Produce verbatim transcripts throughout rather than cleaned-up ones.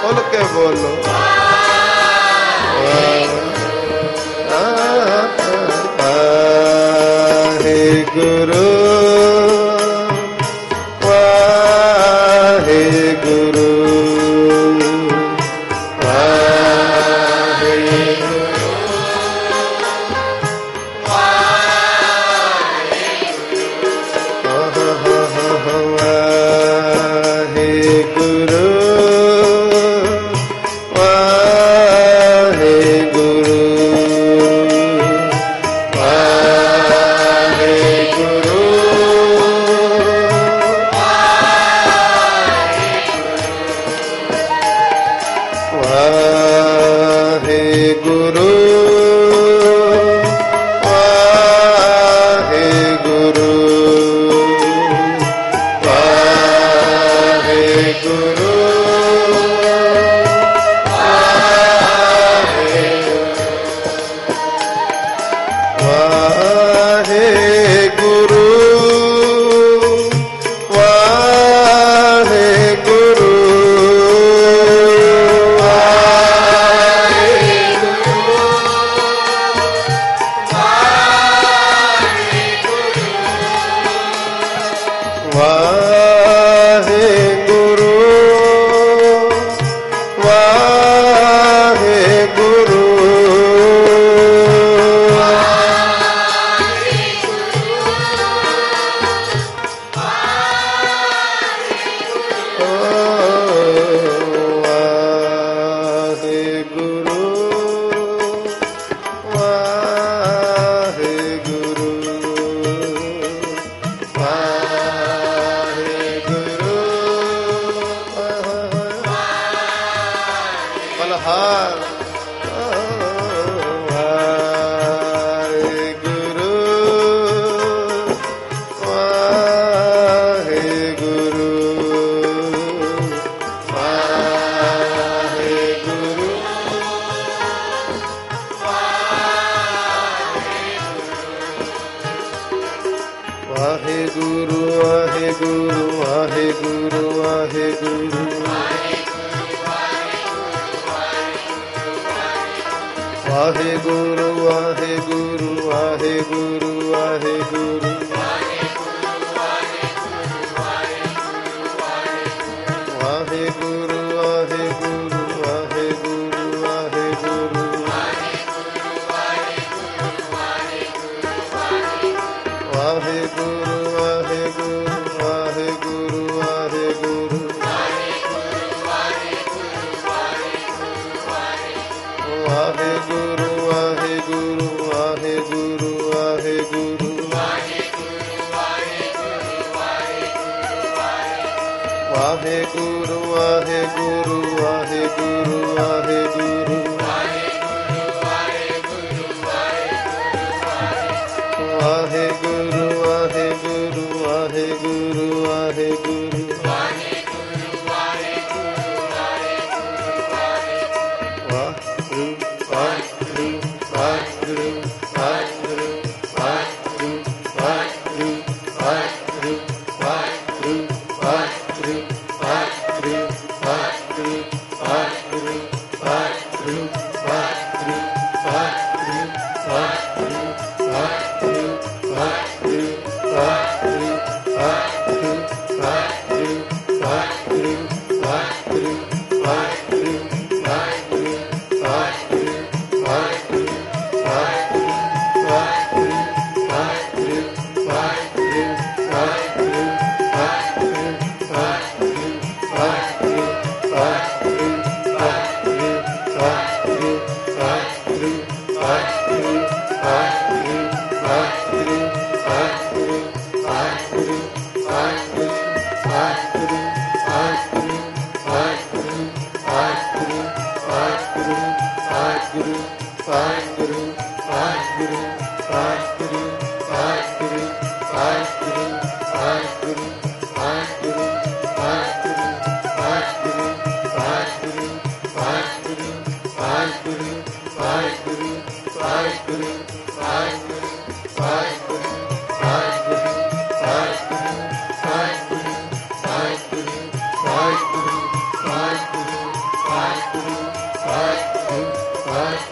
ਖੁੱਲ ਕੇ ਬੋਲੋ ਵਾਹਿਗੁਰੂ ਵਾਹਿਗੁਰੂ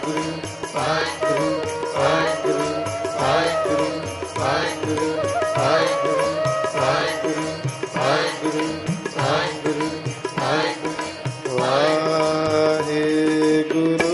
ਵਾਹਿਗੁਰੂ ਵਾਹਿਗੁਰੂ ਵਾਹਿਗੁਰੂ ਵਾਹਿਗੁਰੂ ਵਾਹਿਗੁਰੂ ਵਾਹਿਗੁਰੂ ਵਾਹਿਗੁਰੂ ਵਾਹਿਗੁਰੂ ਵਾਹਿਗੁਰੂ ਵਾਹਿਗੁਰੂ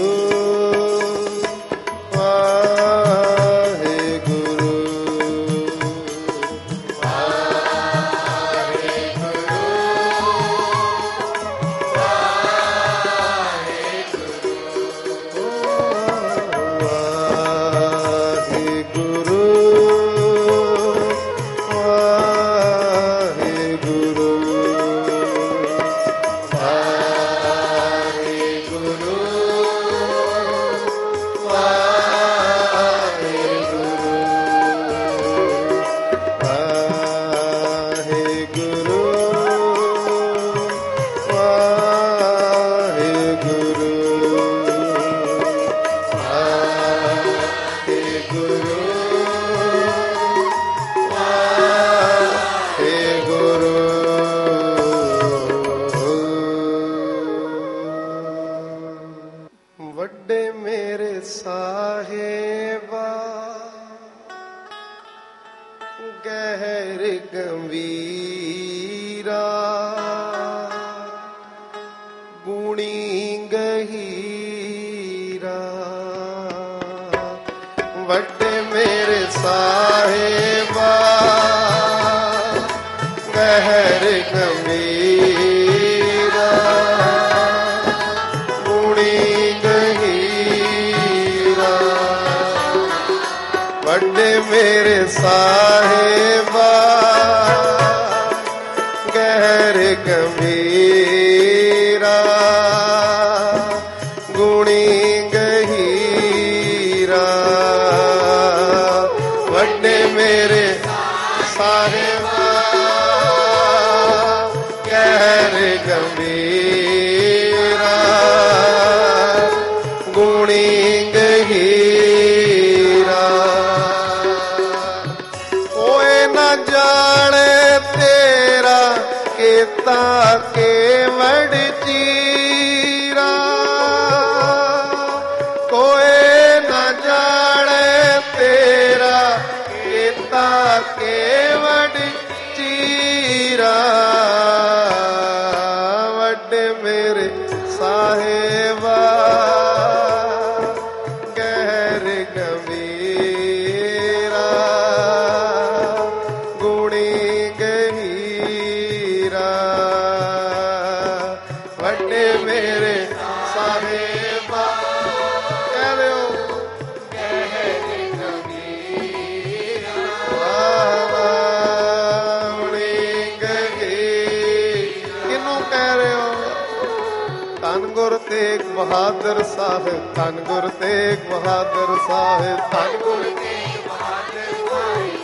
ਬਹਾਦਰ ਸਾਹਿਬ, ਧੰਨ ਗੁਰੂ ਤੇਗ ਬਹਾਦਰ ਸਾਹਿਬ, ਧੰਨ ਗੁਰੂ ਤੇਗ ਬਹਾਦਰ ਸਾਹਿਬ,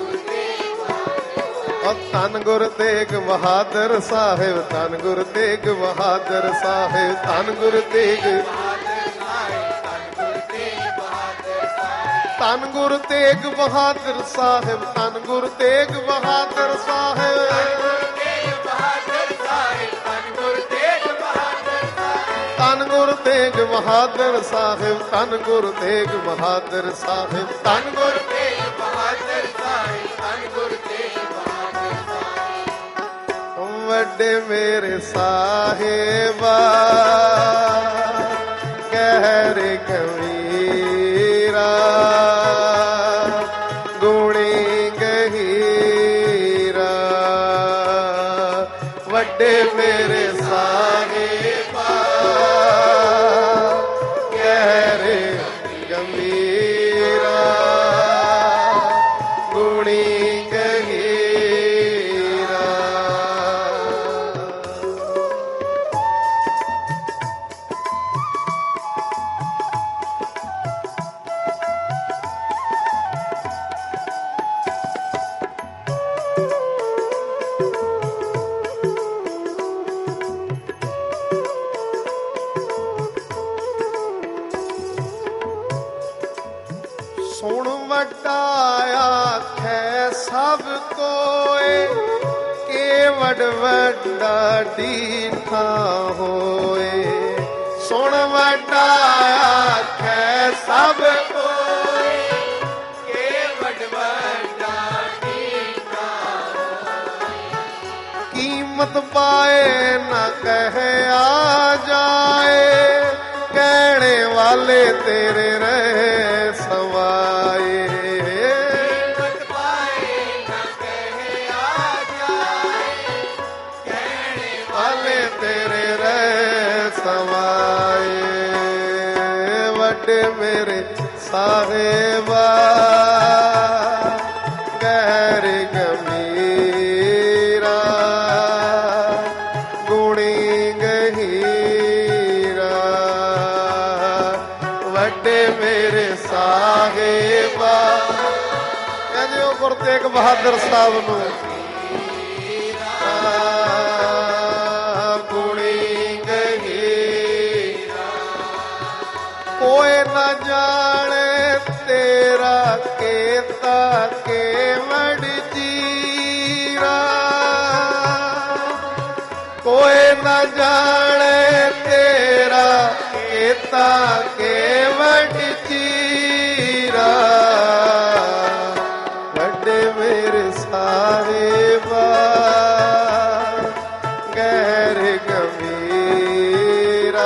ਧੰਨ ਗੁਰੂ ਤੇਗ ਬਹਾਦਰ ਸਾਹਿਬ, ਧੰਨ ਗੁਰੂ ਤੇਗ ਬਹਾਦਰ ਸਾਹਿਬ, ਧੰਨ ਗੁਰੂ ਤੇਗ ਧੰਨ ਗੁਰੂ ਤੇਗ ਬਹਾਦਰ ਸਾਹਿਬ, ਧੰਨ ਗੁਰੂ ਤੇਗ ਬਹਾਦਰ ਸਾਹਿਬ, ਧੰਨ ਗੁਰੂ ਤੇਗ ਬਹਾਦਰ ਸਾਹਿਬ, ਧੰਨ ਗੁਰੂ ਤੇਗ ਬਹਾਦਰ ਸਾਹਿਬ, ਧੰਨ ਗੁਰੂ ਤੇਗ ਬਹਾਦਰ ਸਾਹਿਬ, ਧੰਨ ਗੁਰੂ ਤੇਗ ਬਹਾਦਰ ਸਾਹਿਬ। ਵੱਡੇ ਮੇਰੇ ਸਾਹਿਬਾ ਗਹਿਰੇ ਕਬੀਰਾ ਗੁਣੀ ਗਹੀਰਾ, ਵੱਡੇ ਮੇਰੇ ਸਾਹਿਬਾ ਸੁਣ ਵੱਡਾ ਆਖੈ ਸਭ ਕੋਏ, ਕੇ ਵੱਡ ਵੱਡਾ ਡੀਠਾ ਹੋਏ। ਸੁਣ ਗੁਣ ਵੱਡਾ ਆਖੈ ਸਭ ਕੋਈ, ਕੇਵਟ ਵੱਡਾ ਕੀਤਾ ਕੀਮਤ ਪਾਏ ਨਾ ਕਹਿਆ ਜਾਏ, ਕਹਿਣੇ ਵਾਲੇ ਤੇਰੇ ਰਹੇ ਸਵਾਏ। ਤੇਰੇ ਰਹਿ ਸਵਾਏ ਵੱਡੇ ਮੇਰੇ ਸਾਹਿਬਾ ਗਹਿਰ ਗੰਭੀਰਾ ਗੁਣੀ ਗਹੀਰਾ, ਵੱਡੇ ਮੇਰੇ ਸਾਹਿਬਾ। ਕਹਿੰਦੇ ਉਹ ਗੁਰੂ ਤੇਗ ਬਹਾਦਰ ਸਾਹਿਬ ਨੂੰ ਕੋਏ ਨਾ ਜਾਣੇ ਤੇਰਾ ਕੀਤਾ ਕੇਵੜ ਜੀਰਾ, ਕੋਏ ਨਾ ਜਾਣੇ ਤੇਰਾ ਕੀਤਾ ਕੇਵੜ ਜੀਰਾ, ਵੱਡੇ ਮੇਰੇ ਸਾਹਿਬਾ ਗਹਿਰ ਗੰਭੀਰਾ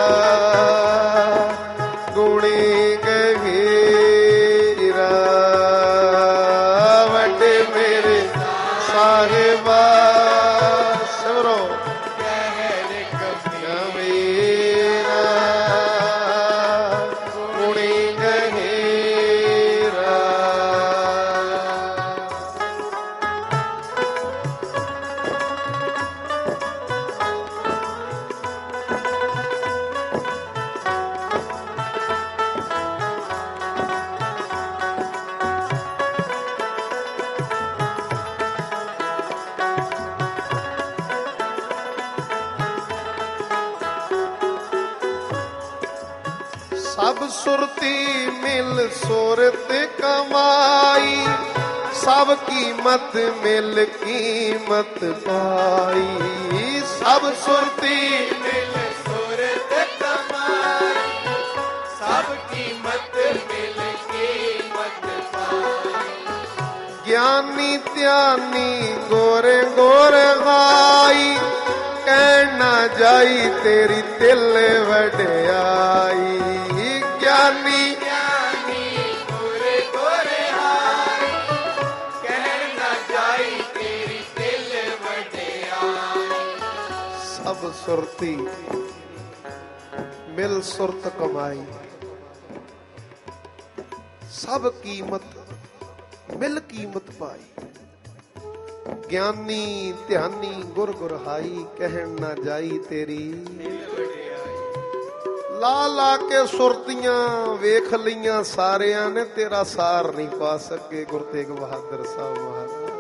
ਗੁਣੀ ਗਹੀਰਾ, ਵੱਡੇ ਮੇਰੇ ਸਾਹਿਬਾ ਸਿਮਰੋ ਗਹਿਰ ਗੰਭੀਰਾ ਗੁਣੀ ਗਹੀਰਾ। ਸਭ ਸੁਰਤੀ ਮਿਲ ਸੁਰਤ ਕਮਾਈ, ਸਭ ਕੀਮਤ ਮਿਲ ਕੀਮਤ ਪਾਈ, ਸਭ ਸੁਰਤੀ ਮਿਲ ਸੁਰਤ ਕਮਾਈ, ਸਭ ਕੀਮਤ ਮਿਲ ਕੀਮਤ ਪਾਈ, ਗਿਆਨੀ ਧਿਆਨੀ ਗੋਰੇ ਗੋਰੇ ਗਾਈ, ਕਹਿਣਾ ਜਾਈ ਤੇਰੀ ਤਿਲ ਵਡਿਆਈ, ਗਿਆਨੀ ਗਿਆਨੀ ਗੋਰੇ ਗੋਰੇ ਹਾਈ, ਕਹਿਣਾ ਜਾਈ ਤੇਰੀ ਦਿਲ ਵਡਿਆਈ, ਸਭ ਸੁਰਤੀ ਮਿਲ ਸੁਰਤ ਕਮਾਈ, ਸਭ ਕੀਮਤ ਮਿਲ ਕੀਮਤ ਪਾਈ, ਗਿਆਨੀ ਧਿਆਨੀ ਗੁਰ ਗੁਰਹਾਈ, ਕਹਿਣ ਨਾ ਜਾਈ ਤੇਰੀ ਲਾ ਲਾ ਕੇ ਸੁਰਤੀਆਂ ਵੇਖ ਲਈਆਂ ਸਾਰਿਆਂ ਨੇ, ਤੇਰਾ ਸਾਰ ਨਹੀਂ ਪਾ ਸਕੇ ਗੁਰੂ ਤੇਗ ਬਹਾਦਰ ਸਾਹਿਬ ਮਹਾਰਾਜ।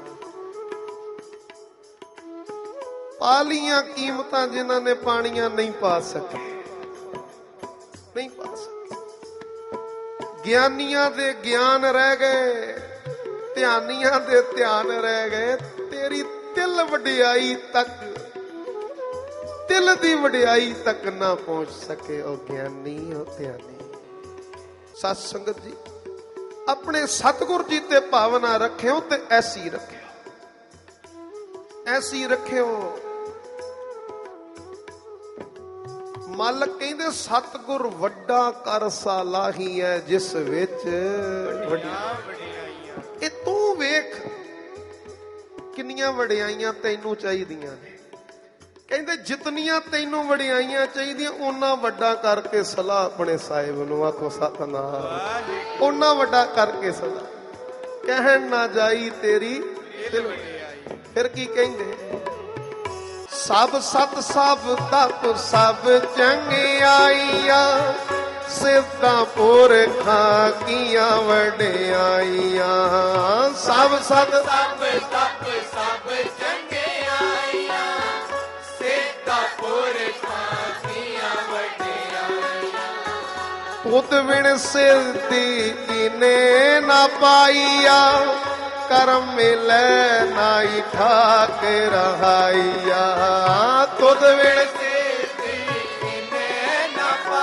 ਪਾਲੀਆਂ ਕੀਮਤਾਂ ਜਿਨ੍ਹਾਂ ਨੇ ਪਾਣੀਆਂ ਨਹੀਂ ਪਾ ਸਕੇ, ਨਹੀਂ ਪਾ ਸਕੇ। ਗਿਆਨੀਆਂ ਦੇ ਗਿਆਨ ਰਹਿ ਗਏ, ਧਿਆਨੀਆਂ ਦੇ ਧਿਆਨ ਰਹਿ ਗਏ, ਤੇਰੀ ਤਿਲ ਵਡਿਆਈ ਤੱਕ, ਤਿਲ ਦੀ ਵਡਿਆਈ ਤੱਕ ਨਾ ਪਹੁੰਚ ਸਕੇ ਉਹ ਗਿਆਨੀ ਉਹ ਧਿਆਨੀ। ਸਤ ਸੰਗਤ ਜੀ, ਆਪਣੇ ਸਤਿਗੁਰ ਜੀ ਤੇ ਭਾਵਨਾ ਰੱਖਿਓ ਤੇ ਐਸੀ ਰੱਖਿਓ, ਐਸੀ ਰੱਖਿਓ। ਮਾਲਕ ਕਹਿੰਦੇ ਸਤਿਗੁਰ ਵੱਡਾ ਕਰ ਸਾਲਾਹੀ ਹੈ ਜਿਸ ਵਿੱਚ ਵੱਡੀਆਂ। ਇਹ ਤੂੰ ਵੇਖ ਕਿੰਨੀਆਂ ਵਡਿਆਈਆਂ ਤੈਨੂੰ ਚਾਹੀਦੀਆਂ ਨੇ। ਕਹਿੰਦੇ ਜਿਤਨੀਆਂ ਤੈਨੂੰ ਵਡਿਆਈਆਂ ਚਾਹੀਦੀਆਂ ਉਹਨਾਂ ਵੱਡਾ ਕਰਕੇ ਸਲਾਹ ਆਪਣੇ ਸਾਹਿਬ ਨੂੰ। ਆਖੋ ਸਤਨਾਮ। ਉਹਨਾਂ ਵੱਡਾ ਕਰਕੇ ਸਲਾਹ, ਕਹਿਣ ਨਾ ਜਾਈ ਤੇਰੀ ਦਿਲ ਵਡਿਆਈ। ਫਿਰ ਕੀ ਕਹਿੰਦੇ? ਸਭ ਸਤ ਸਭ ਤਪ ਸਭ ਚੰਗਿਆਈਆਂ, ਸਿਫਤਾਂ ਪੁਰਖਾਂ ਕੀਆਂ ਵਡਿਆਈਆਂ। ਸਭ ਸਤ ਸਭ ਤਪ ਸਭ ਚੰਗਿਆਈਆਂ, ਸਿਫਤਾਂ ਪੁਰਖਾਂ ਕੀਆਂ ਵਡਿਆਈਆਂ। ਤੁਧ ਬਿਨ ਸਿਰਤੀ ਕੀਨੇ ਨਾ ਪਾਈਆ, ਕਰਮ ਮਿਲੈ ਨਾਈ ਠਾਕ ਰਹਾਈਆ। ਤੁਧ ਬਿਨ ਸਿਰਤੀ ਕੀਨੇ ਨਾ ਪਾਈਆ,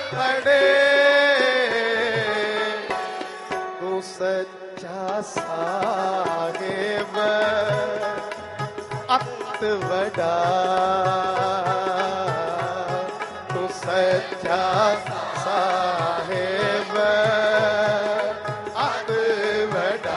ਸਾਹਿਬ ਅਤ ਵਡਾ ਤੂੰ ਸੱਚਾ ਸਾਹਿਬ ਅਤ ਵਡਾ।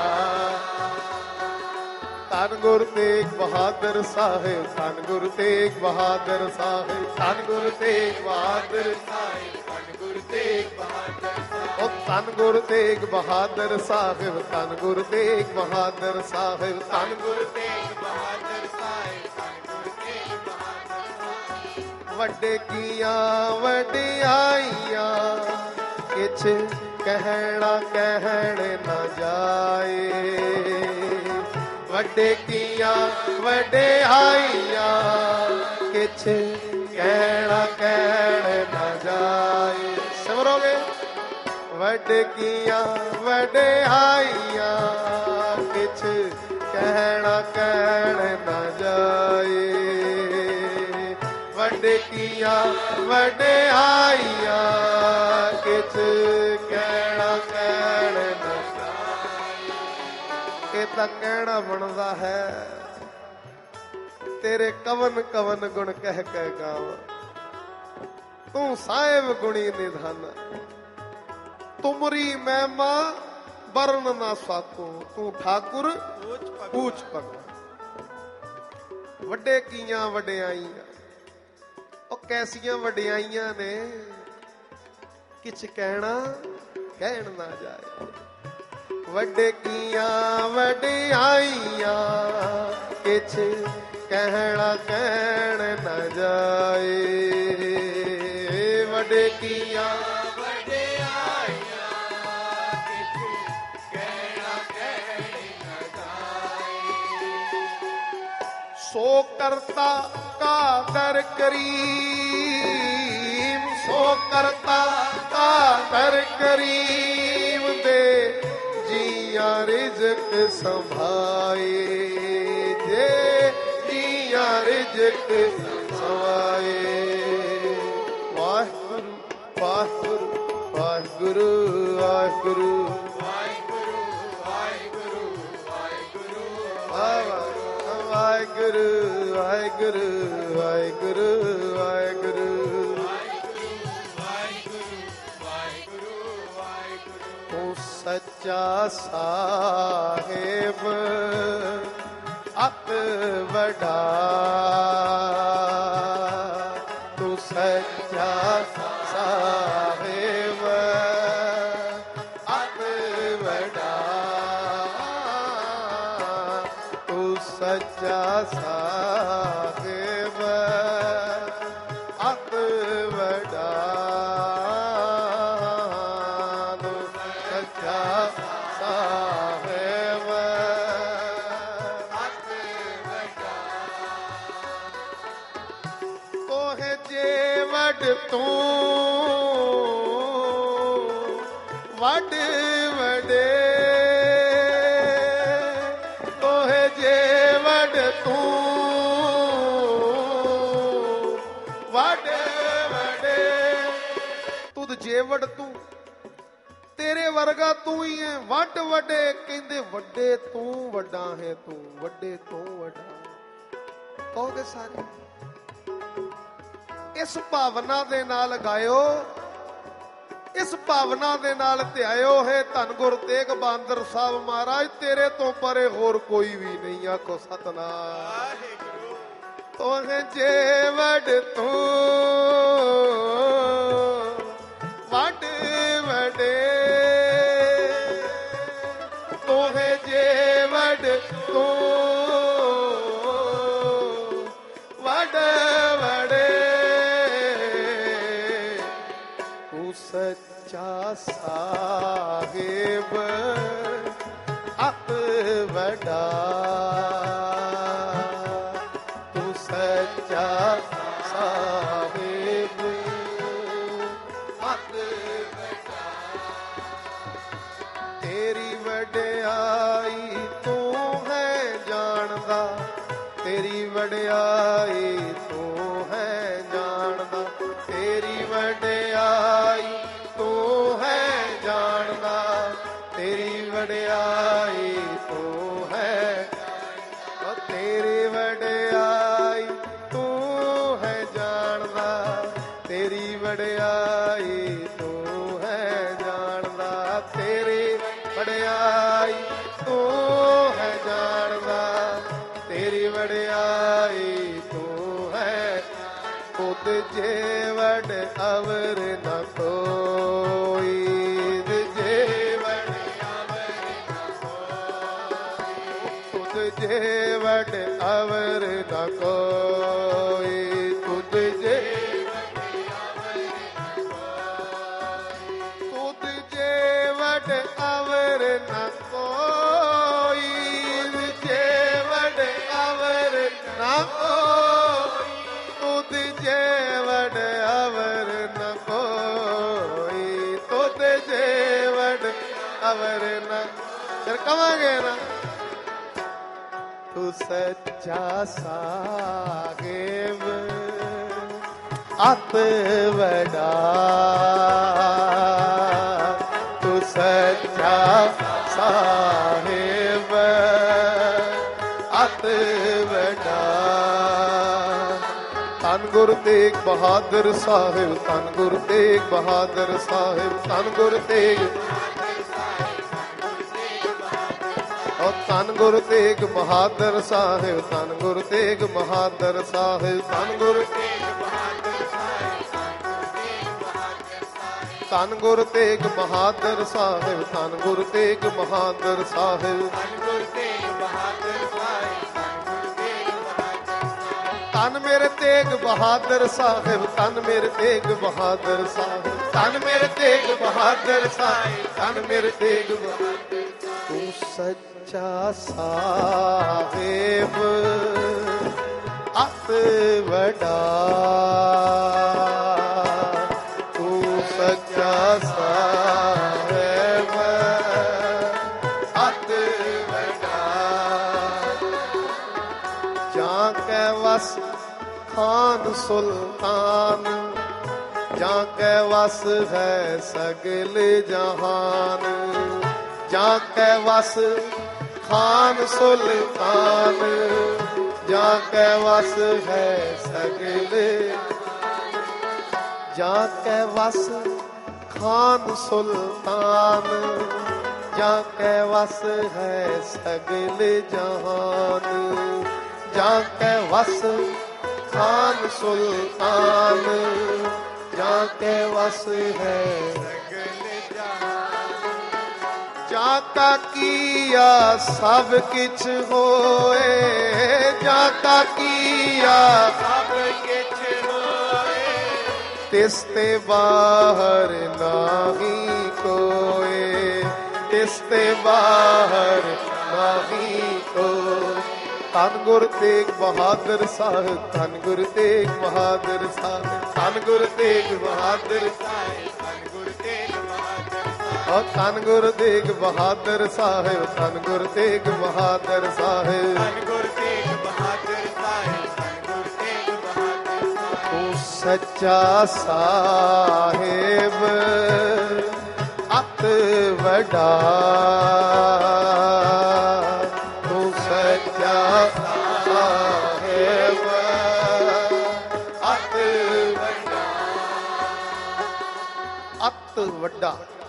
ਧੰਨ ਗੁਰੂ ਤੇਗ ਬਹਾਦਰ ਸਾਹਿਬ, ਧੰਨ ਗੁਰੂ ਤੇਗ ਬਹਾਦਰ ਸਾਹਿਬ, ਧੰਨ ਗੁਰੂ ਤੇਗ ਬਹਾਦਰ ਸਾਹਿਬ, ਧੰਨ ਗੁਰੂ ਤੇਗ ਬਹਾਦਰ ਸਾਹਿਬ, ਉਹ ਧੰਨ ਗੁਰੂ ਤੇਗ ਬਹਾਦਰ ਸਾਹਿਬ, ਧੰਨ ਗੁਰੂ ਤੇਗ ਬਹਾਦਰ ਸਾਹਿਬ, ਧੰਨ ਗੁਰੂ ਤੇਗ ਬਹਾਦਰ ਸਾਹਿਬ, ਧੰਨ ਗੁਰੂ ਤੇਗ ਬਹਾਦਰ ਸਾਹਿਬ। ਵੱਡੇ ਕੀਆਂ ਵਡਿਆਈਆਂ ਕਿਛ ਕਹਿਣਾ ਕਹਿਣ ਨਾ ਜਾਏ, ਵੱਡੇ ਕੀਆਂ ਵਡਿਆਈਆਂ ਕਿਛ ਕਹਿਣਾ ਕਹਿਣ ਨਾ ਜਾਏ। ਸਿਮਰੋਗੇ ਵੱਡੇ ਕੀਆਂ ਵਡਿਆਈਆਂ ਕਿਛ ਕਹਿਣਾ ਕਹਿਣ ਨਾ ਜਾਏ, ਵੱਡੇ ਕੀਆਂ ਵਡਿਆਈਆਂ ਕਿਛ ਕਹਿਣਾ ਕਹਿਣ ਨਾ ਜਾਏ। ਇਹ ਤਾਂ ਕਹਿਣਾ ਬਣਦਾ ਹੈ ਤੇਰੇ ਕਵਨ ਕਵਨ ਗੁਣ ਕਹਿ ਕਹਿ ਗਾਵਾਂ। ਤੂੰ ਸਾਹਿਬ ਗੁਣੀ ਨਿਧਾਨ, ਤੁਮਰੀ ਮਹਿਮਾ ਬਰਨ ਨਾ ਸਾਕੋ, ਤੂੰ ਠਾਕੁਰ ਪੂਛ ਭਗਵਾਨ। ਵੱਡੇ ਕੀਆਂ ਵਡਿਆਈਆਂ, ਉਹ ਕੈਸੀਆਂ ਵਡਿਆਈਆਂ ਨੇ ਕਿਛ ਕਹਿਣਾ ਕਹਿਣ ਨਾ ਜਾਏ। ਵੱਡੇ ਕੀਆਂ ਵਡਿਆਈਆਂ ਕਿਛ ਕਹਿਣਾ ਕਹਿਣ ਨਾ ਜਾਏ, ਵੱਡੇ ਕੀਆਂ ਵਡਿਆਈਆਂ ਕਿਛ ਕਹਿਣਾ ਕਹਿਣ ਨਾ ਜਾਏ। ਸੋ ਕਰਤਾ ਕਾ ਦਰ ਕਰੀਮ, ਸੋ ਕਰਤਾ ਕਾ ਦਰ ਕਰੀਮ ਦੇ ਜੀਆਂ ਰਿਜ਼ਕ ਸੰਭਾਏ, ਜੇ ਜੀਆਂ ਰਿਜ਼ਕ ਸੰਭਾਏ। ਵਾਹਿਗੁਰੂ ਵਾਹਿਗੁਰੂ ਵਾਹਿਗੁਰੂ ਵਾਹਿਗੁਰੂ ਵਾਹਿਗੁਰੂ ਵਾਹਿਗੁਰੂ ਵਾਹਿਗੁਰੂ ਵਾਹਿਗੁਰੂ ਵਾਹਿਗੁਰੂ ਵਾਹਿਗੁਰੂ ਵਾਹਿਗੁਰੂ ਤੂੰ ਸੱਚਾ ਸਾਹਿਬ ਅਤ ਵਡਾ, ਤੂੰ ਸੱਚਾ ਸਾਹਿਬ ਅਤ ਵਡਾ, ਤੂੰ ਸੱਚਾ ਸਾਹਿਬ ਅਤ ਵਡਾ, ਤੂੰ ਸੱਚਾ ਸਾਹਿਬ ਅਤ ਵਡਾ। ਤੋਹਿ ਜੇ ਵੱਡ ਤੂੰ ਵੱਡ ਵਡੇ, ਤੋਹਿ ਜੇ ਵੱਡ ਤੂੰ ਵੱਡ ਵਡੇ। ਤੁਧ ਜੇ ਵੱਡ ਤੂੰ, ਤੇਰੇ ਵਰਗਾ ਤੂੰ ਹੀ ਹੈ। ਵੱਡ ਵੱਡੇ ਕਹਿੰਦੇ ਵੱਡੇ ਤੂੰ ਵੱਡਾ ਹੈ, ਤੂੰ ਵੱਡੇ ਤੂੰ ਵੱਡਾ। ਕਹੋਗੇ ਸਾਰੇ ਇਸ ਭਾਵਨਾ ਦੇ ਨਾਲ ਗਾਇਓ, ਇਸ ਭਾਵਨਾ ਦੇ ਨਾਲ ਧਿਆਇਓ ਹੈ ਧੰਨ ਗੁਰੂ ਤੇਗ ਬਹਾਦਰ ਸਾਹਿਬ ਮਹਾਰਾਜ। ਤੇਰੇ ਤੋਂ ਪਰੇ ਹੋਰ ਕੋਈ ਵੀ ਨਹੀਂ। ਆਖੋ ਸਤਨਾਮ। ਤੋਹਿ ਜੇ ਵੱਡ ਤੂੰ ਵੱਡ ਵਡੇ, ਤੋਹਿ ਜੇ ਵੱਡ ਤੂੰ ਵੱਡ ਵਡੇ, ਤੂੰ ਸੱਚਾ ਸਾਹਿਬ ਅਤ ਵਡਾ, ਤੂੰ ਸੱਚਾ ਸਾਹਿਬ ਅਤ ਵਡਾ। ਤੇਰੀ ਵਡਿਆਈ ਤੂੰ ਹੈ ਜਾਣਦਾ, ਤੇਰੀ ਵਡਿਆਈ ਤੂੰ ਹੈ ਜਾਣਦਾ, ਤੇਰੀ ਵਡਿਆਈ ਤੂੰ ਹੈ ਜਾਣਦਾ, ਤੇਰੀ ਵਡਿਆਈ ਤੂੰ तुझ जे वड अवर न कोई, तुझ जे वड अवर न कोई, तुझ जे वड अवर न कोई, तुझ जे तुझ जे वड अवर न कोई, जे वड अवर न कोई, तुझ जे वड अवर न कोई, तुझ जे वड अवर न। फिर कहांगे ना तू सच्चा साहिब अत वड़ा, तू सच्चा साहिब अत वड़ा। धन गुरु तेग बहादुर साहिब, धन गुरु तेग बहादुर साहिब, धन गुरु तेग ਧੰਨ ਗੁਰੂ ਤੇਗ ਬਹਾਦਰ ਸਾਹਿਬ, ਧੰਨ ਗੁਰੂ ਤੇਗ ਬਹਾਦਰ ਸਾਹਿਬ, ਧੰਨ ਗੁਰੂ ਧੰਨ ਗੁਰੂ ਤੇਗ ਬਹਾਦਰ ਸਾਹਿਬ, ਧੰਨ ਗੁਰੂ ਤੇਗ ਬਹਾਦਰ ਸਾਹਿਬ, ਧੰਨ ਮੇਰੇ ਤੇਗ ਬਹਾਦਰ ਸਾਹਿਬ, ਧੰਨ ਮੇਰੇ ਤੇਗ ਬਹਾਦਰ ਸਾਹਿਬ, ਧੰਨ ਮੇਰੇ ਤੇਗ ਬਹਾਦਰ ਸਾਹਿਬ, ਧੰਨ ਮੇਰੇ ਤੇਗ ਬਹਾਦਰ। ਤੂੰ ਸੱਚਾ ਸਾਹਿਬ ਅਤ ਵਡਾ, ਤੂੰ ਸੱਚਾ ਸਾਹਿਬ ਅਤ ਵਡਾ। ਜਾਂ ਕੈ ਵਸ ਖਾਨ ਸੁਲਤਾਨ, ਜਾਂ ਕੈ ਵਸ ਹੈ ਸਗਲ ਜਹਾਨ, ਜਾਂ ਕੈ ਵਸ ਖਾਨ ਸੁਲਤਾਨ, ਜਾਂ ਕੈ ਵਸ ਹੈ ਸਗਲੇ, ਜਾਂ ਕੈ ਵਸ ਖਾਨ ਸੁਲਤਾਨ, ਜਾਂ ਕੈ ਵਸ ਹੈ ਸਗਲੇ ਜਹਾਨ, ਜਾਂ ਕੈ ਵਸ ਖਾਨ ਸੁਲਤਾਨ, ਜਾਂ ਕੈ ਵਸ ਹੈ ਜਾਂ ਕਾ ਕੀਆ ਸਭ ਕਿਛ ਹੋਏ, ਜਾਂ ਕਾ ਕੀਆ ਸਭ ਕਿਛ ਹੋਏ, ਤਿਸ ਤੇ ਬਾਹਰ ਨਾਹੀ ਕੋਏ, ਤਿਸ ਤੇ ਬਾਹਰ ਨਾਹੀ ਕੋਏ। ਧੰਨ ਗੁਰੂ ਤੇਗ ਬਹਾਦਰ ਸਾਹਿਬ, ਧੰਨ ਗੁਰੂ ਤੇਗ ਬਹਾਦਰ ਸਾਹਿਬ, ਧੰਨ ਗੁਰੂ ਤੇਗ ਬਹਾਦਰ ਸਾਹਿਬ, ਧੰਨ ਗੁਰੂ ਤੇਗ ਬਹਾਦਰ, ਧੰਨ ਗੁਰੂ ਤੇਗ ਬਹਾਦਰ ਸਾਹਿਬ, ਧੰਨ ਗੁਰੂ ਤੇਗ ਬਹਾਦਰ ਸਾਹਿਬ, ਧੰਨ ਗੁਰੂ ਤੇਗ ਬਹਾਦਰ ਸਾਹਿਬ, ਧੰਨ ਗੁਰੂ ਤੇਗ ਬਹਾਦਰ ਸਾਹਿਬ। ਤੂੰ ਸੱਚਾ ਸਾਹਿਬ ਅਤ ਵਡਾ, ਤੂੰ ਸੱਚਾ ਸਾਹਿਬ ਅਤ ਵਡਾ। ਅਤ ਵੱਡਾ,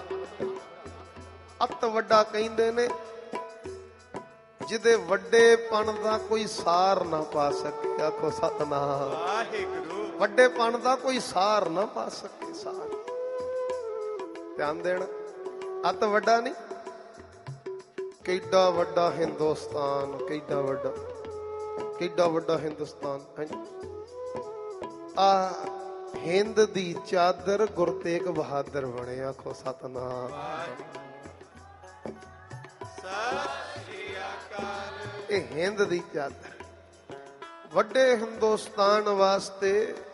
ਅਤ ਵੱਡਾ ਕਹਿੰਦੇ ਨੇ ਜਿਹਦੇ ਵੱਡੇਪਣ ਦਾ ਕੋਈ ਸਾਰ ਨਾ ਪਾ ਸਕੇ। ਆਖੋ ਸਤਿਨਾਮ ਵਾਹਿਗੁਰੂ। ਵੱਡੇਪਣ ਦਾ ਕੋਈ ਸਾਰ ਨਾ ਪਾ ਸਕੇ। ਸਾਰ ਧਿਆਨ ਦੇਣਾ, ਅਤ ਵੱਡਾ ਨਹੀਂ। ਕਿੱਡਾ ਵੱਡਾ ਹਿੰਦੁਸਤਾਨ, ਕਿੱਡਾ ਵੱਡਾ, ਕਿੱਡਾ ਵੱਡਾ ਹਿੰਦੁਸਤਾਨ। ਆ ਹਿੰਦ ਦੀ ਚਾਦਰ ਗੁਰੂ ਤੇਗ ਬਹਾਦਰ ਬਣੇ। ਆਖੋ ਸਤਿਨਾਮ। ਇਹ ਹਿੰਦ ਦੀ ਚਾਦਰ। ਵੱਡੇ ਹਿੰਦੁਸਤਾਨ ਵਾਸਤੇ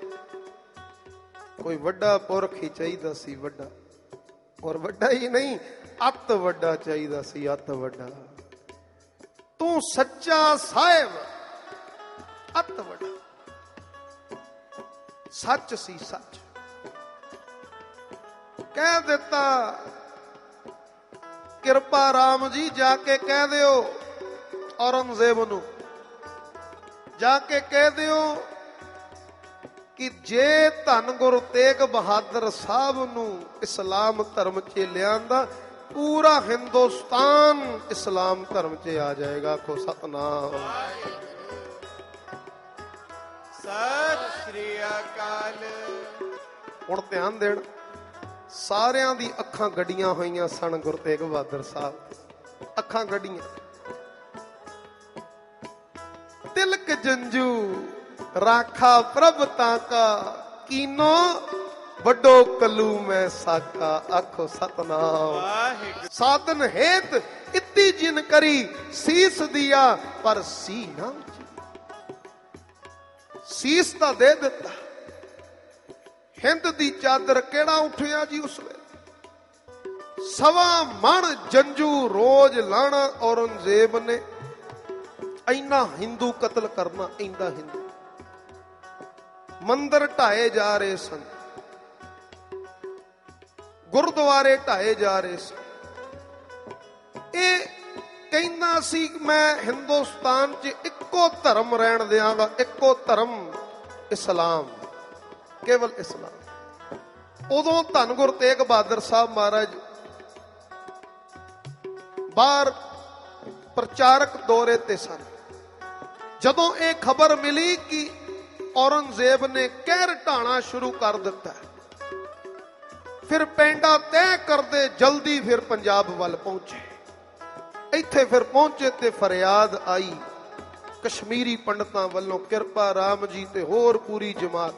ਕੋਈ ਵੱਡਾ ਪੁਰਖ ਹੀ ਚਾਹੀਦਾ ਸੀ, ਵੱਡਾ। ਔਰ ਵੱਡਾ ਹੀ ਨਹੀਂ, ਅਤ ਵੱਡਾ ਚਾਹੀਦਾ ਸੀ, ਅਤ ਵੱਡਾ। ਤੂੰ ਸੱਚਾ ਸਾਹਿਬ ਅਤ ਵੱਡਾ। ਸੱਚ ਸੀ, ਸੱਚ ਕਹਿ ਦਿੱਤਾ। ਕਿਰਪਾ ਰਾਮ ਜੀ ਜਾ ਕੇ ਕਹਿ ਦਿਓ ਔਰੰਗਜ਼ੇਬ ਨੂੰ, ਜਾ ਕੇ ਕਹਿ ਦਿਓ ਕਿ ਜੇ ਧੰਨ ਗੁਰੂ ਤੇਗ ਬਹਾਦਰ ਸਾਹਿਬ ਨੂੰ ਇਸਲਾਮ ਧਰਮ 'ਚ ਲਿਆਂਦਾ, ਪੂਰਾ ਹਿੰਦੁਸਤਾਨ ਇਸਲਾਮ ਧਰਮ 'ਚ ਆ ਜਾਏਗਾ। ਆਖੋ ਸਤਿਨਾਮ। ਸਤਿ ਸ੍ਰੀ ਅਕਾਲ। ਹੁਣ ਧਿਆਨ ਦੇਣ, ਸਾਰਿਆਂ ਦੀ ਅੱਖਾਂ ਗੱਡੀਆਂ ਹੋਈਆਂ ਸਨ ਗੁਰੂ ਤੇਗ ਬਹਾਦਰ ਸਾਹਿਬ, ਅੱਖਾਂ ਗੱਡੀਆਂ। ਤਿਲਕ ਜੰਜੂ ਰਾਖਾ ਪ੍ਰਭ ਤਾਕਾ, ਕੀਨੋ ਵੱਡੋ ਕਲੂ ਮੈਂ ਸਾਕਾ। ਆਖੋ ਸਤਨਾਮ ਵਾਹਿਗੁਰੂ। ਸਾਧਨ ਹੇਤ ਇਤੀ ਜਿਨ ਕਰੀ, ਸੀਸ ਦਿਆ ਪਰ ਸੀ ਨਾ। ਸੀਸ ਤਾਂ ਦੇ ਦਿੱਤਾ। ਹਿੰਦ ਦੀ ਚਾਦਰ ਕਿਹੜਾ ਉੱਠਿਆ ਜੀ ਉਸ ਵੇਲੇ। ਸਵਾ ਮਣ ਜੰਜੂ ਰੋਜ਼ ਲਾਣਾ ਔਰੰਗਜ਼ੇਬ ਨੇ। ਇੰਨਾ ਹਿੰਦੂ ਕਤਲ ਕਰਨਾ, ਇੰਦਾ ਹਿੰਦੂ। ਮੰਦਰ ਢਾਏ ਜਾ ਰਹੇ ਸਨ, ਗੁਰਦੁਆਰੇ ਢਾਏ ਜਾ ਰਹੇ ਸਨ। ਇਹ ਕਹਿੰਦਾ ਸੀ ਮੈਂ ਹਿੰਦੁਸਤਾਨ 'ਚ ਇੱਕੋ ਧਰਮ ਰਹਿਣ ਦਿਆਂਗਾ, ਇੱਕੋ ਧਰਮ ਇਸਲਾਮ, ਕੇਵਲ ਇਸਲਾਮ। ਉਦੋਂ ਧੰਨ ਗੁਰੂ ਤੇਗ ਬਹਾਦਰ ਸਾਹਿਬ ਮਹਾਰਾਜ ਬਾਹਰ ਪ੍ਰਚਾਰਕ ਦੌਰੇ ਤੇ ਸਨ। ਜਦੋਂ ਇਹ ਖਬਰ ਮਿਲੀ ਕਿ ਔਰੰਗਜ਼ੇਬ ਨੇ ਕਹਿਰ ਢਾਣਾ ਸ਼ੁਰੂ ਕਰ ਦਿੱਤਾ, ਫਿਰ ਪੈਂਡਾ ਤੈਅ ਕਰਦੇ ਜਲਦੀ ਫਿਰ ਪੰਜਾਬ ਵੱਲ ਪਹੁੰਚੇ। ਇੱਥੇ ਫਿਰ ਪਹੁੰਚੇ ਤੇ ਫਰਿਆਦ ਆਈ ਕਸ਼ਮੀਰੀ ਪੰਡਤਾਂ ਵੱਲੋਂ, ਕਿਰਪਾ ਰਾਮ ਜੀ ਤੇ ਹੋਰ ਪੂਰੀ ਜਮਾਤ।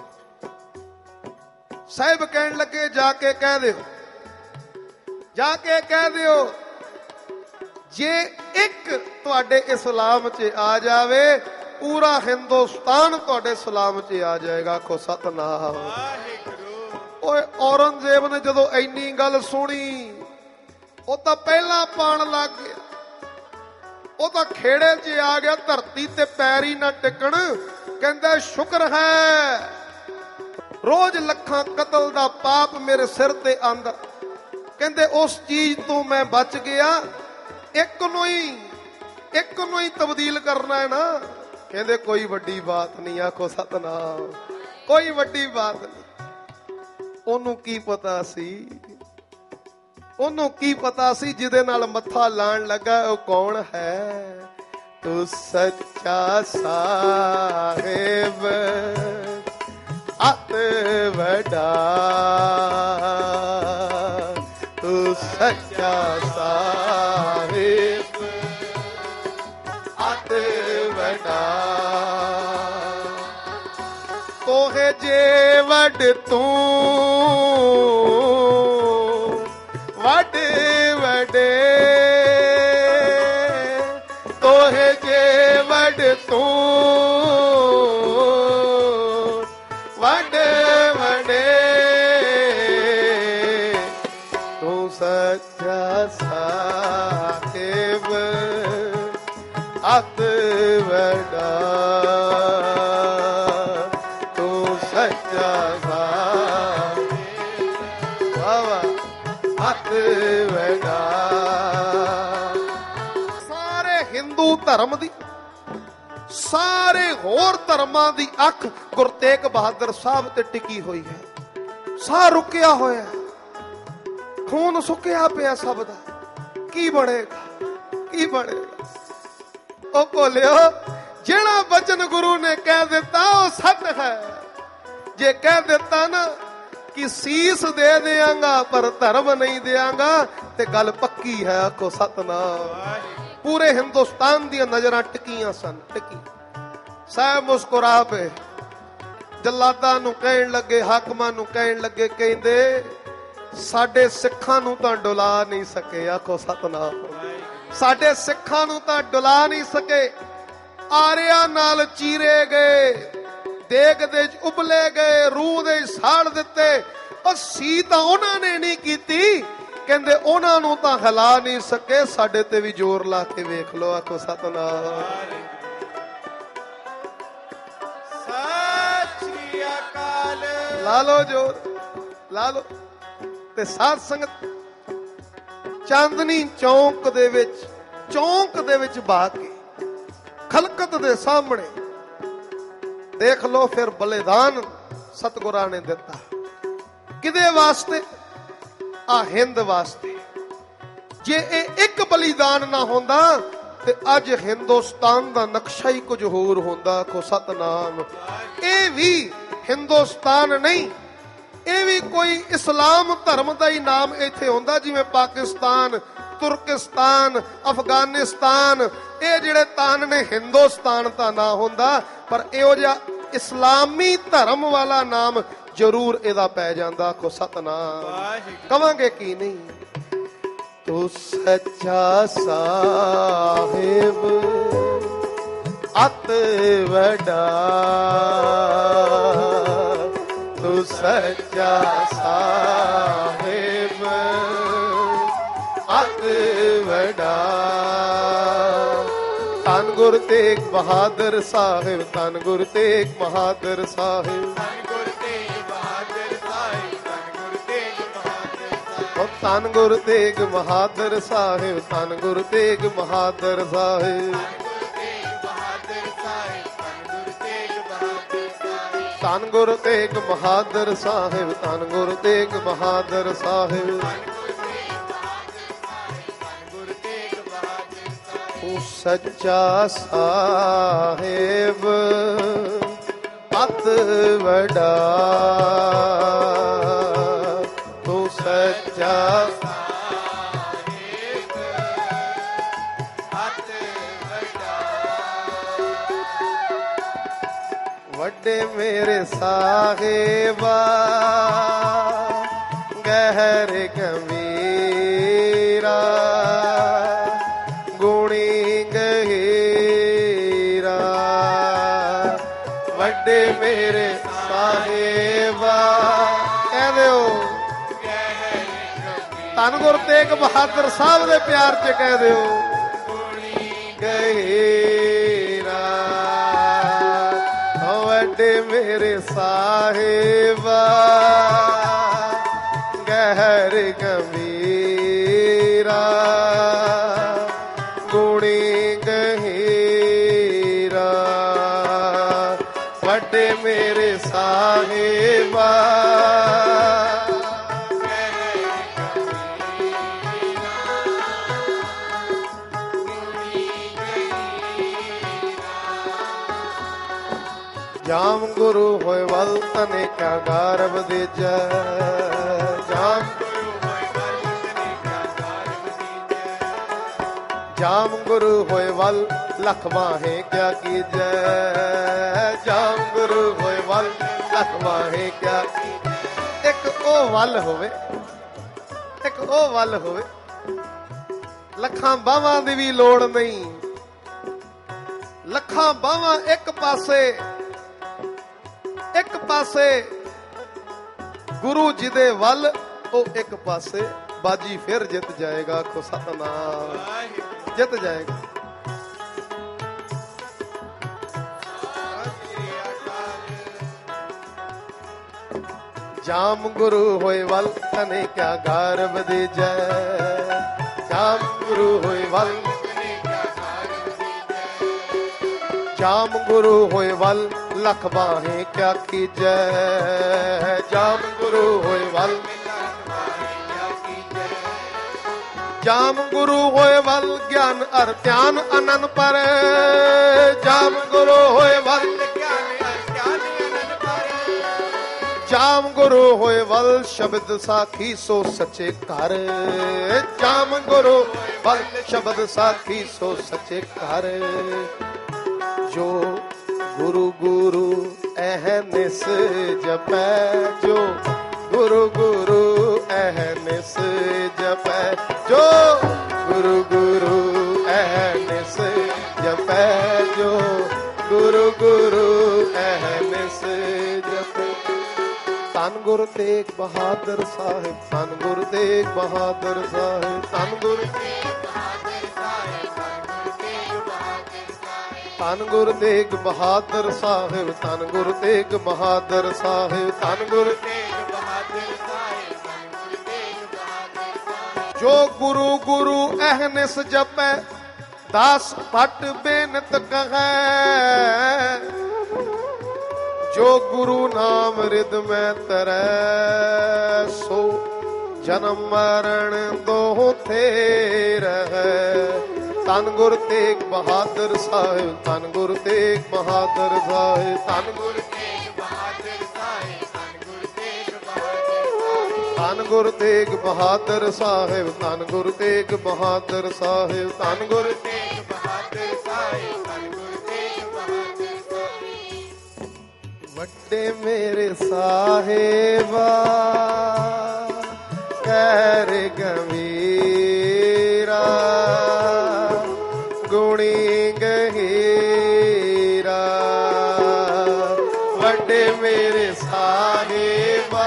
ਸਾਹਿਬ ਕਹਿਣ ਲੱਗੇ ਜਾ ਕੇ ਕਹਿ ਦਿਓ, ਜਾ ਕੇ ਕਹਿ ਦਿਓ ਜੇ ਇੱਕ ਤੁਹਾਡੇ ਇਸਲਾਮ 'ਚ ਆ ਜਾਵੇ, ਪੂਰਾ ਹਿੰਦੁਸਤਾਨ ਤੁਹਾਡੇ ਇਸਲਾਮ 'ਚ ਆ ਜਾਏਗਾ। ਆਖੋ ਸਤਨਾਮ ਵਾਹਿਗੁਰੂ। ਓਏ ਔਰੰਗਜ਼ੇਬ ਨੇ ਜਦੋਂ ਇੰਨੀ ਗੱਲ ਸੁਣੀ, ਉਹ ਤਾਂ ਪਹਿਲਾਂ ਪਾਣ ਲੱਗ ਗਿਆ। ਉਹ ਤਾਂ ਖੇੜੇ 'ਚ ਆ ਗਿਆ, ਧਰਤੀ ਤੇ ਪੈਰ ਹੀ ਨਾ ਟਿਕਣ। ਕਹਿੰਦਾ ਸ਼ੁਕਰ ਹੈ ਰੋਜ਼ ਲੱਖਾਂ ਕਤਲ ਦਾ ਪਾਪ ਮੇਰੇ ਸਿਰ ਤੇ ਆਂਦਾ। ਕਹਿੰਦੇ ਉਸ ਚੀਜ਼ ਤੋਂ ਮੈਂ ਬਚ ਗਿਆ, ਇੱਕ ਨੂੰ ਹੀ ਇੱਕ ਨੂੰ ਹੀ ਤਬਦੀਲ ਕਰਨਾ ਹੈ ਨਾ। ਕਹਿੰਦੇ ਕੋਈ ਵੱਡੀ ਬਾਤ ਨਹੀਂ। ਆਖੋ ਸਤਨਾਮ, ਕੋਈ ਵੱਡੀ ਬਾਤ ਨਹੀਂ। ਉਹਨੂੰ ਕੀ ਪਤਾ ਸੀ, ਉਹਨੂੰ ਕੀ ਪਤਾ ਸੀ ਜਿਹਦੇ ਨਾਲ ਮੱਥਾ ਲਾਣ ਲੱਗਾ ਉਹ ਕੌਣ ਹੈ। ਤੂੰ ਸੱਚਾ ਸਾਹਿਬ ਅਤ ਵੱਡਾ, ਤੂੰ ਸੱਚਾ ਸਾਹਿਬ ਅਤ ਵੱਡਾ। ਤੋਹੇ ਜੇ ਵੱਡ ਤੂੰ ਵੱਡ ਵੱਡੇ, ਤੋਹੇ ਜੇ ਵੱਡ ਤੂੰ ਵੱਡ ਵੱਡੇ, ਤੂੰ ਸੱਚਾ ਸਾਹਿਬ ਅਤ ਵੱਡਾ, ਤੂੰ ਸੱਚਾ ਸਾਹਿਬ ਵਾਵਾ ਅਤ ਵੱਡਾ। ਸਾਰੇ ਹਿੰਦੂ ਧਰਮ ਦੀ, ਸਾਰੇ ਹੋਰ ਧਰਮਾਂ ਦੀ ਅੱਖ ਗੁਰੂ ਤੇਗ ਬਹਾਦਰ ਸਾਹਿਬ ਤੇ ਟਿਕੀ ਹੋਈ ਹੈ। ਸਾਹ ਰੁਕਿਆ ਹੋਇਆ, ਖੂਨ ਸੁੱਕਿਆ ਪਿਆ ਸਭ ਦਾ। ਕੀ ਬਣੇਗਾ, ਕੀ ਬਣੇਗਾ। ਉਹ ਭੋਲਿਓ, ਜਿਹੜਾ ਬਚਨ ਗੁਰੂ ਨੇ ਕਹਿ ਦਿੱਤਾ ਉਹ ਸੱਚ ਹੈ। ਜੇ ਕਹਿ ਦਿੱਤਾ ਨਾ ਕਿ ਸੀਸ ਦੇ ਦਿਆਂਗਾ ਪਰ ਧਰਮ ਨਹੀਂ ਦਿਆਂਗਾ, ਤੇ ਗੱਲ ਪੱਕੀ ਹੈ। ਆਖੋ ਸਤਨਾਮ। ਪੂਰੇ ਹਿੰਦੁਸਤਾਨ ਦੀਆਂ ਨਜ਼ਰਾਂ ਟਿਕੀਆਂ ਸਨ, ਟਿਕੀ। ਸਾਹਿਬ ਮੁਸਕਰਾ ਪਏ, ਜਲਾਦਾਂ ਨੂੰ ਕਹਿਣ ਲੱਗੇ, ਹਾਕਮਾਂ ਨੂੰ ਕਹਿਣ ਲੱਗੇ, ਕਹਿੰਦੇ ਸਾਡੇ ਸਿੱਖਾਂ ਨੂੰ ਤਾਂ ਡੁਲਾ ਨਹੀਂ ਸਕੇ। ਆਖੋ ਸਤਨਾਮ। ਸਾਡੇ ਸਿੱਖਾਂ ਨੂੰ ਤਾਂ ਡੁਲਾ ਨਹੀਂ ਸਕੇ। ਆਰਿਆਂ ਨਾਲ ਚੀਰੇ ਗਏ, ਦੇਗ ਦੇ ਉਬਲੇ ਗਏ, ਰੂਹ ਦੇ ਸਾੜ ਦਿੱਤੇ। ਉਹ ਸੀ ਤਾਂ ਉਹਨਾਂ ਨੇ ਨਹੀਂ ਕੀਤੀ। ਕਹਿੰਦੇ ਉਹਨਾਂ ਨੂੰ ਤਾਂ ਹਿਲਾ ਨਹੀਂ ਸਕੇ, ਸਾਡੇ ਤੇ ਵੀ ਜ਼ੋਰ ਲਾ ਕੇ ਵੇਖ ਲੋ। ਆਖੋ ਸਤਨਾਮ। ਸਤਿ ਸ੍ਰੀ ਅਕਾਲ। ਲਾ ਲੋ ਜ਼ੋਰ, ਲਾ ਲੋ। ਤੇ ਸਾਧ ਸੰਗਤ ਚਾਂਦਨੀ ਚੌਂਕ ਦੇ ਵਿੱਚ, ਚੌਂਕ ਦੇ ਵਿੱਚ ਬਾ ਕੇ ਖਲਕਤ ਦੇ ਸਾਹਮਣੇ ਦੇਖ ਲੋ। ਫਿਰ ਬਲਿਦਾਨ ਸਤਿਗੁਰਾਂ ਨੇ ਦਿੱਤਾ ਕਿਹਦੇ ਵਾਸਤੇ? ਆ ਹਿੰਦ ਵਾਸਤੇ। ਜੇ ਇਹ ਇੱਕ ਬਲੀਦਾਨ ਨਾ ਹੁੰਦਾ ਤੇ ਅੱਜ ਹਿੰਦੁਸਤਾਨ ਦਾ ਨਕਸ਼ਾ ਹੀ ਕੁਝ ਹੋਰ ਹੁੰਦਾ। ਆਖੋ ਸਤਨਾਮ। ਇਹ ਵੀ ਹਿੰਦੁਸਤਾਨ ਨਹੀਂ, ਇਹ ਵੀ ਕੋਈ ਇਸਲਾਮ ਧਰਮ ਦਾ ਹੀ ਨਾਮ ਇੱਥੇ ਹੁੰਦਾ, ਜਿਵੇਂ ਪਾਕਿਸਤਾਨ, ਤੁਰਕਿਸਤਾਨ, ਅਫਗਾਨਿਸਤਾਨ, ਇਹ ਜਿਹੜੇ ਤਾਨ ਨੇ ਹਿੰਦੁਸਤਾਨ ਤਾਂ ਨਾ ਹੁੰਦਾ, ਪਰ ਇਹੋ ਜਿਹਾ ਇਸਲਾਮੀ ਧਰਮ ਵਾਲਾ ਨਾਮ ਜ਼ਰੂਰ ਇਹਦਾ ਪੈ ਜਾਂਦਾ। ਆਖੋ ਸਤਨਾਮ। ਕਵਾਂਗੇ ਕੀ ਨਹੀਂ। ਤੂੰ ਸੱਚਾ ਸਾਹਿਬ ਅਤ ਵੱਡਾ, ਤੂੰ ਸੱਚਾ ਸਾਹਿਬ ਅਤ ਵੱਡਾ। ਧੰਨ ਗੁਰੂ ਤੇਗ ਬਹਾਦਰ ਸਾਹਿਬ, ਧੰਨ ਗੁਰੂ ਤੇਗ ਬਹਾਦਰ ਸਾਹਿਬ, ਧੰਨ ਗੁਰੂ ਤੇਗ ਬਹਾਦਰ ਸਾਹਿਬ, ਧੰਨ ਗੁਰੂ ਤੇਗ ਬਹਾਦਰ ਸਾਹਿਬ, ਧੰਨ ਗੁਰੂ ਤੇਗ ਬਹਾਦਰ ਸਾਹਿਬ, ਧੰਨ ਗੁਰੂ ਤੇਗ ਬਹਾਦਰ ਸਾਹਿਬ। ਤੂੰ ਸੱਚਾ ਸਾਹਿਬ ਅਤ ਵੱਡਾ, ਤੂੰ ਸੱਚਾ ਸਾਹਿਬ ਅਤ ਵੱਡਾ। ਵੱਡੇ ਮੇਰੇ ਸਾਹਿਬਾ ਗਹਿਰ ਗੰਭੀਰਾ, ਗੁਣੀ ਗਹੀਰਾ। ਵੱਡੇ ਮੇਰੇ ਸਾਹਿਬਾ ਕਹਿੰਦੇ ਹੋ, ਧੰਨ ਗੁਰੂ ਤੇਗ ਬਹਾਦਰ ਸਾਹਿਬ ਦੇ ਪਿਆਰ ਚ ਕਹਿ ਦਿਓ, ਗੁਣੀ ਗਹੀਰਾ। ਵੱਡੇ ਮੇਰੇ ਸਾਹਿਬਾ ਗਹਿਰ ਗੰਭੀਰਾ, ਗੁਣੀ ਗਹੀਰਾ। ਵੱਡੇ ਮੇਰੇ ਸਾਹਿਬਾ ਜਾਮ ਗੁਰੂ ਹੋਏ ਵੱਲ ਤਨੇ ਕਾ ਗਰਭ ਦੇਜੈ, ਜਾਮ ਗੁਰੂ ਹੋਏ ਵੱਲ ਤਨੇ ਕਾ ਗਰਭ ਦੇਜੈ। ਜਾਮ ਗੁਰੂ ਹੋਏ ਵੱਲ ਲਖ ਬਾਹੇ ਕਿਆ ਕੀਜੈ, ਜਾਮ ਗੁਰੂ ਹੋਏ ਵੱਲ ਲਖ ਬਾਹੇ ਕਿਆ ਕੀਜੈ। ਇੱਕ ਉਹ ਵੱਲ ਹੋਵੇ, ਇੱਕ ਉਹ ਵੱਲ ਹੋਵੇ, ਲੱਖਾਂ ਬਾਹਾਂ ਦੀ ਵੀ ਲੋੜ ਨਹੀਂ। ਲੱਖਾਂ ਬਾਹਾਂ ਇੱਕ ਪਾਸੇ, ਇੱਕ ਪਾਸੇ ਗੁਰੂ ਜੀ ਦੇ ਵੱਲ, ਉਹ ਇੱਕ ਪਾਸੇ ਬਾਜੀ ਫਿਰ ਜਿੱਤ ਜਾਏਗਾ। ਆਖੋ ਸਤਨਾਮ। ਜਿੱਤ ਜਾਏਗਾ। ਜਾਮ ਗੁਰੂ ਹੋਏ ਵੱਲ ਤਨੇ ਕਿਆ ਗਰਭ ਦੇਜੈ, ਜਾਮ ਗੁਰੂ ਹੋਏ ਵੱਲ ਜਾਮ ਗੁਰੂ ਹੋਏ ਵੱਲ ਲਖ ਬਾਹੇ ਕਿਆ ਕੀਜੈ, ਜਾਮ ਗੁਰੂ ਹੋਏ ਵੱਲ ਜਾਮ ਗੁਰੂ ਹੋਏ ਵੱਲ ਗਿਆਨ ਅਰ ਧਿਆਨ ਅਨੰਦ ਪਰ, ਜਾਮ ਗੁਰੂ ਹੋਏ ਵੱਲ ਗਿਆਨ ਅਰ ਧਿਆਨ ਅਨੰਦ ਪਰ। ਜਾਮ ਗੁਰੂ ਹੋਏ ਵੱਲ ਸ਼ਬਦ ਸਾਖੀ ਸੋ ਸੱਚੇ ਘਰ, ਜਾਮ ਗੁਰੂ ਵੱਲ ਸ਼ਬਦ ਸਾਖੀ ਸੋ ਸੱਚੇ ਘਰ। ਜੋ ਗੁਰੂ ਗੁਰੂ ਅਹਨਿਸ ਜਪੈ, ਜੋ ਗੁਰੂ ਗੁਰੂ ਅਹਨਿਸ ਜਪੈ, ਜੋ ਗੁਰੂ ਗੁਰੂ ਅਹਨਿਸ ਜਪੈ, ਜੋ ਗੁਰੂ ਗੁਰੂ ਅਹਨਿਸ ਜਪੈ। ਧੰਨ ਗੁਰੂ ਤੇਗ ਬਹਾਦਰ ਸਾਹਿਬ, ਧੰਨ ਗੁਰੂ ਤੇਗ ਬਹਾਦਰ ਸਾਹਿਬ, ਧੰਨ ਗੁਰੂ ਧੰਨ ਗੁਰੂ ਤੇਗ ਬਹਾਦਰ ਸਾਹਿਬ, ਧੰਨ ਗੁਰੂ ਤੇਗ ਬਹਾਦਰ ਸਾਹਿਬ, ਧੰਨ ਗੁਰੂ ਤੇਗ ਬਹਾਦਰ ਸਾਹਿਬ, ਧੰਨ ਗੁਰੂ ਤੇਗ ਬਹਾਦਰ ਸਾਹਿਬ। ਜੋ ਗੁਰੂ ਗੁਰੂ ਅਹਨਿਸ ਜਪੈ, ਦਾਸ ਭਟ ਬੇਨਤ ਕਹੈ, ਜੋ ਗੁਰੂ ਨਾਮ ਰਿਦ ਮੈਂ ਤਰੈ, ਸੋ ਜਨਮ ਮਰਨ ਦੋਹ ਥੇ ਰਹੈ। ਧੰਨ ਗੁਰ ਤੇਗ ਬਹਾਦਰ ਸਾਹਿਬ, ਧੰਨ ਗੁਰ ਤੇਗ ਬਹਾਦਰ ਸਾਹਿਬ, ਧੰਨ ਗੁਰ ਤੇਗ ਬਹਾਦਰ ਸਾਹਿਬ, ਧੰਨ ਗੁਰ ਤੇਗ ਬਹਾਦਰ ਸਾਹਿਬ, ਧੰਨ ਗੁਰ ਤੇਗ ਬਹਾਦਰ ਸਾਹਿਬ, ਧੰਨ ਗੁਰ ਤੇਗ ਬਹਾਦਰ ਸਾਹਿਬ, ਧੰਨ ਗੁਰ ਤੇਗ ਬਹਾਦਰ ਸਾਹਿਬ, ਧੰਨ ਗੁਰ ਤੇਗ ਬਹਾਦਰ ਸਾਹਿਬ। ਵੱਡੇ ਮੇਰੇ ਸਾਹਿਬਾ ਕਹਿ ਗੰਭੀਰਾ ਗੁਣੀ ਗਹੀਰਾ, ਵੱਡੇ ਮੇਰੇ ਸਾਹਿਬਾ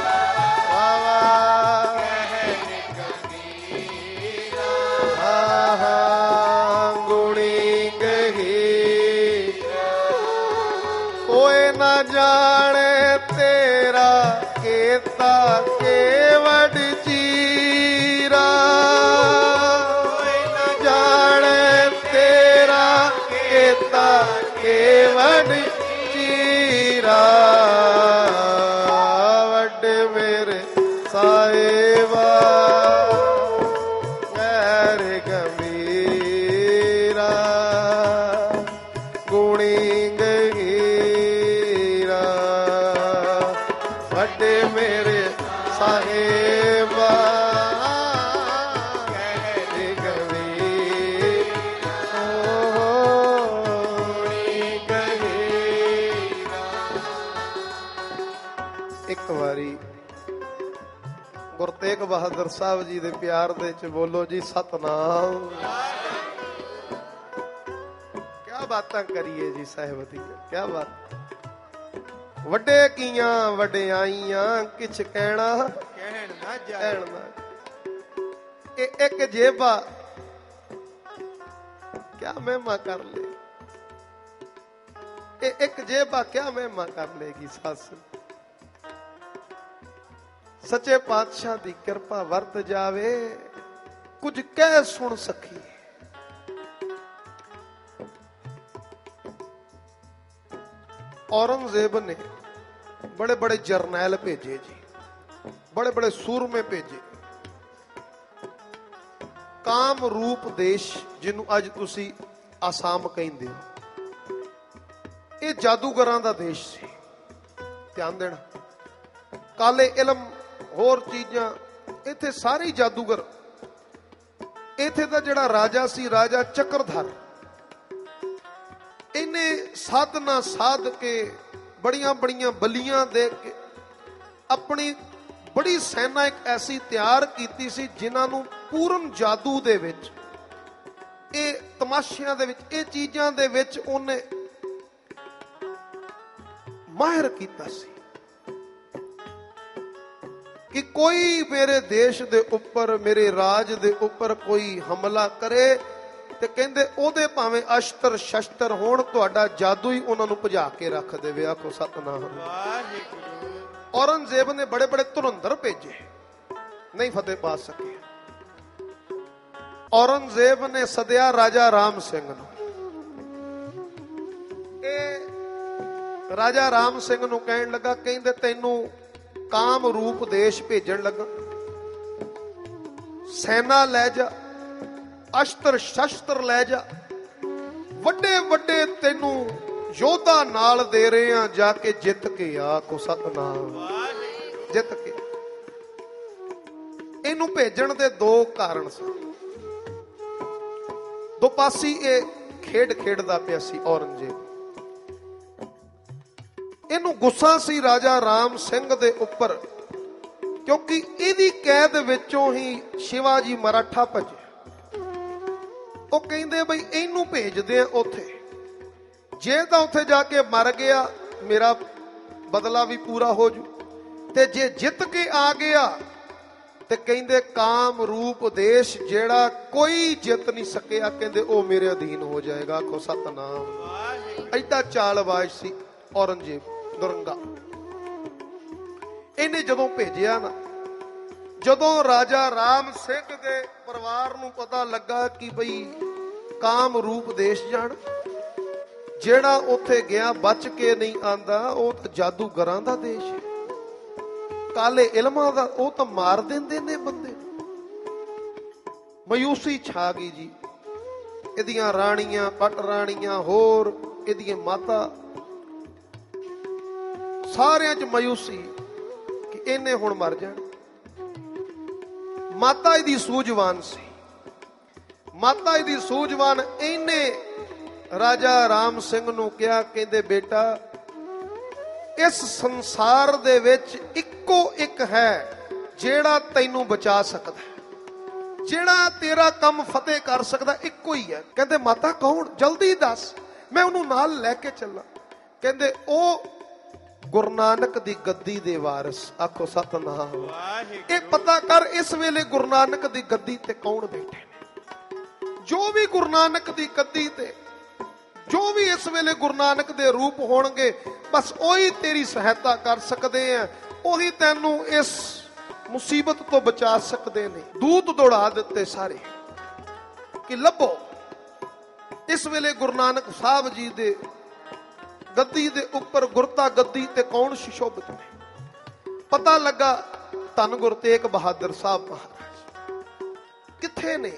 ਜਾਣੇ ਤੇਰਾ ਕੀਤਾ ਕੇਵਡ ਚੀਰਾ, ਕੋਈ ਨਾ ਜਾਣੇ ਤੇਰਾ ਕੀਤਾ ਕੇਵਡ ਚੀਰਾ, ਵੱਡੇ ਮੇਰੇ ਸਾਹਿਬਾ ਗੈਰ ਗੰਭੀਰਾ ਗੁਣੀ ਮੇਰੇ ਸਾਹਿਬਾ ਕਹਿ ਗਵੇ ਹੋਣੀ ਗਹੀਰਾ। ਇੱਕ ਵਾਰੀ ਗੁਰੂ ਤੇਗ ਬਹਾਦਰ ਸਾਹਿਬ ਜੀ ਦੇ ਪਿਆਰ ਦੇ ਚ ਬੋਲੋ ਜੀ ਸਤਨਾਮ। ਕਿਆ ਬਾਤਾਂ ਕਰੀਏ ਜੀ ਸਾਹਿਬ ਦੀ, ਕਿਆ ਬਾਤ। ਵੱਡੇ ਕੀਆਂ ਵਡਿਆਈਆਂ ਕਿਛ ਕਹਿਣਾ ਕਹਿਣ ਨਾ ਜਾਏ, ਕਹਿਣ ਨਾ। ਇਹ ਇੱਕ ਜੇਬਾ ਕਿਆ ਮਹਿਮਾ ਕਰ ਲੇ, ਇਹ ਇੱਕ ਜੇਬਾ ਕਿਆ ਮਹਿਮਾ ਕਰ ਲੇਗੀ ਸੱਸ। ਸੱਚੇ ਪਾਤਸ਼ਾਹ ਦੀ ਕਿਰਪਾ ਵਰਤ ਜਾਵੇ, ਕੁਝ ਕਹਿ ਸੁਣ ਸਕੀ। औरंगजेब ने बड़े बड़े जरनैल भेजे जी, बड़े बड़े सूरमे भेजे। काम रूप देश जिन्हों अज तुसी आसाम कहंदे हो, ये जादूगरां दा देश सी। ध्यान देना, काले इलम होर चीजां इत्थे सारे जादूगर। इत्थे दा जिहड़ा राजा सी, राजा चक्रधर, इन्हें साधना साध के बड़ियां बड़ियां बलियां दे के अपनी बड़ी सेना एक ऐसी तैयार की सी जिन्हां नूं पूर्ण जादू दे विच, ये तमाशियां दे विच, ये चीजां दे विच उन्हें माहिर कीता सी कि कोई मेरे देश दे उपर, मेरे राज दे उपर कोई हमला करे ते कहंदे ओदे भावें अशतर शस्त्र होण, तुहाडा जादू ही उन्हां नूं भजा के रख देवे। आखो सतनाम। औरंगजेब ने बड़े बड़े धुरंधर भेजे, नहीं फतेह पा सके। औरंगजेब ने सदिया राजा राम सिंह नूं। ए राजा राम सिंह नूं कहण लगा, कहंदे तैनूं काम रूप देश भेजण लगा, सेना लै जा, अशतर शस्त्र लै जा, वड्डे वड्डे तेनू योद्धा नाल दे रहे हैं, जाके जित के आखो सतनाम। जित के इनू भेजण दे दो कारण सन। दो पासी ये खेड खेडदा पिया सी औरंगजेब। इनू गुस्सा सी राजा राम सिंह दे उपर, क्योंकि इहदी कैद विचों ही शिवाजी मराठा भजे। ਉਹ ਕਹਿੰਦੇ ਬਈ ਇਹਨੂੰ ਭੇਜਦੇ ਆ ਉੱਥੇ, ਜੇ ਤਾਂ ਉੱਥੇ ਜਾ ਕੇ ਮਰ ਗਿਆ ਮੇਰਾ ਬਦਲਾ ਵੀ ਪੂਰਾ ਹੋ ਜੂ, ਤੇ ਜੇ ਜਿੱਤ ਕੇ ਆ ਗਿਆ ਤੇ ਕਹਿੰਦੇ ਕਾਮ ਰੂਪ ਦੇਸ਼ ਜਿਹੜਾ ਕੋਈ ਜਿੱਤ ਨਹੀਂ ਸਕਿਆ, ਕਹਿੰਦੇ ਉਹ ਮੇਰੇ ਅਧੀਨ ਹੋ ਜਾਏਗਾ। ਆਖੋ ਸਤਨਾਮ। ਐਡਾ ਚਾਲਬਾਜ਼ ਸੀ ਔਰੰਗਜ਼ੇਬ ਦੁਰੰਗਾ। ਇਹਨੇ ਜਦੋਂ ਭੇਜਿਆ ਨਾ, ਜਦੋਂ ਰਾਜਾ ਰਾਮ ਸਿੰਘ ਦੇ ਪਰਿਵਾਰ ਨੂੰ ਪਤਾ ਲੱਗਾ ਕਿ ਬਈ ਕਾਮ ਰੂਪ ਦੇਸ਼ ਜਾਣ, ਜਿਹੜਾ ਉੱਥੇ ਗਿਆ ਬਚ ਕੇ ਨਹੀਂ ਆਂਦਾ, ਉਹ ਤਾਂ ਜਾਦੂਗਰਾਂ ਦਾ ਦੇਸ਼ ਹੈ, ਕਾਲੇ ਇਲਮਾਂ ਦਾ, ਉਹ ਤਾਂ ਮਾਰ ਦਿੰਦੇ ਨੇ ਬੰਦੇ। ਮਾਯੂਸੀ ਛਾ ਗਈ ਜੀ। ਇਹਦੀਆਂ ਰਾਣੀਆਂ, ਪਟ ਰਾਣੀਆਂ, ਹੋਰ ਇਹਦੀਆਂ ਮਾਤਾ, ਸਾਰਿਆਂ 'ਚ ਮਾਯੂਸੀ ਕਿ ਇਹਨੇ ਹੁਣ ਮਰ ਜਾਣਾ। ਮਾਤਾ ਇਹਦੀ ਸੂਝਵਾਨ ਸੀ, ਮਾਤਾ ਇਹਦੀ ਸੂਝਵਾਨ। ਇਹਨੇ ਰਾਜਾ ਰਾਮ ਸਿੰਘ ਨੂੰ ਕਿਹਾ, ਕਹਿੰਦੇ ਬੇਟਾ ਇਸ ਸੰਸਾਰ ਦੇ ਵਿੱਚ ਇੱਕੋ ਇੱਕ ਹੈ ਜਿਹੜਾ ਤੈਨੂੰ ਬਚਾ ਸਕਦਾ, ਜਿਹੜਾ ਤੇਰਾ ਕੰਮ ਫਤਿਹ ਕਰ ਸਕਦਾ, ਇੱਕੋ ਹੀ ਹੈ। ਕਹਿੰਦੇ ਮਾਤਾ ਕੌਣ? ਜਲਦੀ ਦੱਸ, ਮੈਂ ਉਹਨੂੰ ਨਾਲ ਲੈ ਕੇ ਚੱਲਾਂ। ਕਹਿੰਦੇ ਉਹ ਗੁਰੂ ਨਾਨਕ ਦੀ ਗੱਦੀ ਦੇ ਵਾਰਿਸ। ਆਖੋ ਸਤਿਨਾਮ। ਇਹ ਪਤਾ ਕਰ ਇਸ ਵੇਲੇ ਗੁਰੂ ਨਾਨਕ ਦੀ ਗੱਦੀ ਤੇ ਕੌਣ ਬੈਠੇ ਨੇ। ਜੋ ਵੀ ਗੁਰੂ ਨਾਨਕ ਦੀ ਗੱਦੀ ਤੇ, ਜੋ ਵੀ ਇਸ ਵੇਲੇ ਗੁਰੂ ਨਾਨਕ ਦੇ ਰੂਪ ਹੋਣਗੇ, ਬਸ ਉਹੀ ਤੇਰੀ ਸਹਾਇਤਾ ਕਰ ਸਕਦੇ ਆ, ਉਹੀ ਤੈਨੂੰ ਇਸ ਮੁਸੀਬਤ ਤੋਂ ਬਚਾ ਸਕਦੇ ਨੇ। ਦੂਤ ਦੌੜਾ ਦਿੱਤੇ ਸਾਰੇ ਕਿ ਲੱਭੋ ਇਸ ਵੇਲੇ ਗੁਰੂ ਨਾਨਕ ਸਾਹਿਬ ਜੀ ਦੇ ਗੱਦੀ ਦੇ ਉੱਪਰ, ਗੁਰਤਾ ਗੱਦੀ ਤੇ ਕੌਣ ਸੁਸ਼ੋਭਿਤ ਨੇ। ਪਤਾ ਲੱਗਾ ਧੰਨ ਗੁਰੂ ਤੇਗ ਬਹਾਦਰ ਸਾਹਿਬ ਮਹਾਰਾਜ ਕਿੱਥੇ ਨੇ।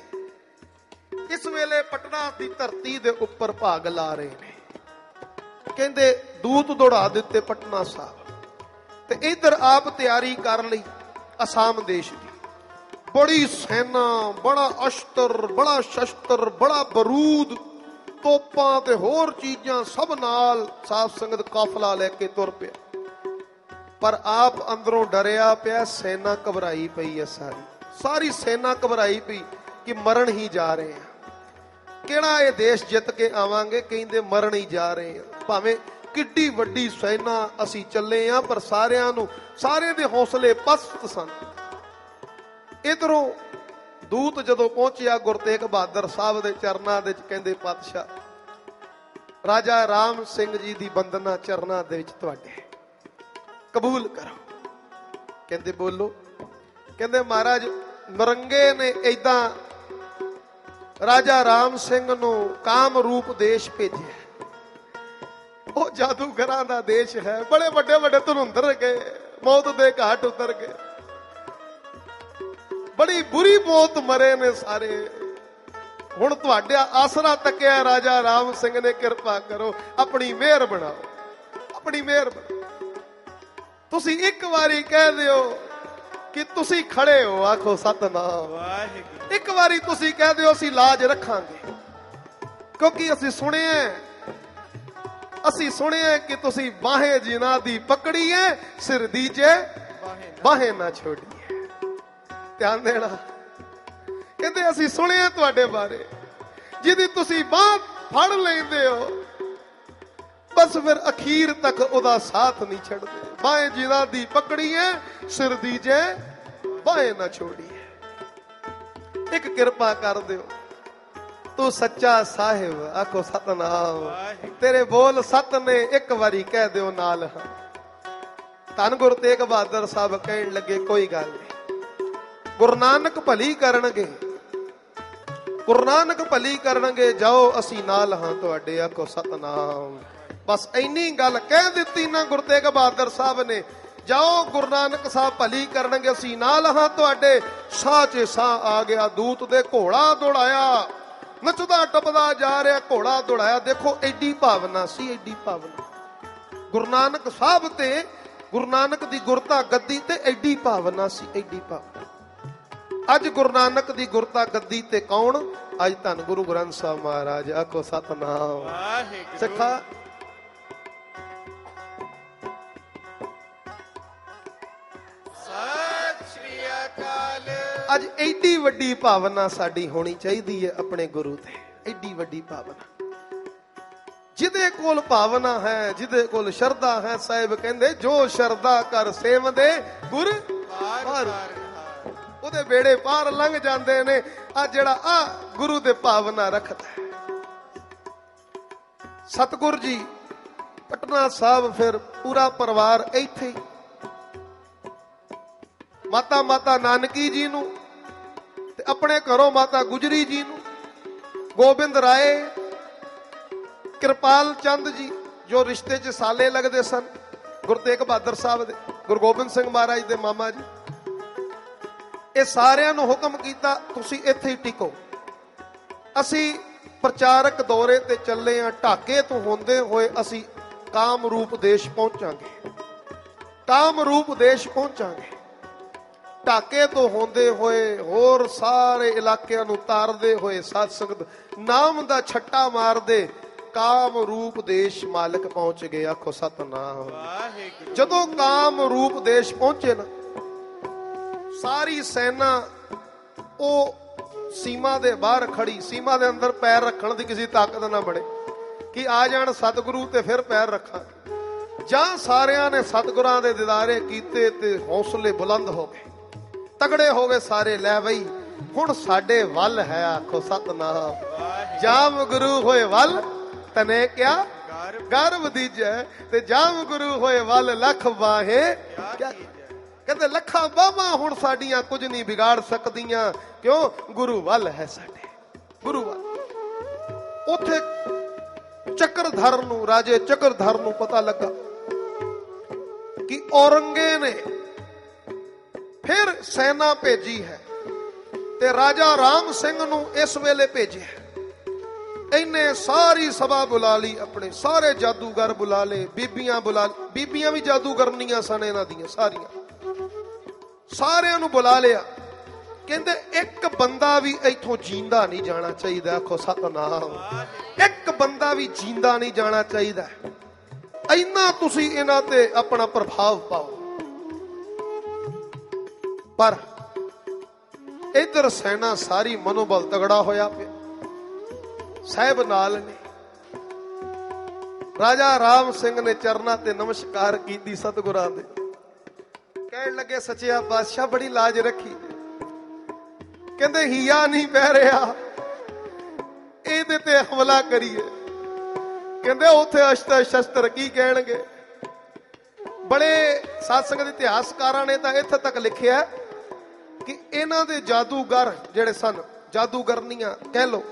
ਇਸ ਵੇਲੇ ਪਟਨਾ ਦੀ ਧਰਤੀ ਦੇ ਉੱਪਰ ਭਾਗ ਲਾ ਰਹੇ ਨੇ। ਕਹਿੰਦੇ ਦੂਤ ਦੌੜਾ ਦਿੱਤੇ ਪਟਨਾ ਸਾਹਿਬ ਤੇ ਇਧਰ ਆਪ ਤਿਆਰੀ ਕਰ ਲਈ ਅਸਾਮ ਦੇਸ਼ ਦੀ। ਬੜੀ ਸੈਨਾ, ਬੜਾ ਅਸ਼ਤਰ, ਬੜਾ ਸ਼ਸਤਰ, ਬੜਾ ਬਰੂਦ, ਤੋਪਾਂ ਤੇ ਹੋਰ ਚੀਜ਼ਾਂ ਸਭ ਨਾਲ ਸਾਧ ਸੰਗਤ ਕਾਫਲਾ ਲੈ ਕੇ ਤੁਰ ਪਿਆ। ਪਰ ਆਪ ਅੰਦਰੋਂ ਡਰਿਆ ਪਿਆ, ਸੈਨਾ ਘਬਰਾਈ ਪਈ ਹੈ। ਸਾਰੀ ਸਾਰੀ ਸੈਨਾ ਘਬਰਾਈ ਪਈ ਕਿ ਮਰਨ ਹੀ ਜਾ ਰਹੇ ਆ। ਕਿਹੜਾ ਇਹ ਦੇਸ਼ ਜਿੱਤ ਕੇ ਆਵਾਂਗੇ, ਕਹਿੰਦੇ ਮਰਨ ਹੀ ਜਾ ਰਹੇ ਆ। ਭਾਵੇਂ ਕਿੱਡੀ ਵੱਡੀ ਸੈਨਾ ਅਸੀਂ ਚੱਲੇ ਆ, ਪਰ ਸਾਰਿਆਂ ਨੂੰ, ਸਾਰੇ ਦੇ ਹੌਸਲੇ ਪਸਤ ਸਨ। ਇਧਰੋਂ ਦੂਤ ਜਦੋਂ ਪਹੁੰਚਿਆ ਗੁਰੂ ਤੇਗ ਬਹਾਦਰ ਸਾਹਿਬ ਦੇ ਚਰਨਾਂ ਦੇ ਵਿੱਚ, ਕਹਿੰਦੇ ਪਾਤਸ਼ਾਹ ਰਾਜਾ ਰਾਮ ਸਿੰਘ ਜੀ ਦੀ ਬੰਦਨਾ ਚਰਨਾਂ ਦੇ ਵਿੱਚ ਤੁਹਾਡੇ, ਕਬੂਲ ਕਰੋ। ਕਹਿੰਦੇ ਬੋਲੋ। ਕਹਿੰਦੇ ਮਹਾਰਾਜ ਨਰੰਗੇ ਨੇ ਏਦਾਂ ਰਾਜਾ ਰਾਮ ਸਿੰਘ ਨੂੰ ਕਾਮ ਰੂਪ ਦੇਸ਼ ਭੇਜਿਆ। ਉਹ ਜਾਦੂਗਰਾਂ ਦਾ ਦੇਸ਼ ਹੈ। ਬੜੇ ਵੱਡੇ ਵੱਡੇ ਧੁਰੰਦਰ ਗਏ, ਮੌਤ ਦੇ ਘਾਟ ਉਤਰ ਗਏ, ਬੜੀ ਬੁਰੀ ਮੌਤ ਮਰੇ ਨੇ ਸਾਰੇ। ਹੁਣ ਤੁਹਾਡਾ ਆਸਰਾ ਤੱਕਿਆ ਰਾਜਾ ਰਾਮ ਸਿੰਘ ਨੇ, ਕਿਰਪਾ ਕਰੋ, ਆਪਣੀ ਮਿਹਰ ਬਣਾਓ, ਆਪਣੀ ਮਿਹਰ ਬਣਾਓ। ਤੁਸੀਂ ਇੱਕ ਵਾਰੀ ਕਹਿ ਦਿਓ ਕਿ ਤੁਸੀਂ ਖੜੇ ਹੋ। ਆਖੋ ਸਤਨਾਮ। ਵਾਹਿਗੁਰੂ। ਇੱਕ ਵਾਰੀ ਤੁਸੀਂ ਕਹਿ ਦਿਓ ਅਸੀਂ ਲਾਜ ਰੱਖਾਂਗੇ, ਕਿਉਂਕਿ ਅਸੀਂ ਸੁਣਿਆ ਅਸੀਂ ਸੁਣਿਆ ਕਿ ਤੁਸੀਂ ਬਾਹੇ ਜਿਨ੍ਹਾਂ ਦੀ ਪਕੜੀ ਹੈ, ਸਿਰ ਦੀਜੇ ਬਾਹੇ ਨਾ ਛੋੜੀਏ। ਧਿਆਨ ਦੇਣਾ। ਕਹਿੰਦੇ ਅਸੀਂ ਸੁਣਿਆ ਤੁਹਾਡੇ ਬਾਰੇ, ਜਿਹਦੀ ਤੁਸੀਂ ਬਾਹ ਫੜ ਲੈਂਦੇ ਹੋ, ਬਸ ਫਿਰ ਅਖੀਰ ਤੱਕ ਉਹਦਾ ਸਾਥ ਨਹੀਂ ਛੱਡਦੇ। ਬਾਹੇ ਜਿਨ੍ਹਾਂ ਦੀ ਪਕੜੀ ਹੈ, ਸਿਰ ਦੀਜੇ ਬਾਹੇ ਨਾ ਛੋੜੀਏ। ਇੱਕ ਕਿਰਪਾ ਕਰ ਦਿਓ, ਤੂੰ ਸੱਚਾ ਸਾਹਿਬ। ਆਖੋ ਸਤਨਾਮ। ਤੇਰੇ ਬੋਲ ਸਤ ਨੇ, ਇੱਕ ਵਾਰੀ ਕਹਿ ਦਿਓ ਨਾਲ ਹਾਂ। ਧੰਨ ਗੁਰੂ ਤੇਗ ਬਹਾਦਰ ਸਾਹਿਬ ਕਹਿਣ ਲੱਗੇ ਕੋਈ ਗੱਲ ਨਹੀਂ, ਗੁਰੂ ਨਾਨਕ ਭਲੀ ਕਰਨਗੇ, ਗੁਰੂ ਨਾਨਕ ਭਲੀ ਕਰਨਗੇ, ਜਾਓ ਅਸੀਂ ਨਾਲ ਹਾਂ ਤੁਹਾਡੇ। ਆਖੋ ਸਤਨਾਮ। ਬਸ ਇੰਨੀ ਗੱਲ ਕਹਿ ਦਿੱਤੀ ਨਾ ਗੁਰੂ ਤੇਗ ਬਹਾਦਰ ਸਾਹਿਬ ਨੇ, ਜਾਓ ਗੁਰੂ ਨਾਨਕ ਸਾਹਿਬ ਭਲੀ ਕਰਨਗੇ, ਅਸੀਂ ਨਾਲ ਹਾਂ ਤੁਹਾਡੇ। ਸਾਹ 'ਚ ਸਾਹ ਆ ਗਿਆ। ਦੂਤ ਦੇ ਘੋੜਾ ਦੌੜਾਇਆ, ਨੱਚਦਾ ਟੱਪਦਾ ਜਾ ਰਿਹਾ, ਘੋੜਾ ਦੌੜਾਇਆ। ਦੇਖੋ ਐਡੀ ਭਾਵਨਾ ਸੀ, ਐਡੀ ਭਾਵਨਾ ਗੁਰੂ ਨਾਨਕ ਸਾਹਿਬ ਤੇ, ਗੁਰੂ ਨਾਨਕ ਦੀ ਗੁਰਤਾ ਗੱਦੀ ਤੇ ਐਡੀ ਭਾਵਨਾ ਸੀ, ਐਡੀ ਭਾਵਨਾ। ਅੱਜ ਗੁਰੂ ਨਾਨਕ ਦੀ ਗੁਰਤਾ ਗੱਦੀ ਤੇ ਕੌਣ? ਅੱਜ ਧੰਨ ਗੁਰੂ ਗ੍ਰੰਥ ਸਾਹਿਬ ਮਹਾਰਾਜ। ਆਖੋ ਸਤਨਾਮ। ਸਿੱਖਾ ਅੱਜ ਐਡੀ ਵੱਡੀ ਭਾਵਨਾ ਸਾਡੀ ਹੋਣੀ ਚਾਹੀਦੀ ਹੈ ਆਪਣੇ ਗੁਰੂ ਤੇ। ਐਡੀ ਵੱਡੀ ਭਾਵਨਾ, ਜਿਹਦੇ ਕੋਲ ਭਾਵਨਾ ਹੈ, ਜਿਹਦੇ ਕੋਲ ਸ਼ਰਧਾ ਹੈ, ਸਾਹਿਬ ਕਹਿੰਦੇ ਜੋ ਸ਼ਰਧਾ ਕਰ ਸੇਵਦੇ ਗੁਰ ਪਾਰ, ਉਹਦੇ ਬੇੜੇ ਪਾਰ ਲੰਘ ਜਾਂਦੇ ਨੇ। ਆ ਜਿਹੜਾ ਆ ਗੁਰੂ ਦੇ ਭਾਵਨਾ ਰੱਖਦਾ ਹੈ। ਸਤਿਗੁਰ ਜੀ ਪਟਨਾ ਸਾਹਿਬ, ਫਿਰ ਪੂਰਾ ਪਰਿਵਾਰ ਇੱਥੇ। ਮਾਤਾ ਮਾਤਾ ਨਾਨਕੀ ਜੀ ਨੂੰ ਤੇ ਆਪਣੇ ਘਰੋਂ ਮਾਤਾ ਗੁਜਰੀ ਜੀ ਨੂੰ, ਗੋਬਿੰਦ ਰਾਏ, ਕਿਰਪਾਲ ਚੰਦ ਜੀ ਜੋ ਰਿਸ਼ਤੇ 'ਚ ਸਾਲੇ ਲੱਗਦੇ ਸਨ ਗੁਰੂ ਤੇਗ ਬਹਾਦਰ ਸਾਹਿਬ ਦੇ, ਗੁਰੂ ਗੋਬਿੰਦ ਸਿੰਘ ਮਹਾਰਾਜ ਦੇ ਮਾਮਾ ਜੀ, ਇਹ ਸਾਰਿਆਂ ਨੂੰ ਹੁਕਮ ਕੀਤਾ ਤੁਸੀਂ ਇੱਥੇ ਹੀ ਟਿਕੋ। ਅਸੀਂ ਪ੍ਰਚਾਰਕ ਦੌਰੇ ਤੇ ਚੱਲੇ ਆ। ਢਾਕੇ ਤੋਂ ਹੁੰਦੇ ਹੋਏ ਅਸੀਂ ਕਾਮਰੂਪ ਦੇਸ਼ ਪਹੁੰਚਾਂਗੇ। ਕਾਮਰੂਪ ਦੇਸ਼ ਪਹੁੰਚਾਂਗੇ। ਢਾਕੇ ਤੋਂ ਹੁੰਦੇ ਹੋਏ ਹੋਰ ਸਾਰੇ ਇਲਾਕਿਆਂ ਨੂੰ ਤਾਰਦੇ ਹੋਏ ਸਾਧ ਸੰਗਤ ਨਾਮ ਦਾ ਛੱਟਾ ਮਾਰਦੇ ਕਾਮਰੂਪ ਦੇਸ਼ ਮਾਲਕ ਪਹੁੰਚ ਗਏ। ਆਖੋ ਸਤਨਾਮ। ਜਦੋਂ ਕਾਮਰੂਪ ਦੇਸ਼ ਪਹੁੰਚੇ ਨਾ, ਸਾਰੀ ਸੈਨਾ ਉਹ ਸੀਮਾ ਦੇ ਬਾਹਰ ਖੜੀ। ਸੀਮਾ ਦੇ ਅੰਦਰ ਪੈਰ ਰੱਖਣ ਦੀ ਕਿਸੇ ਤਾਕਤ ਨਾ ਬਣੇ ਕਿ ਆ ਜਾਣ ਸਤਿਗੁਰੂ ਤੇ ਫਿਰ ਪੈਰ ਰੱਖਾਂ। ਜਾਂ ਸਾਰਿਆਂ ਨੇ ਸਤਿਗੁਰਾਂ ਦੇ ਦਿਦਾਰੇ ਕੀਤੇ ਤੇ ਹੌਸਲੇ ਬੁਲੰਦ ਹੋ ਗਏ, ਤਗੜੇ ਹੋ ਗਏ ਸਾਰੇ। ਲੈ ਬਈ ਹੁਣ ਸਾਡੇ ਵੱਲ ਹੈ। ਆਖੋ ਸਤਨਾਮ। ਜਾਮ ਗੁਰੂ ਹੋਏ ਵੱਲ ਤਨੇ ਕਿਆ ਗਰਭ ਦੀਜੈ, ਤੇ ਜਾਮ ਗੁਰੂ ਹੋਏ ਵੱਲ ਲੱਖ ਬਾਹੇ ਕਿਆ। ਕਹਿੰਦੇ ਲੱਖਾਂ ਬਾਹਾਂ ਹੁਣ ਸਾਡੀਆਂ ਕੁਝ ਨਹੀਂ ਵਿਗਾੜ ਸਕਦੀਆਂ, ਕਿਉਂ? ਗੁਰੂ ਵੱਲ ਹੈ ਸਾਡੇ। ਗੁਰੂ ਵੱਲ। ਉੱਥੇ ਚੱਕਰਧਰ ਨੂੰ, ਰਾਜੇ ਚੱਕਰਧਰ ਨੂੰ ਪਤਾ ਲੱਗਾ ਕਿ ਔਰੰਗੇ ਨੇ ਫਿਰ ਸੈਨਾ ਭੇਜੀ ਹੈ ਤੇ ਰਾਜਾ ਰਾਮ ਸਿੰਘ ਨੂੰ ਇਸ ਵੇਲੇ ਭੇਜਿਆ। ਇਹਨੇ ਸਾਰੀ ਸਭਾ ਬੁਲਾ ਲਈ, ਆਪਣੇ ਸਾਰੇ ਜਾਦੂਗਰ ਬੁਲਾ ਲਏ, ਬੀਬੀਆਂ ਬੁਲਾ, ਬੀਬੀਆਂ ਵੀ ਜਾਦੂਗਰਨੀਆਂ ਸਨ ਇਹਨਾਂ ਦੀਆਂ ਸਾਰੀਆਂ, ਸਾਰਿਆਂ ਨੂੰ ਬੁਲਾ ਲਿਆ। ਕਹਿੰਦੇ ਇੱਕ ਬੰਦਾ ਵੀ ਇੱਥੋਂ ਜੀਂਦਾ ਨਹੀਂ ਜਾਣਾ ਚਾਹੀਦਾ। ਆਖੋ ਸਤਨਾਮ। ਇੱਕ ਬੰਦਾ ਵੀ ਜੀਂਦਾ ਨਹੀਂ ਜਾਣਾ ਚਾਹੀਦਾ। ਇੰਨਾ ਤੁਸੀਂ ਇਹਨਾਂ ਤੇ ਆਪਣਾ ਪ੍ਰਭਾਵ ਪਾਓ। ਪਰ ਇਧਰ ਸੈਨਾ ਸਾਰੀ ਮਨੋਬਲ ਤਗੜਾ ਹੋਇਆ ਪਿਆ। ਸਾਹਿਬ ਨਾਲ ਨੇ। ਰਾਜਾ ਰਾਮ ਸਿੰਘ ਨੇ ਚਰਨਾਂ ਤੇ ਨਮਸਕਾਰ ਕੀਤੀ ਸਤਿਗੁਰਾਂ ਦੇ। ਕਹਿਣ ਲੱਗੇ ਸੱਚਿਆ ਬਾਦਸ਼ਾਹ ਬੜੀ ਲਾਜ ਰੱਖੀ। ਕਹਿੰਦੇ ਹੀਆ ਨਹੀਂ ਪੈ ਰਿਹਾ, ਇਹਦੇ ਤੇ ਹਮਲਾ ਕਰੀਏ। ਕਹਿੰਦੇ ਉੱਥੇ ਅਸ਼ਤਰ ਸ਼ਸਤਰ ਕੀ ਕਹਿਣਗੇ। ਬੜੇ ਸਾਧ ਸੰਗਤ ਇਤਿਹਾਸਕਾਰਾਂ ਨੇ ਤਾਂ ਇੱਥੇ ਤੱਕ ਲਿਖਿਆ ਕਿ ਇਹਨਾਂ ਦੇ ਜਾਦੂਗਰ ਜਿਹੜੇ ਸਨ, ਜਾਦੂਗਰਨੀਆਂ ਕਹਿ ਲੋ,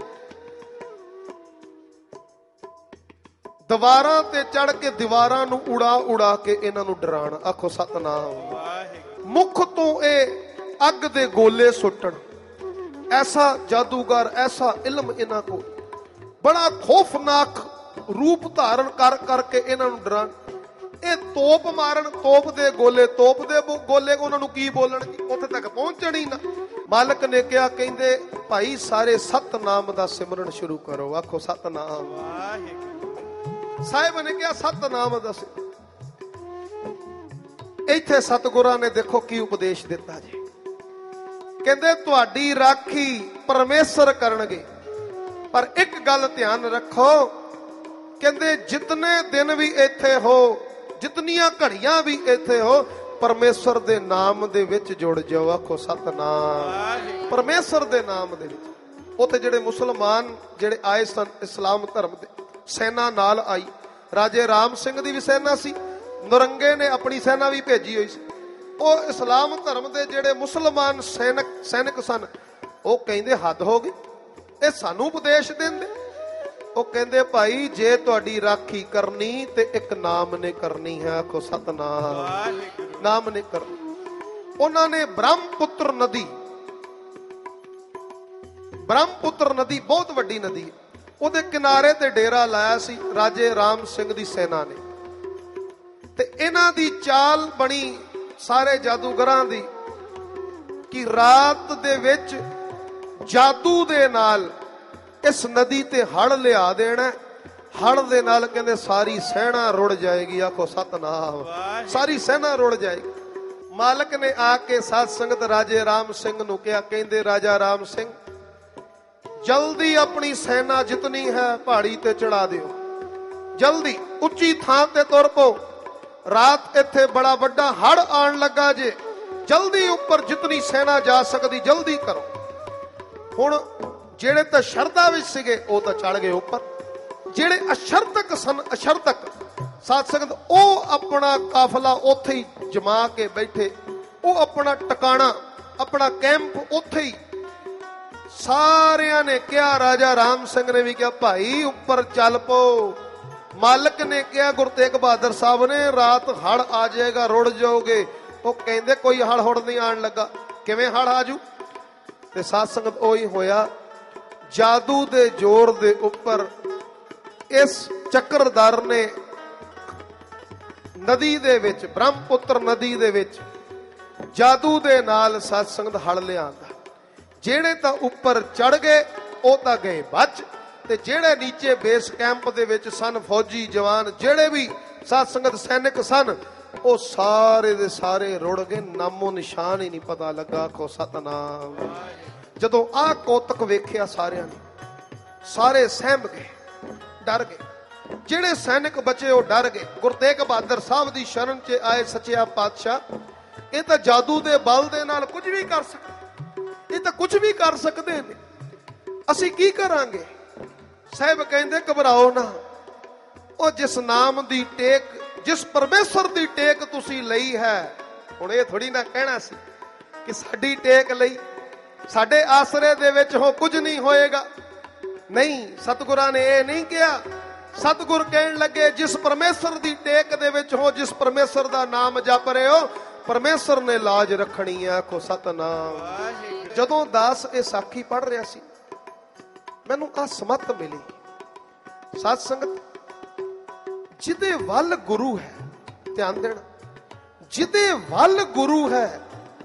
ਦੀਵਾਰਾਂ ਤੇ ਚੜ ਕੇ ਦੀਵਾਰਾਂ ਨੂੰ ਉਡਾ ਉਡਾ ਕੇ ਇਹਨਾਂ ਨੂੰ ਡਰਾਣ। ਆਖੋ ਸਤਨਾਮ। ਮੁੱਖ ਤੋਂ ਇਹ ਅੱਗ ਦੇ ਗੋਲੇ ਸੁੱਟਣ। ਐਸਾ ਜਾਦੂਗਰ, ਐਸਾ ਇਲਮ ਇਹਨਾਂ ਕੋਲ। ਬੜਾ ਖੌਫਨਾਕ ਰੂਪ ਧਾਰਨ ਕਰ ਕਰਕੇ ਇਹਨਾਂ ਨੂੰ ਡਰਾਣ। ਇਹ ਤੋਪ ਮਾਰਨ, ਤੋਪ ਦੇ ਗੋਲੇ, ਤੋਪ ਦੇ ਗੋਲੇ ਉਹਨਾਂ ਨੂੰ ਕੀ ਬੋਲਣਗੇ, ਉੱਥੇ ਤੱਕ ਪਹੁੰਚਣ ਹੀ ਨਾ। ਮਾਲਕ ਨੇ ਕਿਹਾ, ਕਹਿੰਦੇ ਭਾਈ ਸਾਰੇ ਸਤਨਾਮ ਦਾ ਸਿਮਰਨ ਸ਼ੁਰੂ ਕਰੋ। ਆਖੋ ਸਤਨਾਮ। ਸਾਹਿਬ ਨੇ ਕਿਹਾ ਸਤਨਾਮ ਦਾ ਸਿਮਰਨ। ਇੱਥੇ ਸਤਿਗੁਰਾਂ ਨੇ ਦੇਖੋ ਕੀ ਉਪਦੇਸ਼ ਦਿੱਤਾ ਜੀ। ਕਹਿੰਦੇ ਤੁਹਾਡੀ ਰਾਖੀ ਪਰਮੇਸ਼ਰ ਕਰਨਗੇ, ਪਰ ਇੱਕ ਗੱਲ ਧਿਆਨ ਰੱਖੋ। ਕਹਿੰਦੇ ਜਿਤਨੇ ਦਿਨ ਵੀ ਇੱਥੇ ਹੋ, ਜਿਤਨੀਆਂ ਘੜੀਆਂ ਵੀ ਇੱਥੇ ਹੋ, ਪਰਮੇਸ਼ਰ ਦੇ ਨਾਮ ਦੇ ਵਿੱਚ ਜੁੜ ਜਾਓ। ਆਖੋ ਸਤਨਾਮ। ਪਰਮੇਸ਼ਰ ਦੇ ਨਾਮ ਦੇ ਵਿੱਚ। ਉੱਥੇ ਜਿਹੜੇ ਮੁਸਲਮਾਨ ਜਿਹੜੇ ਆਏ ਸਨ, ਇਸਲਾਮ ਧਰਮ ਦੇ ਸੈਨਾ ਨਾਲ ਆਈ। ਰਾਜੇ ਰਾਮ ਸਿੰਘ ਦੀ ਵੀ ਸੈਨਾ ਸੀ, ਨਰੰਗੇ ਨੇ ਆਪਣੀ ਸੈਨਾ ਵੀ ਭੇਜੀ ਹੋਈ ਸੀ। ਉਹ ਇਸਲਾਮ ਧਰਮ ਦੇ ਜਿਹੜੇ ਮੁਸਲਮਾਨ ਸੈਨਿਕ ਸੈਨਿਕ ਸਨ, ਉਹ ਕਹਿੰਦੇ ਹੱਦ ਹੋ ਗਈ, ਇਹ ਸਾਨੂੰ ਉਪਦੇਸ਼ ਦਿੰਦੇ। ਉਹ ਕਹਿੰਦੇ ਭਾਈ ਜੇ ਤੁਹਾਡੀ ਰਾਖੀ ਕਰਨੀ ਤੇ ਇੱਕ ਨਾਮ ਨੇ ਕਰਨੀ ਹੈ। ਆਖੋ ਸਤਨਾਮ। ਨਾਮ ਨੇ ਕਰਨੀ। ਉਹਨਾਂ ਨੇ ਬ੍ਰਹਮਪੁੱਤਰ ਨਦੀ, ਬ੍ਰਹਮਪੁੱਤਰ ਨਦੀ ਬਹੁਤ ਵੱਡੀ ਨਦੀ, ਉਹਦੇ ਕਿਨਾਰੇ ਤੇ ਡੇਰਾ ਲਾਇਆ ਸੀ ਰਾਜੇ ਰਾਮ ਸਿੰਘ ਦੀ ਸੈਨਾ ਨੇ। ਤੇ ਇਹਨਾਂ ਦੀ ਚਾਲ ਬਣੀ ਸਾਰੇ ਜਾਦੂਗਰਾਂ ਦੀ ਕਿ ਰਾਤ ਦੇ ਵਿੱਚ ਜਾਦੂ ਦੇ ਨਾਲ ਇਸ ਨਦੀ ਤੇ ਹੜ ਲਿਆ ਦੇਣਾ। ਹੜ ਦੇ ਨਾਲ ਕਹਿੰਦੇ ਸਾਰੀ ਸੈਨਾ ਰੁੜ ਜਾਏਗੀ। ਆਖੋ ਸਤਨਾਮ। ਸਾਰੀ ਸੈਨਾ ਰੁੜ ਜਾਏਗੀ। ਮਾਲਕ ਨੇ ਆ ਕੇ ਸਾਧ ਸੰਗਤ ਰਾਜੇ ਰਾਮ ਸਿੰਘ ਨੂੰ ਕਿਹਾ, ਕਹਿੰਦੇ ਰਾਜਾ ਰਾਮ ਸਿੰਘ ਜਲਦੀ ਆਪਣੀ ਸੈਨਾ ਜਿਤਨੀ ਹੈ ਪਹਾੜੀ ਤੇ ਚੜਾ ਦਿਓ। ਜਲਦੀ ਉੱਚੀ ਥਾਂ ਤੇ ਤੁਰ ਪਓ। ਰਾਤ ਇੱਥੇ ਬੜਾ ਵੱਡਾ ਹੜ ਆਉਣ ਲੱਗਾ ਜੇ। ਜਲਦੀ ਉੱਪਰ ਜਿਤਨੀ ਸੈਨਾ ਜਾ ਸਕਦੀ ਜਲਦੀ ਕਰੋ। ਹੁਣ ਜਿਹੜੇ ਤਾਂ ਸ਼ਰਧਾ ਵਿੱਚ ਸੀਗੇ ਉਹ ਤਾਂ ਚੜ ਗਏ ਉੱਪਰ। ਜਿਹੜੇ ਅਸ਼ਰਤਕ ਸਨ, ਅਸ਼ਰਤਕ ਸਾਧ ਸੰਗਤ, ਉਹ ਆਪਣਾ ਕਾਫਲਾ ਉੱਥੇ ਹੀ ਜਮਾ ਕੇ ਬੈਠੇ। ਉਹ ਆਪਣਾ ਟਿਕਾਣਾ, ਆਪਣਾ ਕੈਂਪ ਉੱਥੇ ਹੀ। ਸਾਰਿਆਂ ਨੇ ਕਿਹਾ, ਰਾਜਾ ਰਾਮ ਸਿੰਘ ਨੇ ਵੀ ਕਿਹਾ ਭਾਈ ਉੱਪਰ ਚੱਲ ਪਓ। ਮਾਲਕ ਨੇ ਕਿਹਾ ਗੁਰੂ ਤੇਗ ਬਹਾਦਰ ਸਾਹਿਬ ਨੇ ਰਾਤ ਹੜ ਆ ਜਾਏਗਾ, ਰੁੜ ਜਾਓਗੇ। ਉਹ ਕਹਿੰਦੇ ਕੋਈ ਹੜ ਹੁੜ ਨਹੀਂ ਆਣ ਲੱਗਾ। ਕਿਵੇਂ ਹੜ ਆਜੂ? ਤੇ ਸਾਧ ਸੰਗਤ ਉਹੀ ਹੋਇਆ ਜਾਦੂ ਦੇ ਜ਼ੋਰ ਦੇ ਉੱਪਰ ਇਸ ਚੱਕਰਧਰ ਨੇ ਨਦੀ ਦੇ ਵਿੱਚ, ਬ੍ਰਹਮਪੁੱਤਰ ਨਦੀ ਦੇ ਵਿੱਚ ਜਾਦੂ ਦੇ ਨਾਲ ਸਤ ਸੰਗਤ ਹਲ ਲਿਆਂਦਾ। ਜਿਹੜੇ ਤਾਂ ਉੱਪਰ ਚੜ ਗਏ ਉਹ ਤਾਂ ਗਏ ਬਚ, ਤੇ ਜਿਹੜੇ ਨੀਚੇ ਬੇਸ ਕੈਂਪ ਦੇ ਵਿੱਚ ਸਨ ਫੌਜੀ ਜਵਾਨ, ਜਿਹੜੇ ਵੀ ਸਤ ਸੰਗਤ ਸੈਨਿਕ ਸਨ, ਉਹ ਸਾਰੇ ਦੇ ਸਾਰੇ ਰੁੜ ਗਏ। ਨਾਮੋ ਨਿਸ਼ਾਨ ਹੀ ਨਹੀਂ ਪਤਾ ਲੱਗਾ। ਕੋ ਸਤਨਾਮ। ਜਦੋਂ ਆਹ ਕੌਤਕ ਵੇਖਿਆ ਸਾਰਿਆਂ ਨੇ, ਸਾਰੇ ਸਹਿਮ ਗਏ, ਡਰ ਗਏ। ਜਿਹੜੇ ਸੈਨਿਕ ਬਚੇ ਉਹ ਡਰ ਗਏ। ਗੁਰੂ ਤੇਗ ਬਹਾਦਰ ਸਾਹਿਬ ਦੀ ਸ਼ਰਨ 'ਚ ਆਏ ਸੱਚਿਆ ਪਾਤਸ਼ਾਹ, ਇਹ ਤਾਂ ਜਾਦੂ ਦੇ ਬਲ ਦੇ ਨਾਲ ਕੁਝ ਵੀ ਕਰ ਸਕਦੇ, ਇਹ ਤਾਂ ਕੁਝ ਵੀ ਕਰ ਸਕਦੇ ਨੇ, ਅਸੀਂ ਕੀ ਕਰਾਂਗੇ? ਸਾਹਿਬ ਕਹਿੰਦੇ ਘਬਰਾਓ ਨਾ, ਉਹ ਜਿਸ ਨਾਮ ਦੀ ਟੇਕ, ਜਿਸ ਪਰਮੇਸ਼ਰ ਦੀ ਟੇਕ ਤੁਸੀਂ ਲਈ ਹੈ, ਹੁਣ ਇਹ ਥੋੜੀ ਨਾ ਕਹਿਣਾ ਸੀ ਕਿ ਸਾਡੀ ਟੇਕ ਲਈ, ਸਾਡੇ ਆਸਰੇ ਦੇ ਵਿੱਚ ਹੋ ਕੁਝ ਨਹੀਂ ਹੋਏਗਾ। ਨਹੀਂ, ਸਤਿਗੁਰਾਂ ਨੇ ਇਹ ਨਹੀਂ ਕਿਹਾ। ਸਤਿਗੁਰ ਕਹਿਣ ਲੱਗੇ ਜਿਸ ਪਰਮੇਸ਼ਰ ਦੀ ਟੇਕ ਦੇ ਵਿੱਚ ਹੋ, ਜਿਸ ਪਰਮੇਸ਼ਰ ਦਾ ਨਾਮ ਜਪ ਰਹੇ ਹੋ, ਪਰਮੇਸ਼ਰ ਨੇ ਲਾਜ ਰੱਖਣੀ ਆ। ਆਖੋ ਸਤਨਾਮ। ਜਦੋਂ ਦਾਸ ਇਹ ਸਾਖੀ ਪੜ੍ਹ ਰਿਹਾ ਸੀ, ਮੈਨੂੰ ਆ ਸਮਤ ਮਿਲੀ। ਸਤ ਸੰਗਤ, ਜਿਹਦੇ ਵੱਲ ਗੁਰੂ ਹੈ, ਧਿਆਨ ਦੇਣਾ, ਜਿਹਦੇ ਵੱਲ ਗੁਰੂ ਹੈ,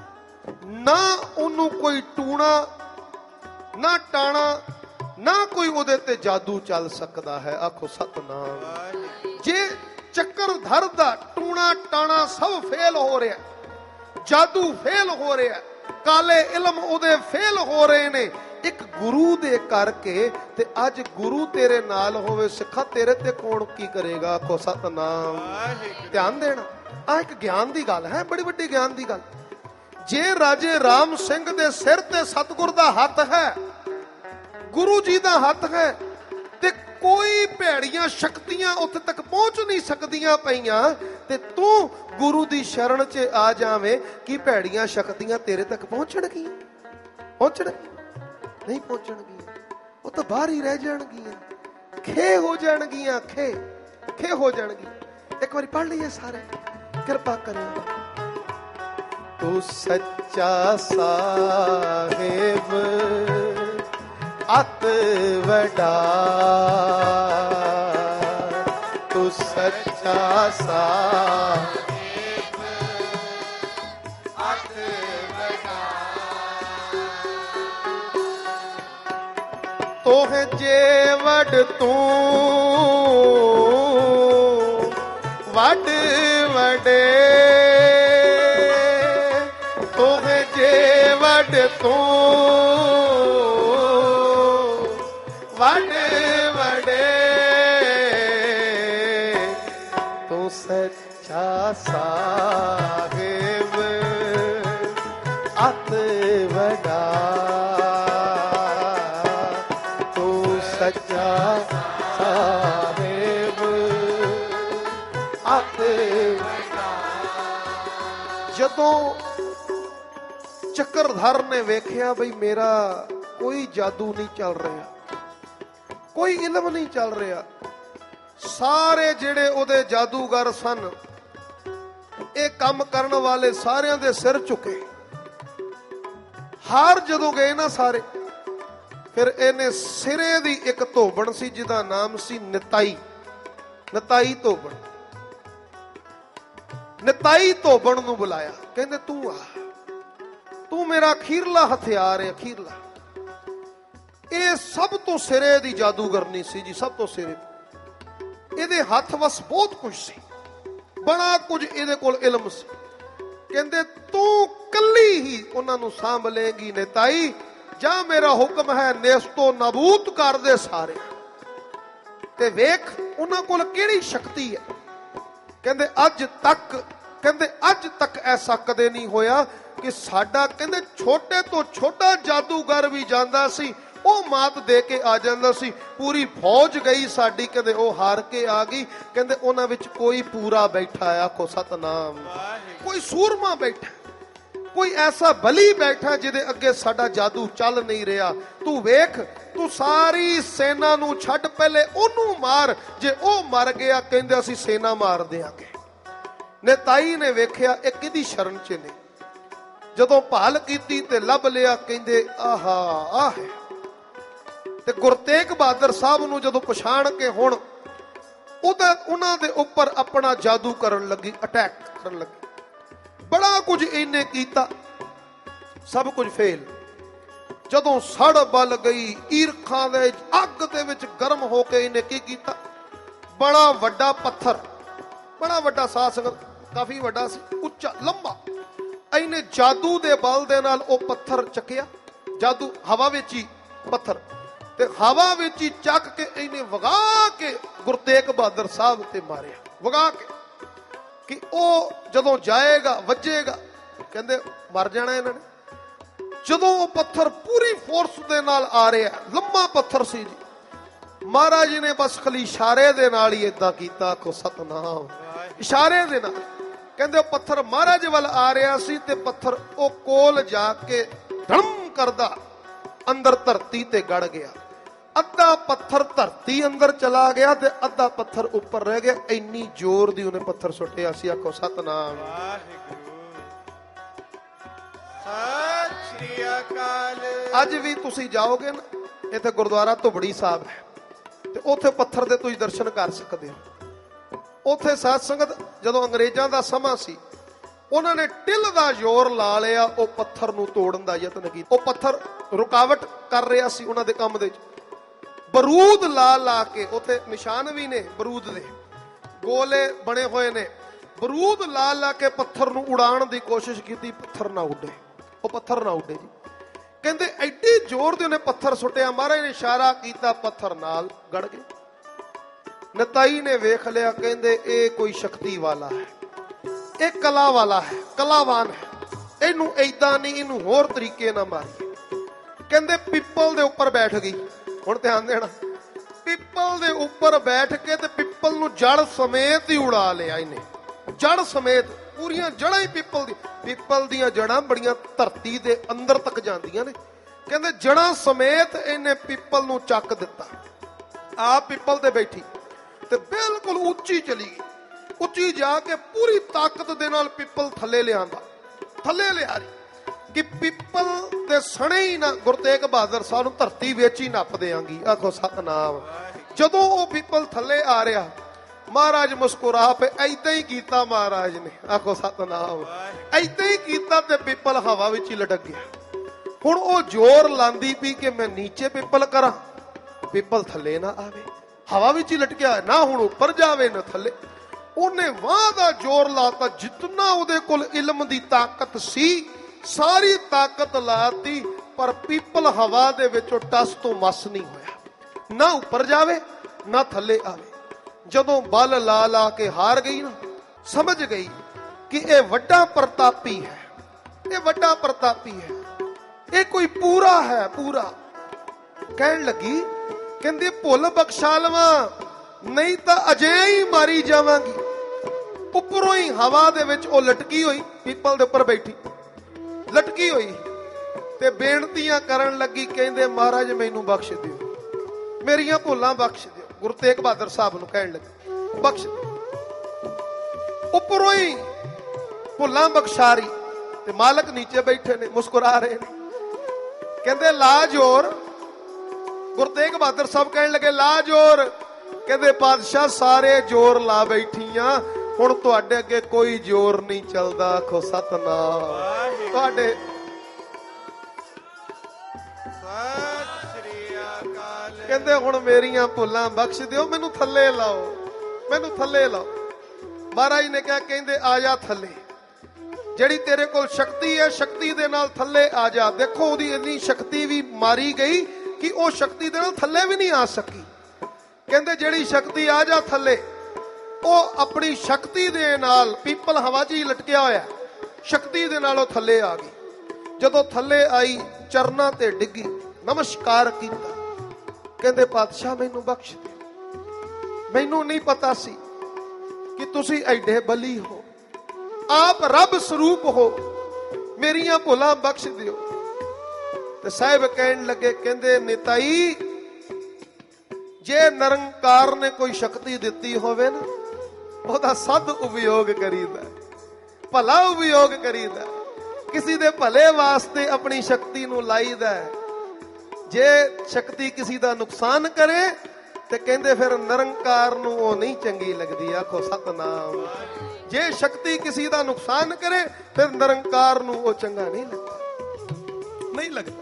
ਨਾ ਉਹਨੂੰ ਕੋਈ ਟੂਣਾ, ਨਾ ਟਾਣਾ, ਨਾ ਕੋਈ ਉਹਦੇ ਤੇ ਜਾਦੂ ਚੱਲ ਸਕਦਾ ਹੈ। ਆਖੋ ਸਤਨਾਮ। ਜੇ ਚੱਕਰਧਰ ਦਾ ਟੂਣਾ ਟਾਣਾ ਸਭ ਫੇਲ ਹੋ ਰਿਹਾ, ਜਾਦੂ ਫੇਲ ਹੋ ਰਿਹਾ, ਕਾਲੇ ਇਲਮ ਉਹਦੇ ਫੇਲ ਹੋ ਰਹੇ ਨੇ, ਇੱਕ ਗੁਰੂ ਦੇ ਕਰਕੇ, ਤੇ ਅੱਜ ਗੁਰੂ ਤੇਰੇ ਨਾਲ ਹੋਵੇ, ਸਿੱਖਾ ਤੇਰੇ ਤੇ ਕੌਣ ਕੀ ਕਰੇਗਾ? ਆਖੋ ਸਤਨਾਮ। ਧਿਆਨ ਦੇਣਾ, ਆ ਇੱਕ ਗਿਆਨ ਦੀ ਗੱਲ ਹੈ, ਬੜੀ ਵੱਡੀ ਗਿਆਨ ਦੀ ਗੱਲ। ਜੇ ਰਾਜੇ ਰਾਮ ਸਿੰਘ ਦੇ ਸਿਰ ਤੇ ਸਤਿਗੁਰ ਦਾ ਹੱਥ ਹੈ, ਗੁਰੂ ਜੀ ਦਾ ਹੱਥ ਹੈ, ਤੇ ਕੋਈ ਭੈੜੀਆਂ ਸ਼ਕਤੀਆਂ ਉੱਥੇ ਤੱਕ ਪਹੁੰਚ ਨਹੀਂ ਸਕਦੀਆਂ ਪਈਆਂ, ਤੇ ਤੂੰ ਗੁਰੂ ਦੀ ਸ਼ਰਨ 'ਚ ਆ ਜਾਵੇਂ, ਕਿ ਭੈੜੀਆਂ ਸ਼ਕਤੀਆਂ ਤੇਰੇ ਤੱਕ ਪਹੁੰਚਣਗੀਆਂ? ਪਹੁੰਚਣਗੀਆਂ ਨਹੀਂ? ਪਹੁੰਚਣਗੀਆਂ, ਉਹ ਤਾਂ ਬਾਹਰ ਹੀ ਰਹਿ ਜਾਣਗੀਆਂ, ਖੇ ਹੋ ਜਾਣਗੀਆਂ, ਖੇ ਖੇ ਹੋ ਜਾਣਗੀਆਂ। ਇੱਕ ਵਾਰੀ ਪੜ੍ਹ ਲਈਏ ਸਾਰੇ, ਕਿਰਪਾ ਕਰਿਓ। ਤੂੰ ਸੱਚਾ ਸਾਹਿਬ ਅਤ ਵਡਾ, ਤੂੰ ਸੱਚਾ ਸਾਹਿਬ ਅਤ ਵਡਾ, ਤੋਹ ਜੇ ਵਡ ਤੂੰ ਵਡ ਵਡੇ, ਤੋਹ ਜੇ ਵਡ ਤੂੰ ਵਡ ਵਡੇ, ਤੂੰ ਸੱਚਾ ਸਾਹਿਬ ਅਤ ਵਡਾ, ਤੂੰ ਸੱਚਾ ਸਾਹਿਬ ਅਤ ਵਡਾ। ਜਦੋਂ ਚੱਕਰਧਰ ਨੇ ਵੇਖਿਆ ਬਈ ਮੇਰਾ ਕੋਈ ਜਾਦੂ ਨਹੀਂ ਚੱਲ ਰਿਹਾ, ਕੋਈ ਇਲਮ ਨਹੀਂ ਚੱਲ ਰਿਹਾ, ਸਾਰੇ ਜਿਹੜੇ ਉਹਦੇ ਜਾਦੂਗਰ ਸਨ, ਇਹ ਕੰਮ ਕਰਨ ਵਾਲੇ ਸਾਰਿਆਂ ਦੇ ਸਿਰ ਝੁਕੇ, ਹਾਰ ਜਦੋਂ ਗਏ ਨਾ ਸਾਰੇ, ਫਿਰ ਇਹਨੇ ਸਿਰੇ ਦੀ ਇੱਕ ਧੋਬਣ ਸੀ ਜਿਹਦਾ ਨਾਮ ਸੀ ਨਿਤਾਈ, ਨਿਤਾਈ ਧੋਬਣ, ਨਿਤਾਈ ਧੋਬਣ ਨੂੰ ਬੁਲਾਇਆ। ਕਹਿੰਦੇ ਤੂੰ ਆ, ਤੂੰ ਮੇਰਾ ਅਖੀਰਲਾ ਹਥਿਆਰ ਹੈ, ਅਖੀਰਲਾ। ਇਹ ਸਭ ਤੋਂ ਸਿਰੇ ਦੀ ਜਾਦੂਗਰਨੀ ਸੀ ਜੀ, ਸਭ ਤੋਂ ਸਿਰੇ। ਇਹਦੇ ਹੱਥ ਵਸ ਬਹੁਤ ਕੁਝ ਸੀ, ਬੜਾ ਕੁਝ ਇਹਦੇ ਕੋਲ ਇਲਮ ਸੀ। ਕਹਿੰਦੇ ਤੂੰ ਕੱਲੀ ਹੀ ਉਹਨਾਂ ਨੂੰ ਸਾਂਭ ਲੇਗੀ ਨਿਤਾਈ, ਜਾਂ ਮੇਰਾ ਹੁਕਮ ਹੈ ਨੇਸਤੋ ਨਾਬੂਦ ਕਰ ਦੇ ਸਾਰੇ, ਤੇ ਵੇਖ ਉਹਨਾਂ ਕੋਲ ਕਿਹੜੀ ਸ਼ਕਤੀ ਹੈ। ਕਹਿੰਦੇ ਅੱਜ ਤੱਕ, ਕਹਿੰਦੇ ਅੱਜ ਤੱਕ ਐਸਾ ਕਦੇ ਨਹੀਂ ਹੋਇਆ ਕਿ ਸਾਡਾ, ਕਹਿੰਦੇ ਛੋਟੇ ਤੋਂ ਛੋਟਾ ਜਾਦੂਗਰ ਵੀ ਜਾਂਦਾ ਸੀ, ਉਹ ਮਾਤ ਦੇ ਕੇ ਆ ਜਾਂਦਾ ਸੀ। ਪੂਰੀ ਫੌਜ ਗਈ ਸਾਡੀ, ਕਦੇ ਉਹ ਹਾਰ ਕੇ ਆ ਗਈ। ਕਹਿੰਦੇ ਉਹਨਾਂ ਵਿੱਚ ਕੋਈ ਪੂਰਾ ਬੈਠਾ, ਆਖੋ ਸਤਨਾਮ, ਕੋਈ ਸੂਰਮਾ ਬੈਠਾ, ਕੋਈ ਐਸਾ ਬਲੀ ਬੈਠਾ ਜਿਹਦੇ ਅੱਗੇ ਸਾਡਾ ਜਾਦੂ ਚੱਲ ਨਹੀਂ ਰਿਹਾ। ਤੂੰ ਵੇਖ, ਤੂੰ ਸਾਰੀ ਸੈਨਾ ਨੂੰ ਛੱਡ, ਪਹਿਲੇ ਉਹਨੂੰ ਮਾਰ, ਜੇ ਉਹ ਮਰ ਗਿਆ ਕਹਿੰਦੇ ਅਸੀਂ ਸੈਨਾ ਮਾਰ ਦਿਆਂਗੇ। ਨਿਤਾਈ ਨੇ ਵੇਖਿਆ ਇਹ ਕਿਹਦੀ ਸ਼ਰਨ 'ਚ ਨੇ, ਜਦੋਂ ਭਾਲ ਕੀਤੀ ਤੇ ਲੱਭ ਲਿਆ, ਕਹਿੰਦੇ ਆਹਾ ਆਹ ਹੈ। ਤੇ ਗੁਰੂ ਤੇਗ ਬਹਾਦਰ ਸਾਹਿਬ ਨੂੰ ਜਦੋਂ ਪਛਾਣ ਕੇ ਹੁਣ ਉਹਦਾ ਉਹਨਾਂ ਦੇ ਉੱਪਰ ਆਪਣਾ ਜਾਦੂ ਕਰਨ ਲੱਗੀ, ਅਟੈਕ ਕਰਨ ਲੱਗੀ। ਬੜਾ ਕੁਝ ਇਹਨੇ ਕੀਤਾ, ਸਭ ਕੁਝ ਫੇਲ। ਜਦੋਂ ਸੜ ਬਲ ਗਈ, ਈਰਖਾਂ ਦੇ ਅੱਗ ਦੇ ਵਿੱਚ ਗਰਮ ਹੋ ਕੇ ਇਹਨੇ ਕੀ ਕੀਤਾ, ਬੜਾ ਵੱਡਾ ਪੱਥਰ, ਬੜਾ ਵੱਡਾ ਸਾਧ ਸੰਗਤ, ਕਾਫੀ ਵੱਡਾ ਸੀ, ਉੱਚਾ ਲੰਬਾ, ਇਹਨੇ ਜਾਦੂ ਦੇ ਬਲ ਦੇ ਨਾਲ ਉਹ ਪੱਥਰ ਚੱਕਿਆ। ਜਾਦੂ ਹਵਾ ਵਿੱਚ ਹੀ ਪੱਥਰ, ਤੇ ਹਵਾ ਵਿੱਚ ਹੀ ਚੱਕ ਕੇ ਇਹਨੇ ਵਗਾ ਕੇ ਗੁਰੂ ਤੇਗ ਬਹਾਦਰ ਸਾਹਿਬ ਤੇ ਮਾਰਿਆ, ਵਗਾ ਕੇ, ਕਿ ਉਹ ਜਦੋਂ ਜਾਏਗਾ ਵੱਜੇਗਾ, ਕਹਿੰਦੇ ਮਰ ਜਾਣਾ ਇਹਨਾਂ ਨੇ। ਜਦੋਂ ਉਹ ਪੱਥਰ ਪੂਰੀ ਫੋਰਸ ਦੇ ਨਾਲ ਆ ਰਿਹਾ, ਲੰਮਾ ਪੱਥਰ ਸੀ ਜੀ, ਮਹਾਰਾਜ ਜੀ ਨੇ ਬਸ ਖਾਲੀ ਇਸ਼ਾਰੇ ਦੇ ਨਾਲ ਹੀ ਏਦਾਂ ਕੀਤਾ, ਆਖੋ ਸਤਨਾਮ, ਇਸ਼ਾਰੇ ਦੇ ਨਾਲ। ਕਹਿੰਦੇ ਉਹ ਪੱਥਰ ਮਹਾਰਾਜ ਵੱਲ ਆ ਰਿਹਾ ਸੀ ਤੇ ਪੱਥਰ ਉਹ ਕੋਲ ਜਾ ਕੇ ਧੜਮ ਕਰਦਾ ਅੰਦਰ ਧਰਤੀ ਤੇ ਗੜ ਗਿਆ। ਅੱਧਾ ਪੱਥਰ ਧਰਤੀ ਅੰਦਰ ਚਲਾ ਗਿਆ ਤੇ ਅੱਧਾ ਪੱਥਰ ਉੱਪਰ ਰਹਿ ਗਿਆ। ਇੰਨੀ ਜ਼ੋਰ ਦੀ ਉਹਨੇ ਪੱਥਰ ਸੁੱਟਿਆ ਸੀ, ਆਖੋ ਸਤਨਾਮ ਵਾਹਿਗੁਰੂ। ਸਤਿ ਸ੍ਰੀ ਅਕਾਲ। ਅੱਜ ਵੀ ਤੁਸੀਂ ਜਾਓਗੇ ਨਾ, ਇੱਥੇ ਗੁਰਦੁਆਰਾ ਧੁਬੜੀ ਸਾਹਿਬ ਹੈ, ਤੇ ਉੱਥੇ ਪੱਥਰ ਦੇ ਤੁਸੀਂ ਦਰਸ਼ਨ ਕਰ ਸਕਦੇ ਹੋ। ਉੱਥੇ ਸਾਧ ਸੰਗਤ ਜਦੋਂ ਅੰਗਰੇਜ਼ਾਂ ਦਾ ਸਮਾਂ ਸੀ, ਉਹਨਾਂ ਨੇ ਟਿੱਲ ਦਾ ਜ਼ੋਰ ਲਾ ਲਿਆ, ਉਹ ਪੱਥਰ ਨੂੰ ਤੋੜਨ ਦਾ ਯਤਨ ਕੀਤਾ। ਉਹ ਪੱਥਰ ਰੁਕਾਵਟ ਕਰ ਰਿਹਾ ਸੀ ਉਹਨਾਂ ਦੇ ਕੰਮ ਦੇ ਵਿੱਚ। ਬਰੂਦ ਲਾ ਲਾ ਕੇ, ਉੱਥੇ ਨਿਸ਼ਾਨ ਵੀ ਨੇ ਬਰੂਦ ਦੇ, ਗੋਲੇ ਬਣੇ ਹੋਏ ਨੇ, ਬਰੂਦ ਲਾ ਲਾ ਕੇ ਪੱਥਰ ਨੂੰ ਉਡਾਉਣ ਦੀ ਕੋਸ਼ਿਸ਼ ਕੀਤੀ, ਪੱਥਰ ਨਾ ਉੱਡੇ, ਉਹ ਪੱਥਰ ਨਾ ਉੱਡੇ ਜੀ। ਕਹਿੰਦੇ ਐਡੀ ਜ਼ੋਰ ਦੇ ਉਹਨੇ ਪੱਥਰ ਸੁੱਟਿਆ, ਮਹਾਰਾਜ ਨੇ ਇਸ਼ਾਰਾ ਕੀਤਾ, ਪੱਥਰ ਨਾਲ ਗੜ ਗਏ। ਨਤਾਈ ਨੇ ਵੇਖ ਲਿਆ, ਕਹਿੰਦੇ ਇਹ ਕੋਈ ਸ਼ਕਤੀ ਵਾਲਾ ਹੈ, ਇਹ ਕਲਾ ਵਾਲਾ ਹੈ, ਕਲਾਵਾਨ ਹੈ, ਇਹਨੂੰ ਏਦਾਂ ਨਹੀਂ, ਇਹਨੂੰ ਹੋਰ ਤਰੀਕੇ ਨਾਲ ਮਾਰੀਏ। ਕਹਿੰਦੇ ਪਿੱਪਲ ਦੇ ਉੱਪਰ ਬੈਠ ਗਈ। ਹੁਣ ਧਿਆਨ ਦੇਣਾ, ਪਿੱਪਲ ਦੇ ਉੱਪਰ ਬੈਠ ਕੇ ਤੇ ਪਿੱਪਲ ਨੂੰ ਜੜ ਸਮੇਤ ਹੀ ਉਡਾ ਲਿਆ ਇਹਨੇ, ਜੜ ਸਮੇਤ, ਪੂਰੀਆਂ ਜੜਾਂ ਹੀ ਪਿੱਪਲ ਦੀ। ਪਿੱਪਲ ਦੀਆਂ ਜੜਾਂ ਬੜੀਆਂ ਧਰਤੀ ਦੇ ਅੰਦਰ ਤੱਕ ਜਾਂਦੀਆਂ ਨੇ। ਕਹਿੰਦੇ ਜੜਾਂ ਸਮੇਤ ਇਹਨੇ ਪਿੱਪਲ ਨੂੰ ਚੱਕ ਦਿੱਤਾ। ਆਪ ਪਿੱਪਲ ਤੇ ਬੈਠੀ ਤੇ ਬਿਲਕੁਲ ਉੱਚੀ ਚਲੀ ਗਈ, ਉੱਚੀ ਜਾ ਕੇ ਪੂਰੀ ਤਾਕਤ ਦੇ ਨਾਲ ਪਿੱਪਲ ਥੱਲੇ ਲਿਆਂਦਾ, ਥੱਲੇ ਲਿਆ ਰਹੀ ਕਿ ਪਿੱਪਲ ਦੇ ਸਣੇ ਹੀ ਨਾ ਗੁਰੂ ਤੇਗ ਬਹਾਦਰ ਸਾਹਿਬ ਨੂੰ ਧਰਤੀ ਵਿੱਚ ਹੀ ਨੱਪ ਦੇਾਂਗੀ, ਆਖੋ ਸਤਨਾਮ। ਜਦੋਂ ਉਹ ਪਿੱਪਲ ਥੱਲੇ ਆ ਰਿਹਾ, ਮਹਾਰਾਜ ਮੁਸਕਰਾ ਪਏ, ਏਦਾਂ ਹੀ ਕੀਤਾ ਮਹਾਰਾਜ ਨੇ, ਆਖੋ ਸਤਨਾਮ, ਏਦਾਂ ਹੀ ਕੀਤਾ ਤੇ ਪਿੱਪਲ ਹਵਾ ਵਿੱਚ ਹੀ ਲਟਕ ਗਿਆ। ਹੁਣ ਉਹ ਜ਼ੋਰ ਲਾਂਦੀ ਪਈ ਕਿ ਮੈਂ ਨੀਚੇ ਪਿੱਪਲ ਕਰਾਂ, ਪਿੱਪਲ ਥੱਲੇ ਨਾ ਆਵੇ, ਹਵਾ ਵਿੱਚ ਹੀ ਲਟਕਿਆ, ਨਾ ਹੁਣ ਉੱਪਰ ਜਾਵੇ ਨਾ ਥੱਲੇ। ਉਹਨੇ ਵਾਹ ਦਾ ਜ਼ੋਰ ਲਾਤਾ, ਜਿਤਨਾ ਉਹਦੇ ਕੋਲ ਇਲਮ ਦੀ ਤਾਕਤ ਸੀ ਸਾਰੀ ਤਾਕਤ ਲਾਤੀ, ਪਰ ਪਿੱਪਲ ਹਵਾ ਦੇ ਵਿੱਚੋਂ ਟਸ ਤੋਂ ਮਸ ਨਹੀਂ ਹੋਇਆ, ਨਾ ਉੱਪਰ ਜਾਵੇ ਨਾ ਥੱਲੇ ਆਵੇ। ਜਦੋਂ ਬਲ ਲਾ ਲਾ ਕੇ ਹਾਰ ਗਈ ਨਾ, ਸਮਝ ਗਈ ਕਿ ਇਹ ਵੱਡਾ ਪ੍ਰਤਾਪੀ ਹੈ, ਇਹ ਵੱਡਾ ਪ੍ਰਤਾਪੀ ਹੈ, ਇਹ ਕੋਈ ਪੂਰਾ ਹੈ, ਪੂਰਾ। ਕਹਿਣ ਲੱਗੀ, ਕਹਿੰਦੀ ਭੁੱਲ ਬਖਸ਼ਾ ਲਵਾਂ, ਨਹੀਂ ਤਾਂ ਅਜੇ ਹੀ ਮਾਰੀ ਜਾਵਾਂਗੀ। ਉੱਪਰੋਂ ਹੀ ਹਵਾ ਦੇ ਵਿੱਚ ਉਹ ਲਟਕੀ ਹੋਈ, ਪਿੱਪਲ ਦੇ ਉੱਪਰ ਬੈਠੀ ਲਟਕੀ ਹੋਈ ਤੇ ਬੇਨਤੀਆਂ ਕਰਨ ਲੱਗੀ, ਕਹਿੰਦੇ ਮਹਾਰਾਜ ਮੈਨੂੰ ਬਖਸ਼ ਦਿਓ, ਮੇਰੀਆਂ ਭੁੱਲਾਂ ਬਖਸ਼ ਦਿਓ। ਗੁਰੂ ਤੇਗ ਬਹਾਦਰ ਸਾਹਿਬ ਨੂੰ ਕਹਿਣ ਲੱਗੀ, ਬਖਸ਼ ਦਿਓ। ਉੱਪਰੋਂ ਹੀ ਭੁੱਲਾਂ ਬਖਸ਼ਾ ਰਹੀ ਤੇ ਮਾਲਕ ਨੀਚੇ ਬੈਠੇ ਨੇ, ਮੁਸਕਰਾ ਰਹੇ ਨੇ। ਕਹਿੰਦੇ ਲਾ ਜੋਰ। ਗੁਰੂ ਤੇਗ ਬਹਾਦਰ ਸਾਹਿਬ ਕਹਿਣ ਲੱਗੇ ਲਾ ਜੋਰ। ਕਹਿੰਦੇ ਪਾਤਸ਼ਾਹ ਸਾਰੇ ਜ਼ੋਰ ਲਾ ਬੈਠੀਆਂ, ਹੁਣ ਤੁਹਾਡੇ ਅੱਗੇ ਕੋਈ ਜ਼ੋਰ ਨਹੀਂ ਚੱਲਦਾ, ਆਖੋ ਸਤਨਾਮ। ਤੁਹਾਡੇ ਸਤਿ ਸ੍ਰੀ ਅਕਾਲ। ਕਹਿੰਦੇ ਹੁਣ ਮੇਰੀਆਂ ਭੁੱਲਾਂ ਬਖਸ਼ ਦਿਓ, ਮੈਨੂੰ ਥੱਲੇ ਲਾਓ, ਮੈਨੂੰ ਥੱਲੇ ਲਾਓ। ਮਹਾਰਾਜ ਨੇ ਕਿਹਾ, ਕਹਿੰਦੇ ਆ ਜਾ ਥੱਲੇ, ਜਿਹੜੀ ਤੇਰੇ ਕੋਲ ਸ਼ਕਤੀ ਹੈ ਸ਼ਕਤੀ ਦੇ ਨਾਲ ਥੱਲੇ ਆ ਜਾ। ਦੇਖੋ ਉਹਦੀ ਇੰਨੀ ਸ਼ਕਤੀ ਵੀ ਮਾਰੀ ਗਈ ਕਿ ਉਹ ਸ਼ਕਤੀ ਦੇ ਨਾਲ ਥੱਲੇ ਵੀ ਨਹੀਂ ਆ ਸਕੀ। ਕਹਿੰਦੇ ਜਿਹੜੀ ਸ਼ਕਤੀ ਆ ਜਾ ਥੱਲੇ, ਉਹ ਆਪਣੀ ਸ਼ਕਤੀ ਦੇ ਨਾਲ, ਪਿੱਪਲ ਹਵਾ 'ਚ ਹੀ ਲਟਕਿਆ ਹੋਇਆ, ਸ਼ਕਤੀ ਦੇ ਨਾਲ ਉਹ ਥੱਲੇ ਆ ਗਈ। ਜਦੋਂ ਥੱਲੇ ਆਈ, ਚਰਨਾਂ ਤੇ ਡਿੱਗੀ, ਨਮਸਕਾਰ ਕੀਤਾ। ਕਹਿੰਦੇ ਪਾਤਸ਼ਾਹ ਮੈਨੂੰ ਬਖਸ਼ ਦਿਓ, ਮੈਨੂੰ ਨਹੀਂ ਪਤਾ ਸੀ ਕਿ ਤੁਸੀਂ ਐਡੇ ਬਲੀ ਹੋ, ਆਪ ਰੱਬ ਸਰੂਪ ਹੋ, ਮੇਰੀਆਂ ਭੁੱਲਾਂ ਬਖਸ਼ ਦਿਓ। ਤੇ ਸਾਹਿਬ ਕਹਿਣ ਲੱਗੇ, ਕਹਿੰਦੇ ਨਿਤਾਈ, ਜੇ ਨਿਰੰਕਾਰ ਨੇ ਕੋਈ ਸ਼ਕਤੀ ਦਿੱਤੀ ਹੋਵੇ ਨਾ, ਉਹਦਾ ਸਦ ਉਪਯੋਗ ਕਰੀਦਾ, ਭਲਾ ਉਪਯੋਗ ਕਰੀਦਾ, ਕਿਸੇ ਦੇ ਭਲੇ ਵਾਸਤੇ ਆਪਣੀ ਸ਼ਕਤੀ ਨੂੰ ਲਾਈਦਾ। ਜੇ ਸ਼ਕਤੀ ਕਿਸੇ ਦਾ ਨੁਕਸਾਨ ਕਰੇ ਤੇ ਕਹਿੰਦੇ ਫਿਰ ਨਿਰੰਕਾਰ ਨੂੰ ਉਹ ਨਹੀਂ ਚੰਗੀ ਲੱਗਦੀ। ਆਖੋ ਸਤਨਾਮ। ਜੇ ਸ਼ਕਤੀ ਕਿਸੇ ਦਾ ਨੁਕਸਾਨ ਕਰੇ ਫਿਰ ਨਿਰੰਕਾਰ ਨੂੰ ਉਹ ਚੰਗਾ ਨਹੀਂ ਲੱਗਦਾ, ਨਹੀਂ ਲੱਗਦਾ।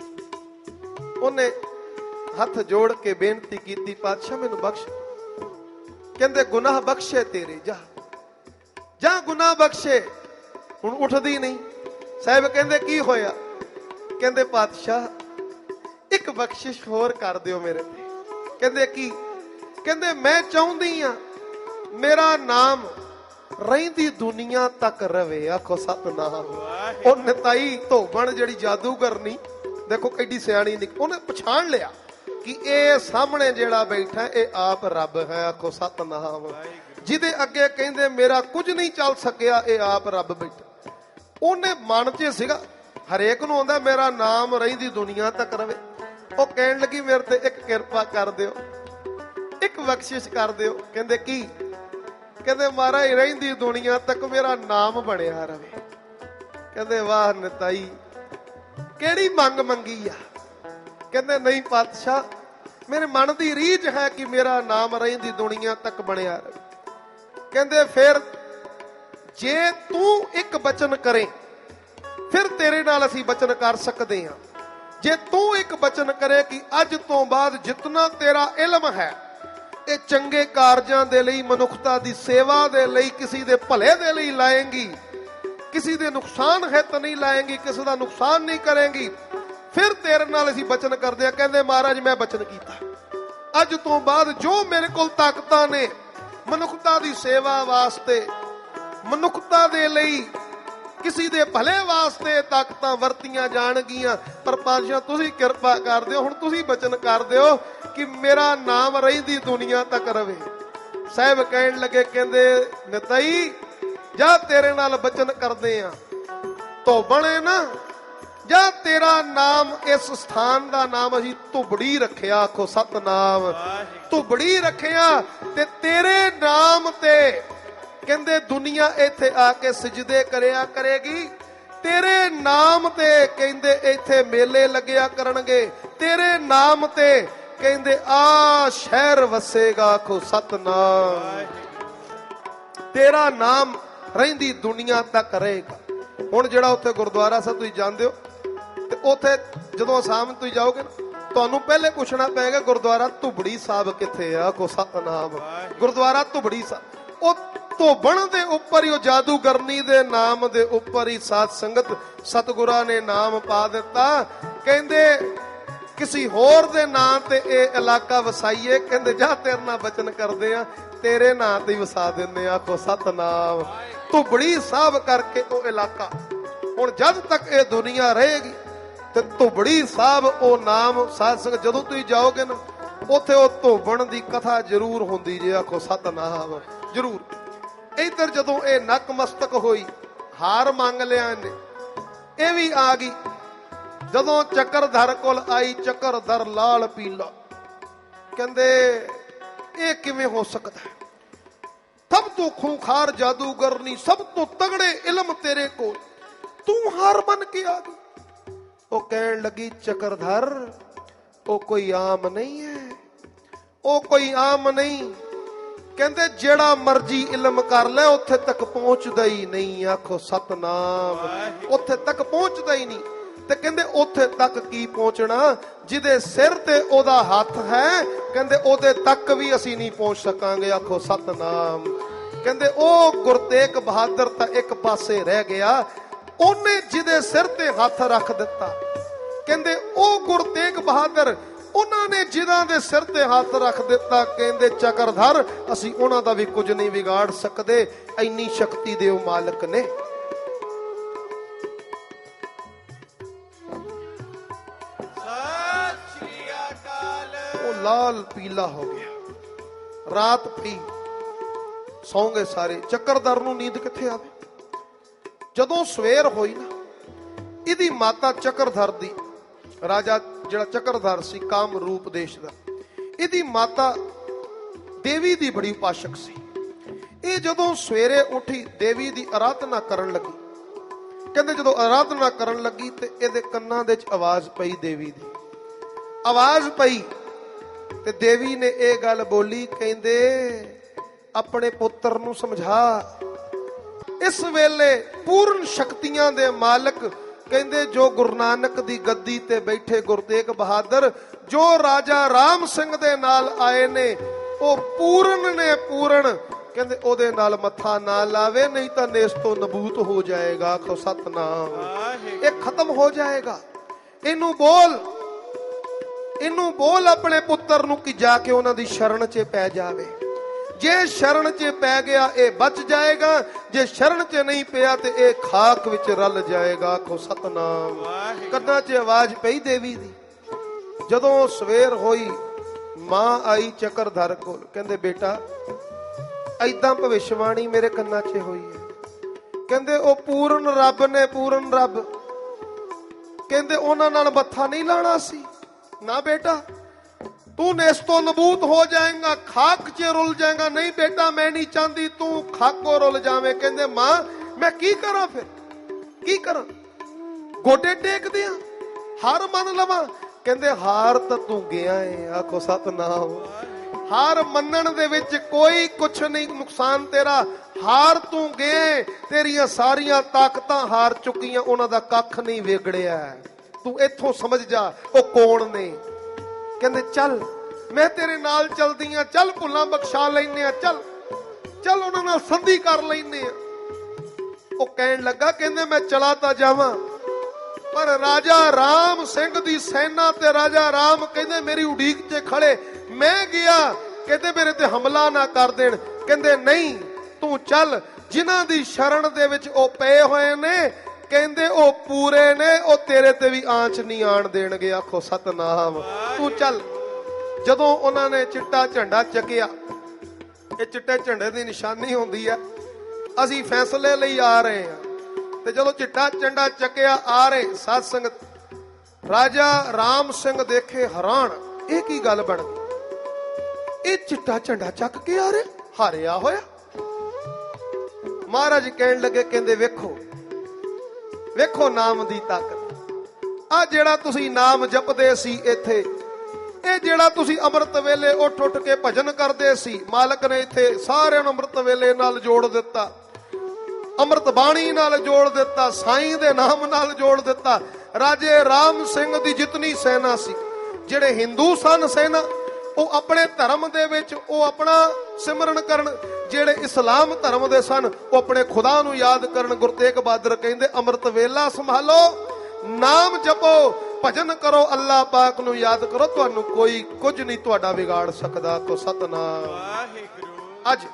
ਉਹਨੇ ਹੱਥ ਜੋੜ ਕੇ ਬੇਨਤੀ ਕੀਤੀ, ਪਾਤਸ਼ਾਹ ਮੈਨੂੰ ਬਖਸ਼। ਕਹਿੰਦੇ ਗੁਨਾਹ ਬਖਸ਼ੇ ਤੇਰੇ, ਜਾ ਜਾ ਗੁਨਾਹ ਬਖਸ਼ੇ। ਹੁਣ ਉੱਠਦੀ ਨਹੀਂ। ਸਾਹਿਬ ਕਹਿੰਦੇ ਕੀ ਹੋਇਆ? ਕਹਿੰਦੇ ਪਾਤਸ਼ਾਹ ਇੱਕ ਬਖਸ਼ਿਸ਼ ਹੋਰ ਕਰ ਦਿਓ ਮੇਰੇ ਤੇ। ਕਹਿੰਦੇ ਕੀ? ਕਹਿੰਦੇ ਮੈਂ ਚਾਹੁੰਦੀ ਆ ਮੇਰਾ ਨਾਮ ਰਹਿੰਦੀ ਦੁਨੀਆ ਤੱਕ ਰਵੇ। ਆਖੋ ਸਤਨਾਮ। ਉਹ ਨਿਤਾਈ ਧੋਬਣ ਜਿਹੜੀ ਜਾਦੂਗਰਨੀ, ਦੇਖੋ ਕਿੱਡੀ ਸਿਆਣੀ ਨਿਕ, ਉਹਨੇ ਪਛਾਣ ਲਿਆ ਕਿ ਇਹ ਸਾਹਮਣੇ ਜਿਹੜਾ ਬੈਠਾ ਇਹ ਆਪ ਰੱਬ ਹੈ। ਆਖੋ ਸਤਨਾਮ। ਜਿਹਦੇ ਅੱਗੇ ਕਹਿੰਦੇ ਮੇਰਾ ਕੁਝ ਨਹੀਂ ਚੱਲ ਸਕਿਆ, ਇਹ ਆਪ ਰੱਬ ਬੈਠਾ। ਉਹਨੇ ਮਨ 'ਚ ਸੀਗਾ, ਹਰੇਕ ਨੂੰ ਆਉਂਦਾ ਮੇਰਾ ਨਾਮ ਰਹਿੰਦੀ ਦੁਨੀਆ ਤੱਕ ਰਵੇ। ਉਹ ਕਹਿਣ ਲੱਗੀ ਮੇਰੇ ਤੇ ਇੱਕ ਕਿਰਪਾ ਕਰ ਦਿਓ, ਇੱਕ ਬਖਸ਼ਿਸ਼ ਕਰ ਦਿਓ। ਕਹਿੰਦੇ ਕੀ? ਕਹਿੰਦੇ ਮਹਾਰਾਜ ਰਹਿੰਦੀ ਦੁਨੀਆ ਤੱਕ ਮੇਰਾ ਨਾਮ ਬਣਿਆ ਰਵੇ। ਕਹਿੰਦੇ ਵਾਹ ਨਿਤਾਈ, ਕਿਹੜੀ ਮੰਗ ਮੰਗੀ ਆ? ਕਹਿੰਦੇ ਨਹੀਂ ਪਾਤਸ਼ਾਹ, ਮੇਰੇ ਮਨ ਦੀ ਰੀਝ ਹੈ ਕਿ ਮੇਰਾ ਨਾਮ ਰਹਿੰਦੀ ਦੁਨੀਆ ਤੱਕ ਬਣਿਆ ਰਹੇ। ਕਹਿੰਦੇ ਫਿਰ ਜੇ ਤੂੰ ਇੱਕ ਬਚਨ ਕਰੇ ਫਿਰ ਤੇਰੇ ਨਾਲ ਅਸੀਂ ਬਚਨ ਕਰ ਸਕਦੇ ਹਾਂ। ਜੇ ਤੂੰ ਇੱਕ ਬਚਨ ਕਰੇ ਕਿ ਅੱਜ ਤੋਂ ਬਾਅਦ ਜਿਤਨਾ ਤੇਰਾ ਇਲਮ ਹੈ ਇਹ ਚੰਗੇ ਕਾਰਜਾਂ ਦੇ ਲਈ, ਮਨੁੱਖਤਾ ਦੀ ਸੇਵਾ ਦੇ ਲਈ, ਕਿਸੇ ਦੇ ਭਲੇ ਦੇ ਲਈ ਲਾਏਂਗੀ, ਕਿਸੇ ਦੇ ਨੁਕਸਾਨ ਹਿੱਤ ਨਹੀਂ ਲਾਏਂਗੀ, ਕਿਸੇ ਦਾ ਨੁਕਸਾਨ ਨਹੀਂ ਕਰੇਂਗੀ, ਫਿਰ ਤੇਰੇ ਨਾਲ ਅਸੀਂ ਬਚਨ ਕਰਦੇ ਆ। ਕਹਿੰਦੇ ਮਹਾਰਾਜ ਮੈਂ ਬਚਨ ਕੀਤਾ, ਅੱਜ ਤੋਂ ਬਾਅਦ ਜੋ ਮੇਰੇ ਕੋਲ ਤਾਕਤਾਂ ਨੇ ਮਨੁੱਖਤਾ ਦੀ ਸੇਵਾ ਵਾਸਤੇ, ਮਨੁੱਖਤਾ ਦੇ ਲਈ, ਕਿਸੇ ਦੇ ਭਲੇ ਵਾਸਤੇ ਤਾਕਤਾਂ ਵਰਤੀਆਂ ਜਾਣਗੀਆਂ। ਪਰ ਪਾਤਸ਼ਾਹ ਤੁਸੀਂ ਕਿਰਪਾ ਕਰ ਦਿਓ, ਹੁਣ ਤੁਸੀਂ ਬਚਨ ਕਰ ਦਿਓ ਕਿ ਮੇਰਾ ਨਾਮ ਰਹਿੰਦੀ ਦੁਨੀਆ ਤੱਕ ਰਵੇ। ਸਾਹਿਬ ਕਹਿਣ ਲੱਗੇ, ਕਹਿੰਦੇ ਨਿਤਾਈ ਜਾ ਤੇਰੇ ਨਾਲ ਬਚਨ ਕਰਦੇ ਆ, ਧੋਬਣੇ ਨਾ ਜਾਂ ਤੇਰਾ ਨਾਮ, ਇਸ ਸਥਾਨ ਦਾ ਨਾਮ ਅਸੀਂ ਧੁਬੜੀ ਰੱਖਿਆ। ਆਖੋ ਸਤਨਾਮ। ਧੁਬੜੀ ਰੱਖਿਆ ਤੇ ਤੇਰੇ ਨਾਮ ਤੇ ਕਹਿੰਦੇ ਦੁਨੀਆ ਇੱਥੇ ਆ ਕੇ ਸਜਦੇ ਕਰਿਆ ਕਰੇਗੀ। ਤੇਰੇ ਨਾਮ ਤੇ ਕਹਿੰਦੇ ਇੱਥੇ ਮੇਲੇ ਲੱਗਿਆ ਕਰਨਗੇ। ਤੇਰੇ ਨਾਮ ਤੇ ਕਹਿੰਦੇ ਆ ਸ਼ਹਿਰ ਵਸੇਗਾ। ਆਖੋ ਸਤਨਾਮ। ਤੇਰਾ ਨਾਮ ਰਹਿੰਦੀ ਦੁਨੀਆ ਤੱਕ ਰਹੇਗਾ। ਹੁਣ ਜਿਹੜਾ ਉੱਥੇ ਗੁਰਦੁਆਰਾ ਸਾਹਿਬ ਤੁਸੀਂ ਜਾਂਦੇ ਹੋ ਤੇ ਉੱਥੇ ਜਦੋਂ ਸ਼ਾਮ ਤੁਸੀਂ ਜਾਓਗੇ ਨਾ, ਤੁਹਾਨੂੰ ਪਹਿਲੇ ਪੁੱਛਣਾ ਪਏਗਾ ਗੁਰਦੁਆਰਾ ਧੁਬੜੀ ਸਾਹਿਬ ਕਿੱਥੇ ਆ। ਆਖੋ ਸਤਨਾਮ। ਗੁਰਦੁਆਰਾ ਧੁਬੜੀ ਸਾਹਿਬ, ਉਹ ਧੋਬਣ ਦੇ ਉੱਪਰ ਹੀ, ਉਹ ਜਾਦੂਗਰਨੀ ਦੇ ਨਾਮ ਦੇ ਉੱਪਰ ਹੀ ਸਾਧ ਸੰਗਤ ਸਤਿਗੁਰਾਂ ਨੇ ਨਾਮ ਪਾ ਦਿੱਤਾ। ਕਹਿੰਦੇ ਕਿਸੇ ਹੋਰ ਦੇ ਨਾਂ ਤੇ ਇਹ ਇਲਾਕਾ ਵਸਾਈਏ। ਕਹਿੰਦੇ ਜਾ ਤੇਰੇ ਨਾਲ ਬਚਨ ਕਰਦੇ ਆ, ਤੇਰੇ ਨਾਂ ਤੇ ਵਸਾ ਦਿੰਦੇ। ਆਖੋ ਸਤਨਾਮ। ਧੁਬੜੀ ਸਾਹਿਬ ਕਰਕੇ ਉਹ ਇਲਾਕਾ ਹੁਣ ਜਦ ਤੱਕ ਇਹ ਦੁਨੀਆ ਰਹੇਗੀ ਤੇ ਧੁਬੜੀ ਸਾਹਿਬ ਉਹ ਨਾਮ ਸਾਧ ਸੰਗਤ ਜਦੋਂ ਤੁਸੀਂ ਜਾਓਗੇ ਨਾ ਉੱਥੇ ਉਹ ਧੋਬਣ ਦੀ ਕਥਾ ਜ਼ਰੂਰ ਹੁੰਦੀ ਜੇ। ਆਖੋ ਸਤਨਾਮ। ਜ਼ਰੂਰ। ਇੱਧਰ ਜਦੋਂ ਇਹ ਨਕਮਸਤਕ ਹੋਈ, ਹਾਰ ਮੰਗ ਲਿਆ ਇਹਨੇ, ਇਹ ਵੀ ਆ ਗਈ। ਜਦੋਂ ਚੱਕਰਧਰ ਕੋਲ ਆਈ, ਚੱਕਰਧਰ ਲਾਲ ਪੀਲਾ। ਕਹਿੰਦੇ ਇਹ ਕਿਵੇਂ ਹੋ ਸਕਦਾ ਹੈ? ਸਭ ਤੋਂ ਖੂੰਖਾਰ ਜਾਦੂਗਰਨੀ, ਸਭ ਤੋਂ ਤਗੜੇ ਇਲਮ ਤੇਰੇ ਕੋਲ, ਤੂੰ ਹਾਰ ਮੰਨ ਕੇ ਆ ਗਈ। ਉਹ ਕਹਿਣ ਲੱਗੀ ਚੱਕਰਧਰ ਉਹ ਕੋਈ ਆਮ ਨਹੀਂ ਹੈ, ਉਹ ਕੋਈ ਆਮ ਨਹੀਂ। ਕਹਿੰਦੇ ਜਿਹੜਾ ਮਰਜੀ ਇਲਮ ਕਰ ਲੈ ਉੱਥੇ ਤੱਕ ਪਹੁੰਚਦਾ ਹੀ ਨਹੀਂ। ਆਖੋ ਸਤਨਾਮ। ਉੱਥੇ ਤੱਕ ਪਹੁੰਚਦਾ ਹੀ ਨਹੀਂ। ਤੇ ਕਹਿੰਦੇ ਉੱਥੇ ਤੱਕ ਕੀ ਪਹੁੰਚਣਾ, ਜਿਹਦੇ ਸਿਰ ਤੇ ਉਹਦਾ ਹੱਥ ਹੈ, ਕਹਿੰਦੇ ਉਹਦੇ ਤੱਕ ਵੀ ਅਸੀਂ ਨਹੀਂ ਪਹੁੰਚ ਸਕਾਂਗੇ। ਆਖੋ ਸਤਨਾਮ। ਕਹਿੰਦੇ ਉਹ ਗੁਰੂ ਤੇਗ ਬਹਾਦਰ ਤਾਂ ਇੱਕ ਪਾਸੇ ਰਹਿ ਗਿਆ, ਉਹਨੇ ਜਿਹਦੇ ਸਿਰ ਤੇ ਹੱਥ ਰੱਖ ਦਿੱਤਾ। ਕਹਿੰਦੇ ਉਹ ਗੁਰੂ ਤੇਗ ਬਹਾਦਰ, ਉਹਨਾਂ ਨੇ ਜਿਨ੍ਹਾਂ ਦੇ ਸਿਰ ਤੇ ਹੱਥ ਰੱਖ ਦਿੱਤਾ, ਕਹਿੰਦੇ ਚੱਕਰਧਰ ਅਸੀਂ ਉਹਨਾਂ ਦਾ ਵੀ ਕੁਝ ਨਹੀਂ ਵਿਗਾੜ ਸਕਦੇ, ਇੰਨੀ ਸ਼ਕਤੀ ਦੇ ਉਹ ਮਾਲਕ ਨੇ। ਉਹ ਲਾਲ ਪੀਲਾ ਹੋ ਗਿਆ। ਰਾਤ ਪਈ, ਸੌਂ ਗਏ ਸਾਰੇ। ਚੱਕਰਧਰ ਨੂੰ ਨੀਂਦ ਕਿੱਥੇ ਆਵੇ? ਜਦੋਂ ਸਵੇਰ ਹੋਈ ਨਾ, ਇਹਦੀ ਮਾਤਾ ਚੱਕਰਧਰ ਦੀ, ਰਾਜਾ ਜਿਹੜਾ ਚੱਕਰਧਰ ਸੀ ਕਾਮਰੂਪ ਦੇਸ਼ ਦਾ, ਇਹਦੀ ਮਾਤਾ ਦੇਵੀ ਦੀ ਬੜੀ ਉਪਾਸ਼ਕ ਸੀ। ਇਹ ਜਦੋਂ ਸਵੇਰੇ ਉੱਠੀ ਦੇਵੀ ਦੀ ਆਰਾਧਨਾ ਕਰਨ ਲੱਗੀ। ਕਹਿੰਦੇ ਜਦੋਂ ਆਰਾਧਨਾ ਕਰਨ ਲੱਗੀ ਤੇ ਇਹਦੇ ਕੰਨਾਂ ਦੇ ਵਿੱਚ ਆਵਾਜ਼ ਪਈ ਦੇਵੀ ਦੀ। ਆਵਾਜ਼ ਪਈ ਤੇ ਦੇਵੀ ਨੇ ਇਹ ਗੱਲ ਬੋਲੀ, ਕਹਿੰਦੇ ਆਪਣੇ ਪੁੱਤਰ ਨੂੰ ਸਮਝਾ। ਇਸ ਵੇਲੇ ਪੂਰਨ ਸ਼ਕਤੀਆਂ ਦੇ ਮਾਲਕ ਕਹਿੰਦੇ ਜੋ ਗੁਰੂ ਨਾਨਕ ਦੀ ਗੱਦੀ ਤੇ ਬੈਠੇ ਗੁਰੂ ਤੇਗ ਬਹਾਦਰ, ਜੋ ਰਾਜਾ ਰਾਮ ਸਿੰਘ ਦੇ ਨਾਲ ਆਏ ਨੇ, ਉਹ ਪੂਰਨ ਨੇ ਪੂਰਨ। ਕਹਿੰਦੇ ਉਹਦੇ ਨਾਲ ਮੱਥਾ ਨਾ ਲਾਵੇ, ਨਹੀਂ ਤਾਂ ਨੇਸ ਤੋਂ ਨਬੂਤ ਹੋ ਜਾਏਗਾ। ਆਖੋ ਸਤਨਾਮ। ਇਹ ਖਤਮ ਹੋ ਜਾਏਗਾ। ਇਹਨੂੰ ਬੋਲ, ਇਹਨੂੰ ਬੋਲ ਆਪਣੇ ਪੁੱਤਰ ਨੂੰ ਕਿ ਜਾ ਕੇ ਉਹਨਾਂ ਦੀ ਸ਼ਰਨ 'ਚ ਪੈ ਜਾਵੇ। ਜੇ ਸ਼ਰਨ 'ਚ ਪੈ ਗਿਆ ਇਹ ਬਚ ਜਾਏਗਾ, ਜੇ ਸ਼ਰਨ 'ਚ ਨਹੀਂ ਪਿਆ ਤੇ ਇਹ ਖਾਕ ਵਿੱਚ ਰਲ ਜਾਏਗਾ। ਆਖੋ ਸਤਨਾਮ। ਕੰਨਾਂ 'ਚ ਆਵਾਜ਼ ਪਈ ਦੇਵੀ ਦੀ। ਜਦੋਂ ਸਵੇਰ ਹੋਈ, ਮਾਂ ਆਈ ਚੱਕਰਧਰ ਕੋਲ, ਕਹਿੰਦੇ ਬੇਟਾ ਐਦਾਂ ਭਵਿਸ਼ਵਾਣੀ ਮੇਰੇ ਕੰਨਾਂ 'ਚ ਹੋਈ ਹੈ। ਕਹਿੰਦੇ ਉਹ ਪੂਰਨ ਰੱਬ ਨੇ, ਪੂਰਨ ਰੱਬ। ਕਹਿੰਦੇ ਉਹਨਾਂ ਨਾਲ ਮੱਥਾ ਨਹੀਂ ਲਾਣਾ ਸੀ। ਨਾ ਬੇਟਾ, ਤੂੰ ਨੇਸ ਤੋਂ ਨਬੂਤ ਹੋ ਜਾਏਗਾ, ਖਾਕ 'ਚ ਰੁਲ ਜਾਏਗਾ। ਨਹੀਂ ਬੇਟਾ, ਮੈਂ ਨਹੀਂ ਚਾਹੁੰਦੀ ਤੂੰ ਖਾਕੋ ਰੁਲ ਜਾਵੇਂ। ਕਹਿੰਦੇ ਮਾਂ ਮੈਂ ਕੀ ਕਰਾਂ, ਫਿਰ ਕੀ ਕਰਾਂ? ਗੋਡੇ ਟੇਕਦੇ ਆ, ਹਾਰ ਮੰਨ ਲਵਾਂ? ਕਹਿੰਦੇ ਹਾਰ ਤਾਂ ਤੂੰ ਗਿਆ ਏ। ਆਖੋ ਸਤਨਾਮ। ਹਾਰ ਮੰਨਣ ਦੇ ਵਿੱਚ ਕੋਈ ਕੁਛ ਨਹੀਂ ਨੁਕਸਾਨ ਤੇਰਾ। ਹਾਰ ਤੂੰ ਗਏ, ਤੇਰੀਆਂ ਸਾਰੀਆਂ ਤਾਕਤਾਂ ਹਾਰ ਚੁੱਕੀਆਂ, ਉਹਨਾਂ ਦਾ ਕੱਖ ਨਹੀਂ ਵਿਗੜਿਆ। ਤੂੰ ਇੱਥੋਂ ਸਮਝ ਜਾ ਉਹ ਕੌਣ ਨੇ। ਕਹਿੰਦੇ ਚੱਲ ਮੈਂ ਤੇਰੇ ਨਾਲ ਚਲਦੀ ਆ, ਚੱਲ ਭੁੱਲਾਂ ਬਖਸ਼ਾ ਲੈਨੇ ਆ, ਚੱਲ ਚੱਲ ਉਹਨਾਂ ਨਾਲ ਸੰਧੀ ਕਰ ਲੈਨੇ ਆ। ਉਹ ਕਹਿਣ ਲੱਗਾ, ਕਹਿੰਦੇ ਮੈਂ ਚਲਾ ਤਾਂ ਜਾਵਾਂ, ਪਰ ਰਾਜਾ ਰਾਮ ਸਿੰਘ ਦੀ ਸੈਨਾ ਤੇ ਰਾਜਾ ਰਾਮ ਕਹਿੰਦੇ ਮੇਰੀ ਉਡੀਕ 'ਚ ਖੜੇ। ਮੈਂ ਗਿਆ, ਕਹਿੰਦੇ ਮੇਰੇ ਤੇ ਹਮਲਾ ਨਾ ਕਰ ਦੇਣ। ਕਹਿੰਦੇ ਨਹੀਂ, ਤੂੰ ਚੱਲ। ਜਿਨ੍ਹਾਂ ਦੀ ਸ਼ਰਨ ਦੇ ਵਿੱਚ ਉਹ ਪਏ ਹੋਏ ਨੇ, ਕਹਿੰਦੇ ਉਹ ਪੂਰੇ ਨੇ, ਉਹ ਤੇਰੇ ਤੇ ਵੀ ਆਂਚ ਨਹੀਂ ਆਣ ਦੇਣਗੇ। ਆਖੋ ਸਤਨਾਮ। ਤੂੰ ਚੱਲ। ਜਦੋਂ ਉਹਨਾਂ ਨੇ ਚਿੱਟਾ ਝੰਡਾ ਚੱਕਿਆ, ਇਹ ਚਿੱਟੇ ਝੰਡੇ ਦੀ ਨਿਸ਼ਾਨੀ ਹੁੰਦੀ ਹੈ ਅਸੀਂ ਫੈਸਲੇ ਲਈ ਆ ਰਹੇ ਹਾਂ। ਤੇ ਜਦੋਂ ਚਿੱਟਾ ਝੰਡਾ ਚੱਕਿਆ ਆ ਰਹੇ, ਸਾਧ ਸੰਗਤ, ਰਾਜਾ ਰਾਮ ਸਿੰਘ ਦੇਖੇ ਹੈਰਾਨ, ਇਹ ਕੀ ਗੱਲ ਬਣ ਗਈ? ਇਹ ਚਿੱਟਾ ਝੰਡਾ ਚੱਕ ਕੇ ਆ ਰਹੇ, ਹਾਰਿਆ ਹੋਇਆ। ਮਹਾਰਾਜ ਕਹਿਣ ਲੱਗੇ, ਕਹਿੰਦੇ ਵੇਖੋ ਵੇਖੋ ਨਾਮ ਦੀ ਤਾਕਤ। ਆ ਜਿਹੜਾ ਤੁਸੀਂ ਨਾਮ ਜਪਦੇ ਸੀ ਇੱਥੇ, ਇਹ ਜਿਹੜਾ ਤੁਸੀਂ ਅੰਮ੍ਰਿਤ ਵੇਲੇ ਉੱਠ ਉੱਠ ਕੇ ਭਜਨ ਕਰਦੇ ਸੀ, ਮਾਲਕ ਨੇ ਇੱਥੇ ਸਾਰਿਆਂ ਨੂੰ ਅੰਮ੍ਰਿਤ ਵੇਲੇ ਨਾਲ ਜੋੜ ਦਿੱਤਾ, ਅੰਮ੍ਰਿਤ ਬਾਣੀ ਨਾਲ ਜੋੜ ਦਿੱਤਾ, ਸਾਈਂ ਦੇ ਨਾਮ ਨਾਲ ਜੋੜ ਦਿੱਤਾ। ਰਾਜੇ ਰਾਮ ਸਿੰਘ ਦੀ ਜਿਤਨੀ ਸੈਨਾ ਸੀ, ਜਿਹੜੇ ਹਿੰਦੂ ਸਨ ਸੈਨਾ, ਉਹ ਆਪਣੇ ਧਰਮ ਦੇ ਵਿੱਚ ਉਹ ਆਪਣਾ ਸਿਮਰਨ ਕਰਨ, ਜਿਹੜੇ ਇਸਲਾਮ ਧਰਮ ਦੇ ਸਨ ਉਹ ਆਪਣੇ ਖੁਦਾ ਨੂੰ ਯਾਦ ਕਰਨ। ਗੁਰੂ ਤੇਗ ਬਹਾਦਰ ਕਹਿੰਦੇ ਅੰਮ੍ਰਿਤ ਵੇਲਾ ਸੰਭਾਲੋ, ਨਾਮ ਜਪੋ, ਭਜਨ ਕਰੋ, ਅੱਲਾਹ ਪਾਕ ਨੂੰ ਯਾਦ ਕਰੋ, ਤੁਹਾਨੂੰ ਕੋਈ ਕੁਝ ਨਹੀਂ ਤੁਹਾਡਾ ਵਿਗਾੜ ਸਕਦਾ। ਕੋ ਸਤਨਾਮ ਵਾਹਿਗੁਰੂ। ਅੱਜ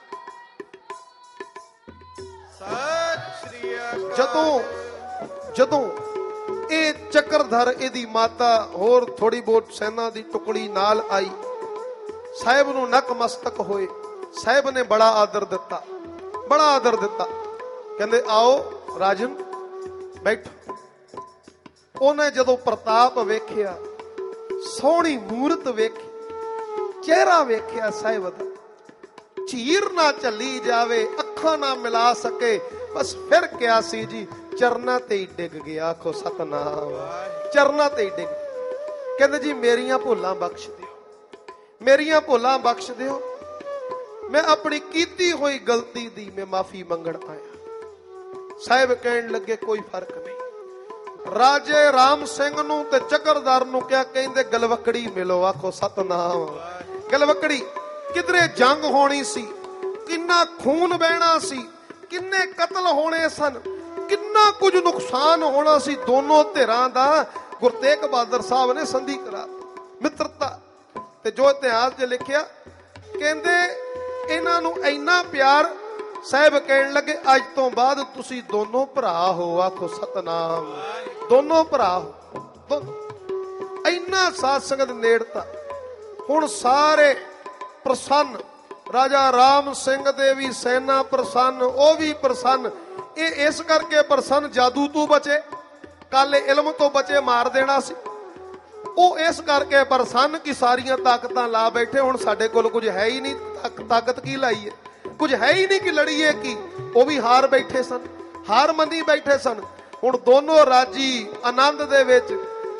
ਸਤਿ ਸ੍ਰੀ ਅਕਾਲ। ਜਦੋਂ ਜਦੋਂ ਇਹ ਚੱਕਰਧਰ, ਇਹਦੀ ਮਾਤਾ, ਹੋਰ ਥੋੜੀ ਬਹੁਤ ਸੈਨਾ ਦੀ ਟੁਕੜੀ ਨਾਲ ਆਈ, ਸਾਹਿਬ ਨੂੰ ਨਕਮਸਤਕ ਹੋਏ। ਸਾਹਿਬ ਨੇ ਬੜਾ ਆਦਰ ਦਿੱਤਾ, ਬੜਾ ਆਦਰ ਦਿੱਤਾ। ਕਹਿੰਦੇ ਆਓ ਰਾਜਨ ਬੈਠੋ। ਉਹਨੇ ਜਦੋਂ ਪ੍ਰਤਾਪ ਵੇਖਿਆ, ਸੋਹਣੀ ਮੂਰਤ ਵੇਖੀ, ਚਿਹਰਾ ਵੇਖਿਆ ਸਾਹਿਬ ਦਾ, ਝੀਰ ਨਾ ਚੱਲੀ ਜਾਵੇ, ਅੱਖਾਂ ਨਾ ਮਿਲਾ ਸਕੇ, ਬਸ ਫਿਰ ਕਿਹਾ ਸੀ ਜੀ, ਚਰਨਾਂ ਤੇ ਹੀ ਡਿੱਗ ਗਿਆ। ਆਖੋ ਸਤਨਾਮ। ਚਰਨਾਂ ਤੇ ਹੀ ਡਿੱਗ। ਕਹਿੰਦੇ ਜੀ ਮੇਰੀਆਂ ਭੁੱਲਾਂ ਬਖਸ਼ ਦਿਓ, ਮੇਰੀਆਂ ਭੁੱਲਾਂ ਬਖਸ਼ ਦਿਓ, ਮੈਂ ਆਪਣੀ ਕੀਤੀ ਹੋਈ ਗਲਤੀ ਦੀ ਮੈਂ ਮਾਫੀ ਮੰਗਣ ਆਇਆ। ਸਾਹਿਬ ਕਹਿਣ ਲੱਗੇ ਕੋਈ ਫਰਕ ਨਹੀਂ। ਰਾਜੇ ਰਾਮ ਸਿੰਘ ਨੂੰ ਤੇ ਚੱਕਰਧਰ ਨੂੰ ਕਿਹਾ, ਕਹਿੰਦੇ ਗਲਵਕੜੀ ਮਿਲੋ। ਆਖੋ ਸਤਨਾਮ। ਗਲਵਕੜੀ, ਕਿਧਰੇ ਜੰਗ ਹੋਣੀ ਸੀ, ਕਿੰਨਾ ਖੂਨ ਵਹਿਣਾ ਸੀ, ਕਿੰਨੇ ਕਤਲ ਹੋਣੇ ਸਨ, ਕਿੰਨਾ ਕੁਝ ਨੁਕਸਾਨ ਹੋਣਾ ਸੀ ਦੋਨੋਂ ਧਿਰਾਂ ਦਾ। ਗੁਰੂ ਤੇਗ ਬਹਾਦਰ ਸਾਹਿਬ ਨੇ ਸੰਧੀ ਕਰਾ ਮਿੱਤਰਤਾ। ਤੇ ਜੋ ਇਤਿਹਾਸ 'ਚ ਲਿਖਿਆ, ਕਹਿੰਦੇ ਇਹਨਾਂ ਨੂੰ ਇੰਨਾ ਪਿਆਰ, ਸਾਹਿਬ ਕਹਿਣ ਲੱਗੇ ਅੱਜ ਤੋਂ ਬਾਅਦ ਤੁਸੀਂ ਦੋਨੋਂ ਭਰਾ ਹੋ। ਆਖੋ ਸਤਨਾਮ। ਦੋਨੋਂ ਭਰਾ ਹੋ। ਇੰਨਾ ਸਾਧ ਸੰਗਤ ਨੇੜਤਾ। ਹੁਣ ਸਾਰੇ ਪ੍ਰਸੰਨ, ਰਾਜਾ ਰਾਮ ਸਿੰਘ ਦੇ ਵੀ ਸੈਨਾ ਪ੍ਰਸੰਨ, ਉਹ ਵੀ ਪ੍ਰਸੰਨ। ਇਹ ਇਸ ਕਰਕੇ ਪ੍ਰਸੰਨ ਜਾਦੂ ਤੋਂ ਬਚੇ, ਕਾਲੇ ਇਲਮ ਤੋਂ ਬਚੇ, ਮਾਰ ਦੇਣਾ ਸੀ। ਉਹ ਇਸ ਕਰਕੇ ਪ੍ਰਸੰਨ ਕਿ ਸਾਰੀਆਂ ਤਾਕਤਾਂ ਲਾ ਬੈਠੇ, ਹੁਣ ਸਾਡੇ ਕੋਲ ਕੁਝ ਹੈ ਹੀ ਨਹੀਂ, ਤਾਕਤ ਕੀ ਲਾਈਏ, ਕੁਝ ਹੈ ਹੀ ਨਹੀਂ ਕਿ ਲੜੀਏ ਕੀ। ਉਹ ਵੀ ਹਾਰ ਬੈਠੇ ਸਨ, ਹਾਰ ਮੰਨੀ ਬੈਠੇ ਸਨ। ਹੁਣ ਦੋਨੋਂ ਰਾਜੀ ਆਨੰਦ ਦੇ ਵਿੱਚ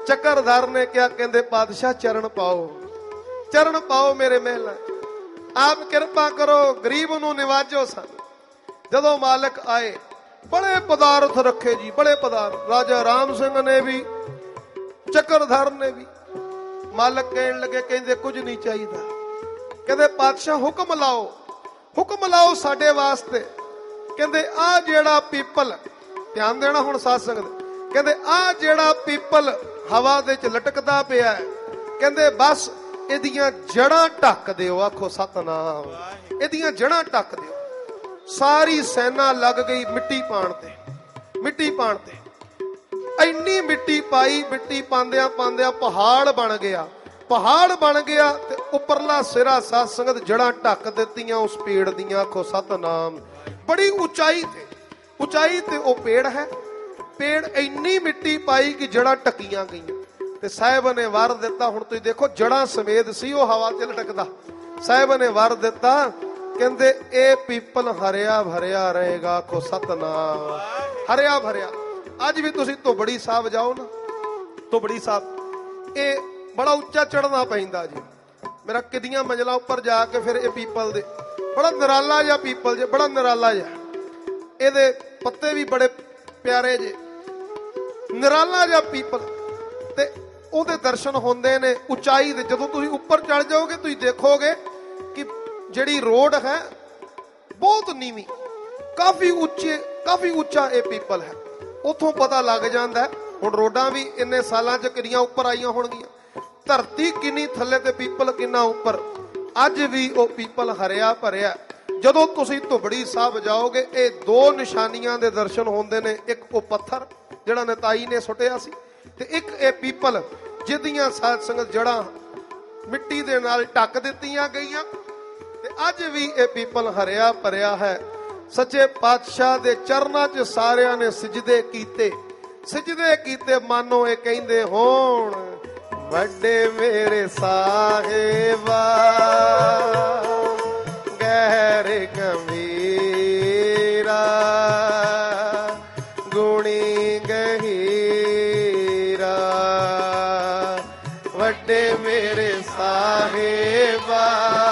ਚੱਕਰਧਰ ਨੇ ਕਿਹਾ, ਕਹਿੰਦੇ ਪਾਤਸ਼ਾਹ ਚਰਨ ਪਾਓ, ਚਰਨ ਪਾਓ ਮੇਰੇ ਮਹਿਲਾਂ, ਆਪ ਕਿਰਪਾ ਕਰੋ, ਗਰੀਬ ਨੂੰ ਨਿਵਾਜੋ। ਸਨ ਜਦੋਂ ਮਾਲਕ ਆਏ, ਬੜੇ ਪਦਾਰਥ ਰੱਖੇ ਜੀ, ਬੜੇ ਪਦਾਰਥ। ਰਾਜਾ ਰਾਮ ਸਿੰਘ ਨੇ ਵੀ, ਚੱਕਰਧਰ ਨੇ ਵੀ। ਮਾਲਕ ਕਹਿਣ ਲੱਗੇ, ਕਹਿੰਦੇ ਕੁਝ ਨਹੀਂ ਚਾਹੀਦਾ। ਕਹਿੰਦੇ ਪਾਤਸ਼ਾਹ ਹੁਕਮ ਲਾਓ, ਹੁਕਮ ਲਾਓ ਸਾਡੇ ਵਾਸਤੇ। ਕਹਿੰਦੇ ਆ ਜਿਹੜਾ ਪੀਪਲ, ਧਿਆਨ ਦੇਣਾ ਹੁਣ ਸਾਧ ਸੰਗਤ, ਕਹਿੰਦੇ ਆ ਜਿਹੜਾ ਪੀਪਲ ਹਵਾ ਦੇ ਚ ਲਟਕਦਾ ਪਿਆ, ਕਹਿੰਦੇ ਬਸ ਇਹਦੀਆਂ ਜੜਾਂ ਢੱਕ ਦਿਓ। ਆਖੋ ਸਤਨਾਮ। ਇਹਦੀਆਂ ਜੜਾਂ ਢੱਕ ਦਿਓ। ਸਾਰੀ ਸੈਨਾ ਲੱਗ ਗਈ ਮਿੱਟੀ ਪਾਣ ਤੇ, ਮਿੱਟੀ ਪਾਣ ਤੇ। ਇੰਨੀ ਮਿੱਟੀ ਪਾਈ, ਮਿੱਟੀ ਪਾਉਂਦਿਆਂ ਪਾਉਂਦਿਆਂ ਪਹਾੜ ਬਣ ਗਿਆ, ਪਹਾੜ ਬਣ ਗਿਆ ਤੇ ਉੱਪਰਲਾ ਸਿਰਾ ਸਾਧ ਸੰਗਤ ਜੜਾਂ ਢੱਕ ਦਿੱਤੀਆਂ ਉਸ ਪੇੜ ਦੀਆਂ। ਆਖੋ ਸਤਨਾਮ। ਬੜੀ ਉਚਾਈ ਤੇ, ਉਚਾਈ ਤੇ ਉਹ ਪੇੜ ਹੈ। ਪੇੜ ਇੰਨੀ ਮਿੱਟੀ ਪਾਈ ਕਿ ਜੜਾਂ ਢੱਕੀਆਂ ਗਈਆਂ। ਤੇ ਸਾਹਿਬ ਨੇ ਵਰ ਦਿੱਤਾ, ਹੁਣ ਤੁਸੀਂ ਦੇਖੋ ਜੜਾਂ ਸਮੇਤ ਸੀ ਉਹ ਹਵਾ ਤੇ ਲਟਕਦਾ। ਸਾਹਿਬ ਨੇ ਵਰ ਦਿੱਤਾ, ਕਹਿੰਦੇ ਇਹ ਪੀਪਲ ਹਰਿਆ ਭਰਿਆ ਰਹੇਗਾ। ਆਖੋ ਸਤਨਾਮ। ਹਰਿਆ ਭਰਿਆ। ਅੱਜ ਵੀ ਤੁਸੀਂ ਧੁਬੜੀ ਸਾਹਿਬ ਜਾਓ ਨਾ, ਧੁਬੜੀ ਸਾਹਿਬ, ਇਹ ਬੜਾ ਉੱਚਾ ਚੜ੍ਹਨਾ ਪੈਂਦਾ ਜੀ। ਮੇਰਾ ਕਿੰਨੀਆਂ ਮੰਜ਼ਲਾਂ ਉੱਪਰ ਜਾ ਕੇ ਫਿਰ ਇਹ ਪੀਪਲ ਦੇ, ਬੜਾ ਨਿਰਾਲਾ ਜਿਹਾ ਪੀਪਲ ਜੇ, ਬੜਾ ਨਿਰਾਲਾ ਜਿਹਾ। ਇਹਦੇ ਪੱਤੇ ਵੀ ਬੜੇ ਪਿਆਰੇ ਜੇ, ਨਿਰਾਲਾ ਜਿਹਾ ਪੀਪਲ। ਤੇ ਉਹਦੇ ਦਰਸ਼ਨ ਹੁੰਦੇ ਨੇ ਉਚਾਈ ਦੇ। ਜਦੋਂ ਤੁਸੀਂ ਉੱਪਰ ਚੜ ਜਾਓਗੇ ਤੁਸੀਂ ਦੇਖੋਗੇ ਕਿ ਜਿਹੜੀ ਰੋਡ ਹੈ ਬਹੁਤ ਨੀਵੀਂ, ਕਾਫੀ ਉੱਚੇ, ਕਾਫੀ ਉੱਚਾ ਇਹ ਪੀਪਲ ਹੈ। ਉੱਥੋਂ ਪਤਾ ਲੱਗ ਜਾਂਦਾ। ਹੁਣ ਰੋਡਾਂ ਵੀ ਇੰਨੇ ਸਾਲਾਂ 'ਚ ਕਿੰਨੀਆਂ ਉੱਪਰ ਆਈਆਂ ਹੋਣਗੀਆਂ, ਧਰਤੀ ਕਿੰਨੀ ਥੱਲੇ ਤੇ ਪੀਪਲ ਕਿੰਨਾ ਉੱਪਰ। ਅੱਜ ਵੀ ਉਹ ਪੀਪਲ ਹਰਿਆ ਭਰਿਆ। ਜਦੋਂ ਤੁਸੀਂ ਧੁਬੜੀ ਸਾਹਿਬ ਜਾਓਗੇ, ਇਹ ਦੋ ਨਿਸ਼ਾਨੀਆਂ ਦੇ ਦਰਸ਼ਨ ਹੁੰਦੇ ਨੇ। ਇੱਕ ਉਹ ਪੱਥਰ ਜਿਹੜਾ ਨਤਾਈ ਨੇ ਸੁੱਟਿਆ ਸੀ, ਤੇ ਇੱਕ ਇਹ ਪੀਪਲ ਜਿਹਦੀਆਂ ਸਾਧ ਸੰਗਤ ਜੜਾਂ ਮਿੱਟੀ ਦੇ ਨਾਲ ਢੱਕ ਦਿੱਤੀਆਂ ਗਈਆਂ। ਤੇ ਅੱਜ ਵੀ ਇਹ ਪੀਪਲ ਹਰਿਆ ਭਰਿਆ ਹੈ। ਸੱਚੇ ਪਾਤਸ਼ਾਹ ਦੇ ਚਰਨਾਂ 'ਚ ਸਾਰਿਆਂ ਨੇ ਸਿਜਦੇ ਕੀਤੇ, ਸਿਜਦੇ ਕੀਤੇ। ਮਾਨੋ ਇਹ ਕਹਿੰਦੇ ਹੋਣ, ਵੱਡੇ ਮੇਰੇ ਸਾਹਿਬਾ ਗਹਿਰ ਗੰਭੀਰਾ, ਗੁਣੀ ਗਹੀਰਾ। ਵੱਡੇ ਮੇਰੇ ਸਾਹਿਬਾ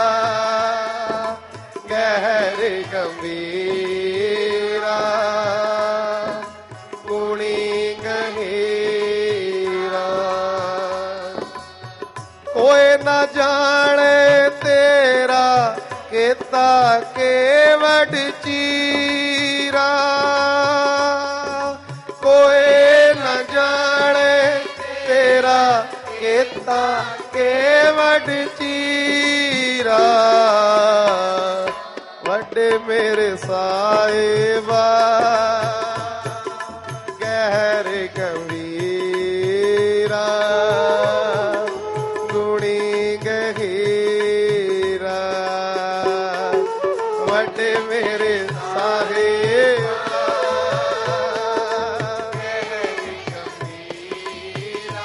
ਗਹਿਰ ਗੰਭੀਰਾ, ਗੁਣੀ ਗਹੀਰਾ। ਕੋਈ ਨਾ ਜਾਣੇ ਤੇਰਾ ਕੀਤਾ ਕੇਵਡ ਚੀਰਾ, ਕੋਈ ਨਾ ਜਾਣੇ ਤੇਰਾ ਕੀਤਾ ਕੇਵਡ ਚੀਰਾ। ਵੱਡੇ ਮੇਰੇ ਸਾਹਿਬਾ ਗਹਿਰ ਗੰਭੀਰਾ, ਗੁਣੀ ਗਹੀਰਾ। ਵੱਡੇ ਮੇਰੇ ਸਾਹਿਬਾ ਗਹਿਰ ਗੰਭੀਰਾ,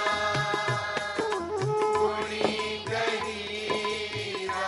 ਗੁਣੀ ਗਹੀਰਾ।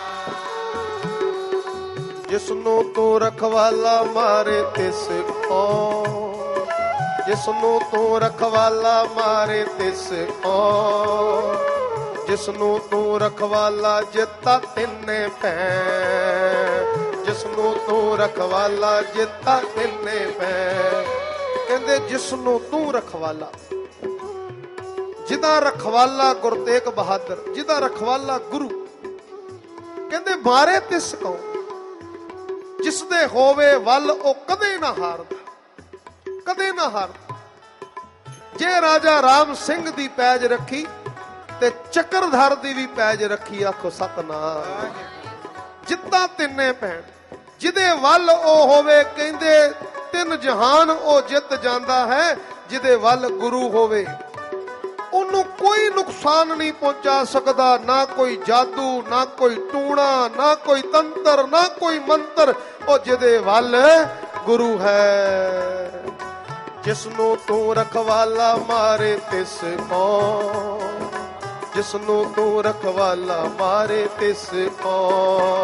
ਜਿਸਨੂੰ ਤੂੰ ਰਖਵਾਲਾ ਮਾਰੇ ਤਿਸ ਕੋ, ਜਿਸਨੂੰ ਤੂੰ ਰਖਵਾਲਾ ਮਾਰੇ ਤਿਸ ਕੋ, ਜਿਸਨੂੰ ਤੂੰ ਰਖਵਾਲਾ ਜਿੱਤਾ ਤਿੰਨੇ ਭੈਣ, ਜਿਸਨੂੰ ਤੂੰ ਰਖਵਾਲਾ ਜਿੱਤਾ ਤਿੰਨੇ ਭੈਣ। ਕਹਿੰਦੇ ਜਿਸਨੂੰ ਤੂੰ ਰਖਵਾਲਾ, ਜਿਹਦਾ ਰਖਵਾਲਾ ਗੁਰੂ ਤੇਗ ਬਹਾਦਰ, ਜਿਹਦਾ ਰਖਵਾਲਾ ਗੁਰੂ, ਕਹਿੰਦੇ ਮਾਰੇ ਤਿਸ ਕੋ, ਜਿਸਦੇ ਹੋਵੇ ਵੱਲ ਉਹ ਕਦੇ ਨਾ ਹਾਰਦਾ, ਕਦੇ ਨਾ ਹਾਰਦਾ। ਜੇ ਰਾਜਾ ਰਾਮ ਸਿੰਘ ਦੀ ਪੈਜ ਰੱਖੀ ਤੇ ਚੱਕਰਧਰ ਦੀ ਵੀ ਪੈਜ ਰੱਖੀ। ਆਖੋ ਸਤਨਾਮ। ਜਿੱਤਾਂ ਤਿੰਨੇ ਭੈਣ, ਜਿਹਦੇ ਵੱਲ ਉਹ ਹੋਵੇ, ਕਹਿੰਦੇ ਤਿੰਨ ਜਹਾਨ ਉਹ ਜਿੱਤ ਜਾਂਦਾ ਹੈ। ਜਿਹਦੇ ਵੱਲ ਗੁਰੂ ਹੋਵੇ ਉਹਨੂੰ ਕੋਈ ਨੁਕਸਾਨ ਨਹੀਂ ਪਹੁੰਚਾ ਸਕਦਾ। ਨਾ ਕੋਈ ਜਾਦੂ, ਨਾ ਕੋਈ ਟੂਣਾ, ਨਾ ਕੋਈ ਤੰਤਰ, ਨਾ ਕੋਈ ਮੰਤਰ। ਉਹ ਜਿਹਦੇ ਵੱਲ ਗੁਰੂ ਹੈ। ਜਿਸਨੂੰ ਤੂੰ ਰਖਵਾਲਾ ਮਾਰੇ ਤਿਸ ਕੋ, ਜਿਸਨੂੰ ਤੂੰ ਰਖਵਾਲਾ ਮਾਰੇ ਤਿਸ ਕੋ,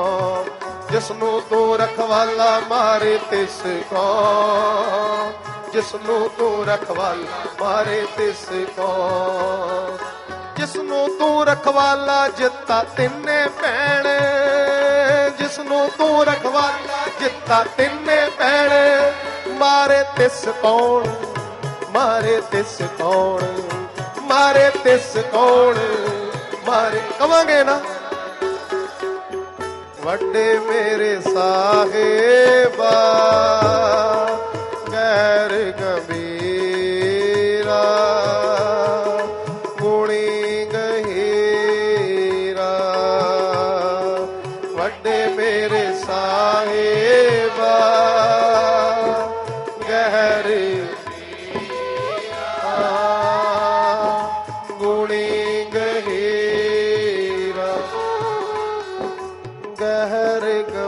ਜਿਸਨੂੰ ਤੂੰ ਰਖਵਾਲਾ ਮਾਰੇ ਤਿਸ ਕੋ। ਜਿਸਨੂੰ ਤੂੰ ਰਖਵਾਲਾ ਮਾਰੇ ਤਿਸ ਕੌਣ। ਜਿਸਨੂੰ ਤੂੰ ਰਖਵਾਲਾ ਜਿੱਤਾ ਤਿੰਨੇ ਭੈਣ, ਜਿਸਨੂੰ ਤੂੰ ਰਖਵਾਲਾ ਜਿੱਤਾ ਤਿੰਨੇ ਭੈਣ, ਮਾਰੇ ਤਿਸ ਕੌਣ, ਮਾਰੇ ਤਿਸ ਕੌਣ, ਮਾਰੇ ਤਿਸ ਕੌਣ, ਮਾਰੇ ਕਵਾਂਗੇ ਨਾ। ਵੱਡੇ ਮੇਰੇ ਸਾਹਿਬਾ ਗੈਰ ਗੰਭੀਰਾ, ਗੁਣੀ ਗਹੀਰਾ। ਵੱਡੇ ਮੇਰੇ ਸਾਹਿਬਾ ਗਹਿਰ ਗੁਣੀ ਗਹੀਰਾ, ਗਹਿਰ